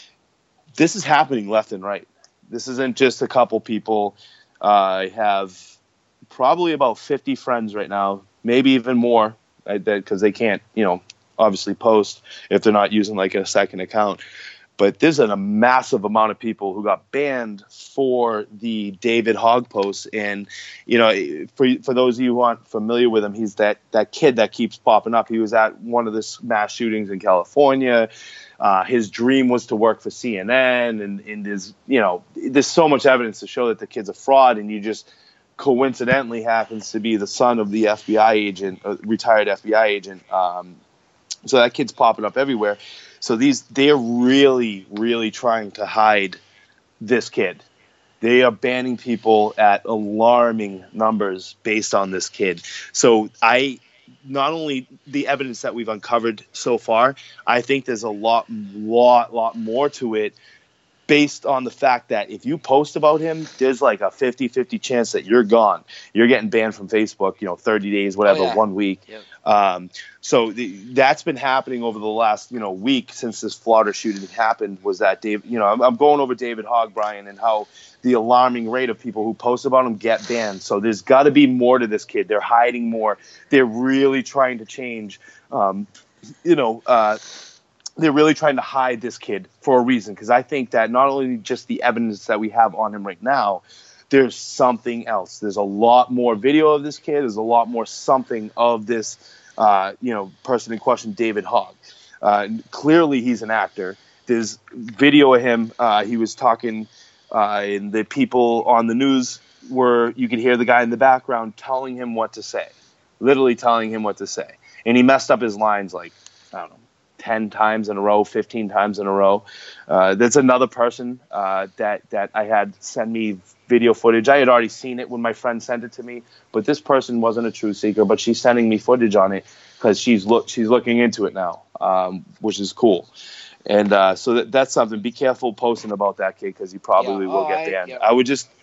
This is happening left and right. This isn't just a couple people. Uh, I have probably about fifty friends right now, maybe even more, because they can't, you know, obviously post if they're not using like a second account. But there's a massive amount of people who got banned for the David Hogg posts. And, you know, for for those of you who aren't familiar with him, he's that, that kid that keeps popping up. He was at one of the mass shootings in California. Uh, his dream was to work for C N N. And, and there's, you know, there's so much evidence to show that the kid's a fraud. And you just coincidentally happens to be the son of the F B I agent, uh, retired F B I agent. Um, so that kid's popping up everywhere. So these, they're really, really trying to hide this kid. They are banning people at alarming numbers based on this kid. So I, not only the evidence that we've uncovered so far, I think there's a lot, lot, lot more to it based on the fact that if you post about him, there's like a fifty-fifty chance that you're gone. You're getting banned from Facebook, you know, thirty days, whatever, Oh, yeah. one week. Yep. Um, so the, that's been happening over the last, you know, week since this Florida shooting happened. Was that Dave? You know, I'm, I'm going over David Hogg, Brian, and how the alarming rate of people who post about him get banned. So there's got to be more to this kid. They're hiding more. They're really trying to change. Um, you know, uh, they're really trying to hide this kid for a reason. Because I think that not only just the evidence that we have on him right now, there's something else. There's a lot more video of this kid. There's a lot more something of this, uh, you know, person in question, David Hogg. Uh, clearly, he's an actor. There's video of him. Uh, he was talking, uh, and the people on the news were, you could hear the guy in the background telling him what to say, literally telling him what to say. And he messed up his lines like, I don't know, ten times in a row, fifteen times in a row. Uh, there's another person uh, that, that I had send me video footage. I had already seen it when my friend sent it to me, but this person wasn't a truth seeker, but she's sending me footage on it because she's look she's looking into it now, um, which is cool. And uh, so that, that's something. Be careful posting about that kid because you probably Yeah. will Oh, get I- banned. yeah. I would just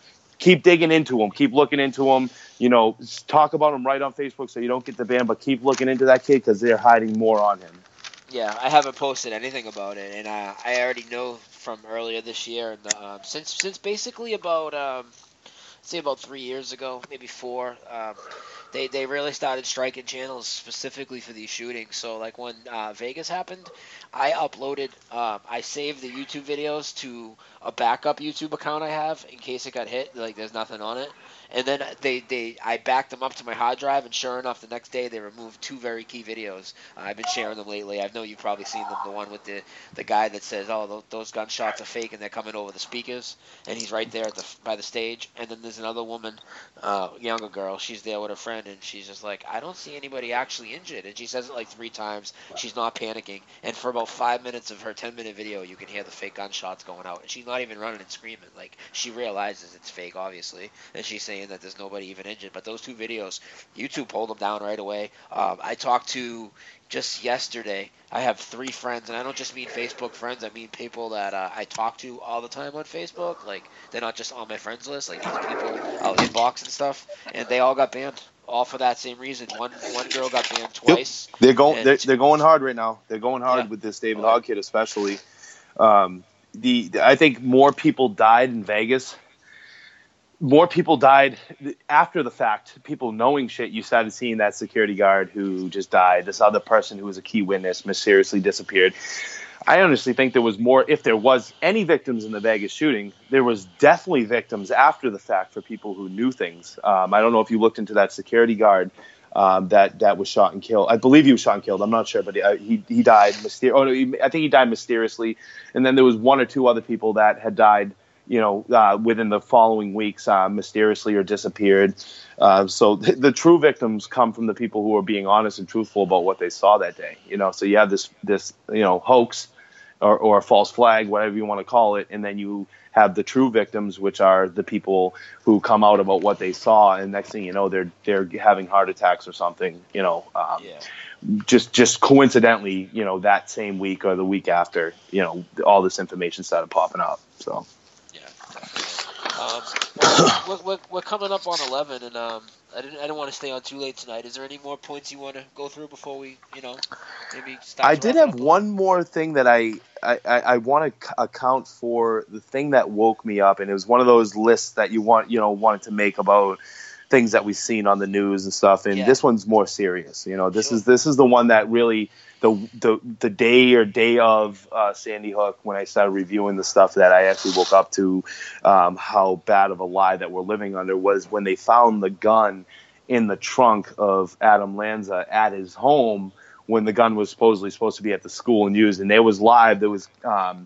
keep digging into them, keep looking into them. You know, talk about them right on Facebook so you don't get the ban, but keep looking into that kid because they're hiding more on him. Yeah, I haven't posted anything about it, and uh, I already know from earlier this year, and uh, since since basically about um, say about three years ago, maybe four. Um, they they really started striking channels specifically for these shootings. So like when uh, Vegas happened, I uploaded, um, I saved the YouTube videos to a backup YouTube account I have in case it got hit. Like there's nothing on it. And then they, they I backed them up to my hard drive, and sure enough, the next day they removed two very key videos. Uh, I've been sharing them lately. I know you've probably seen them. The one with the, the guy that says, "Oh, those, those gunshots are fake," and they're coming over the speakers, and he's right there at the by the stage. And then there's another woman, uh, younger girl. She's there with her friend, and she's just like, "I don't see anybody actually injured." And she says it like three times. She's not panicking. And for about five minutes of her ten-minute video, you can hear the fake gunshots going out, and she's not even running and screaming. Like she realizes it's fake, obviously, and she's saying that there's nobody even injured. But those two videos, YouTube pulled them down right away. Um, I talked to just yesterday. I have three friends, and I don't just mean Facebook friends. I mean people that uh, I talk to all the time on Facebook. Like they're not just on my friends list. Like these people I'll inbox and stuff, and they all got banned. All for that same reason. One one girl got banned twice. They're going. They're, they're going hard right now. They're going hard Yeah. with this David Hogg kid, especially. Um, the I think more people died in Vegas. More people died after the fact. People knowing shit. You started seeing that security guard who just died. This other person who was a key witness mysteriously disappeared. I honestly think there was more. If there was any victims in the Vegas shooting, there was definitely victims after the fact for people who knew things. Um, I don't know if you looked into that security guard um, that that was shot and killed. I believe he was shot and killed. I'm not sure, but he he, he died myster- Oh, no, he, I think he died mysteriously. And then there was one or two other people that had died, you know, uh, within the following weeks, uh, mysteriously or disappeared. Uh, so th- the true victims come from the people who are being honest and truthful about what they saw that day. You know, so you have this this you know hoax. Or, or a false flag, whatever you want to call it, and then you have the true victims, which are the people who come out about what they saw, and next thing you know, they're they're having heart attacks or something, you know, um, Yeah. just just coincidentally, you know, that same week or the week after, you know, all this information started popping up. So Yeah, definitely. Um, well, we're, we're, we're coming up on eleven, and um, I didn't I didn't want to stay on too late tonight. Is there any more points you want to go through before we, you know, maybe start? I to did wrap it have up? one more thing that I I, I, I want to c- account for the thing that woke me up, and it was one of those lists that you want you know wanted to make about things that we've seen on the news and stuff. And Yeah. this one's more serious. You know, this Sure. is this is the one that really the the the day or day of uh, Sandy Hook, when I started reviewing the stuff that I actually woke up to, um, how bad of a lie that we're living under, was when they found the gun in the trunk of Adam Lanza at his home when the gun was supposedly supposed to be at the school and used. And there was live, there was um,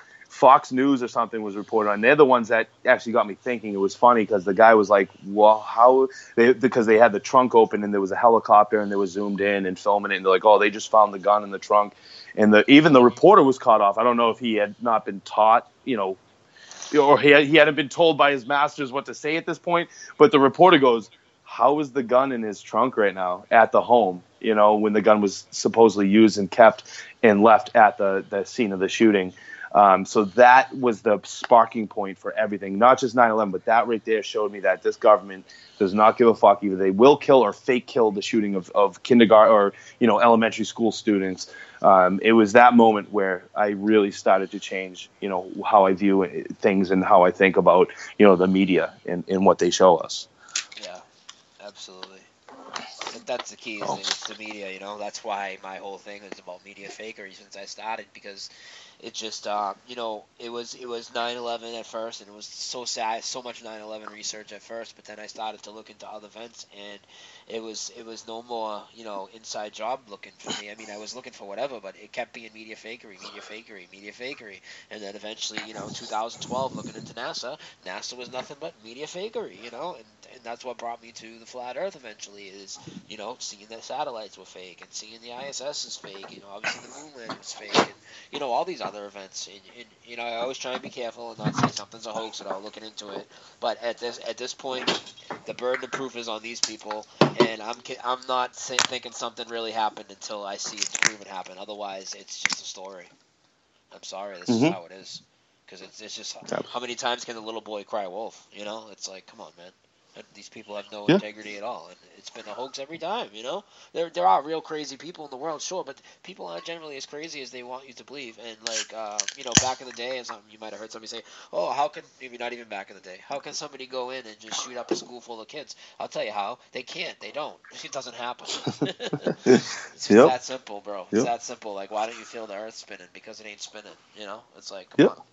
Fox News or something was reported on. They're the ones that actually got me thinking. It was funny because the guy was like, well, how they, because they had the trunk open and there was a helicopter and they were zoomed in and filming it. And they're like, oh, they just found the gun in the trunk. And the, even the reporter was caught off. I don't know if he had not been taught, you know, or he, he hadn't been told by his masters what to say at this point. But the reporter goes, how is the gun in his trunk right now at the home, you know, when the gun was supposedly used and kept and left at the, the scene of the shooting? Um, so that was the sparking point for everything, not just nine eleven, but that right there showed me that this government does not give a fuck. Either they will kill or fake kill the shooting of, of kindergarten or, you know, elementary school students. Um, it was that moment where I really started to change, you know, how I view things and how I think about, you know, the media and, and what they show us. Yeah, absolutely. That- That's the key. Is it's the media. You know, that's why my whole thing is about media fakery since I started, because it just, uh, you know, it was it was nine eleven at first, and it was so sad, so much nine eleven research at first. But then I started to look into other events, and it was it was no more, you know, inside job looking for me. I mean, I was looking for whatever, but it kept being media fakery, media fakery, media fakery, and then eventually, you know, two thousand twelve, looking into NASA, NASA was nothing but media fakery, you know, and and that's what brought me to the flat Earth eventually. Is, you know, seeing that satellites were fake and seeing the I S S is fake, you know, obviously the moon landing was fake, and, you know, all these other events. And, and you know, I always try and be careful and not say something's a hoax without looking into it. But at this at this point, the burden of proof is on these people, and I'm ki- I'm not say, thinking something really happened until I see it's proven happen. Otherwise, it's just a story. I'm sorry, this Mhm. is how it is. because it's it's just how many times can the little boy cry wolf? You know, it's like, come on, man. These people have no yeah. integrity at all, and it's been a hoax every time. You know, there there are real crazy people in the world, sure, but people aren't generally as crazy as they want you to believe. And like, uh, you know, back in the day, and something you might have heard somebody say, "Oh, how can maybe not even back in the day? How can somebody go in and just shoot up a school full of kids?" I'll tell you how. They can't. They don't. It doesn't happen. It's yep. that simple, bro. It's yep. that simple. Like, why don't you feel the Earth spinning? Because it ain't spinning. You know, it's like, come yep. on.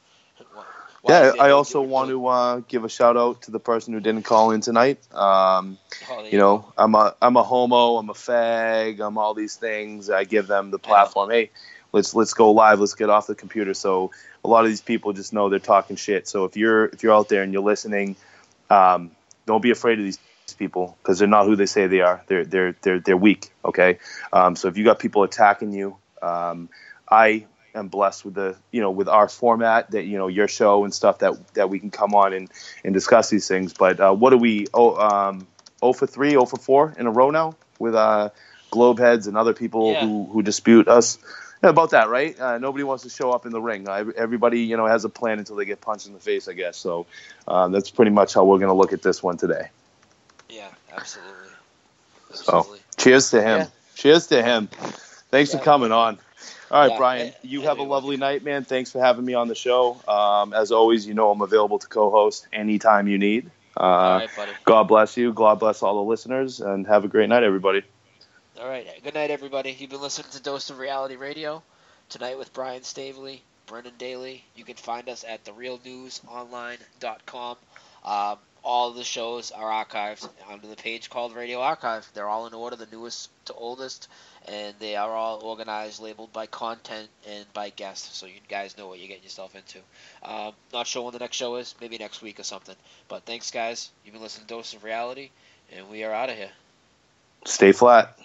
Why yeah, I also want to uh, give a shout out to the person who didn't call in tonight. Um, oh, you know, go. I'm a I'm a homo, I'm a fag, I'm all these things. I give them the platform. Hey, let's let's go live. Let's get off the computer. So a lot of these people just know they're talking shit. So if you're if you're out there and you're listening, um, don't be afraid of these people because they're not who they say they are. They're they're they're they're weak. Okay, um, so if you got people attacking you, um, I. I'm blessed with the, you know, with our format that, you know, your show and stuff that, that we can come on and, and discuss these things. But uh, what are we, oh, um, oh for three, oh for four in a row now with uh, Globeheads and other people yeah. who, who dispute us? Yeah, about that, right? Uh, nobody wants to show up in the ring. Uh, everybody, you know, has a plan until they get punched in the face, I guess. So um, that's pretty much how we're going to look at this one today. Yeah, absolutely. absolutely. So cheers to him. Yeah. Cheers to him. Thanks yeah. for coming on. All right, yeah, Brian, you have a lovely night, man. Thanks for having me on the show. Um, as always, you know I'm available to co-host anytime you need. Uh, all right, buddy. God bless you. God bless all the listeners, and have a great night, everybody. All right. Good night, everybody. You've been listening to Dose of Reality Radio tonight with Brian Staveley, Brennan Daly. You can find us at the real news online dot com. Um, all of the shows are archived under the page called Radio Archive. They're all in order, the newest to oldest, and they are all organized, labeled by content and by guests, so you guys know what you're getting yourself into. Um, not sure when the next show is, maybe next week or something. But thanks, guys. You've been listening to Dose of Reality, and we are out of here. Stay flat.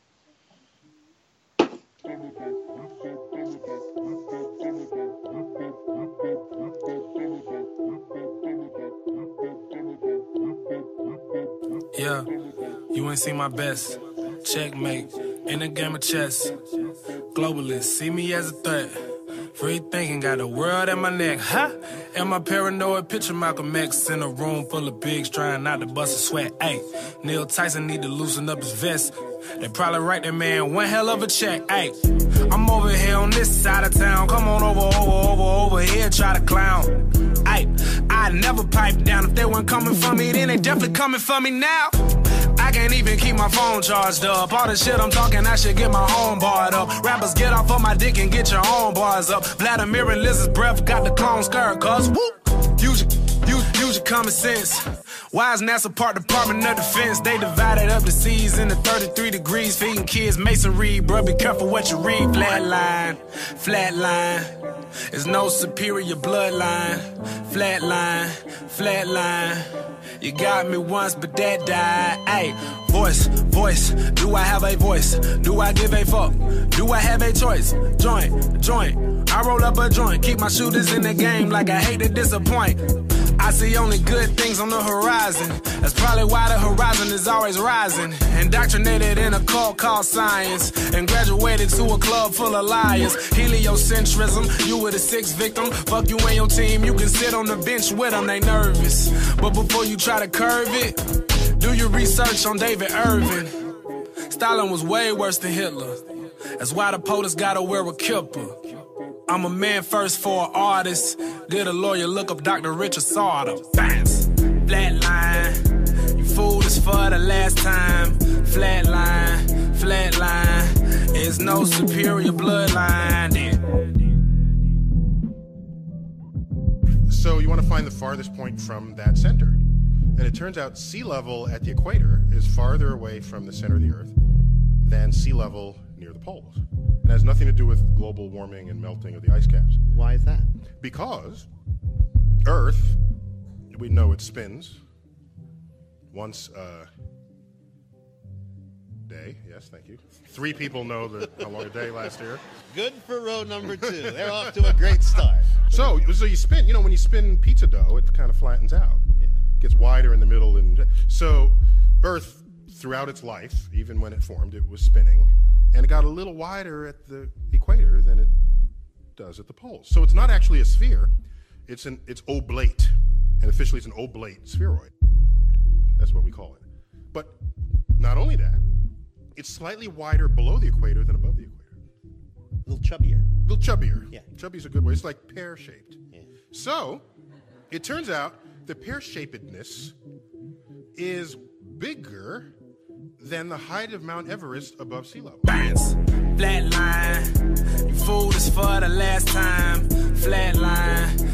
Yeah, you ain't seen my best. Checkmate, in a game of chess. Globalists see me as a threat. Free thinking, got the world at my neck, huh? Am I paranoid? Picture Malcolm X in a room full of pigs trying not to bust a sweat. Ayy, Neil Tyson need to loosen up his vest. They probably write that man one hell of a check. Ayy, I'm over here on this side of town. Come on over, over, over, over here, try to clown. Ayy, I never pipe down. If they weren't coming for me, then they definitely coming for me now. I can't even keep my phone charged up. All the shit I'm talking, I should get my own barred up. Rappers, get off of my dick and get your own bars up. Vladimir and Liz's breath got the clone skirt, cuz whoop. Use your, use, use your common sense. Why is NASA part Department of Defense? They divided up the seas into thirty-three degrees, feeding kids masonry. Bro, be careful what you read. Flatline, flatline. There's no superior bloodline. Flatline, flatline. You got me once, but that died. Ayy, voice, voice. Do I have a voice? Do I give a fuck? Do I have a choice? Joint, joint. I roll up a joint. Keep my shooters in the game like I hate to disappoint. I see only good things on the horizon. That's probably why the horizon is always rising. Indoctrinated in a cult called science, and graduated to a club full of liars. Heliocentrism, you were the sixth victim. Fuck you and your team, you can sit on the bench with them, they nervous. But before you try to curve it, do your research on David Irving. Stalin was way worse than Hitler. That's why the POTUS gotta wear a kipper. I'm a man first for an artist. Get a lawyer, look up Doctor Richard Sauter. Bounce. Flatline. You fooled us for the last time. Flatline. Flatline. There's no superior bloodline. So you want to find the farthest point from that center. And it turns out sea level at the equator is farther away from the center of the Earth than sea level near the poles. It has nothing to do with global warming and melting of the ice caps. Why is that? Because Earth, we know it spins once a day. Yes, thank you. Three people know the, how long a day lasts here. Good for row number two. They're off to a great start. So, so you spin, you know, when you spin pizza dough, it kind of flattens out. Yeah. Gets wider in the middle. And so Earth, throughout its life, even when it formed, it was spinning. And it got a little wider at the equator than it does at the poles. So it's not actually a sphere. It's an it's oblate, and officially it's an oblate spheroid. That's what we call it. But not only that, it's slightly wider below the equator than above the equator. A little chubbier. A little chubbier. Yeah. Chubby's a good word. It's like pear-shaped. Yeah. So it turns out the pear-shapedness is bigger than the height of Mount Everest above sea level. Bounce, flat line. You fooled us for the last time. Flat line.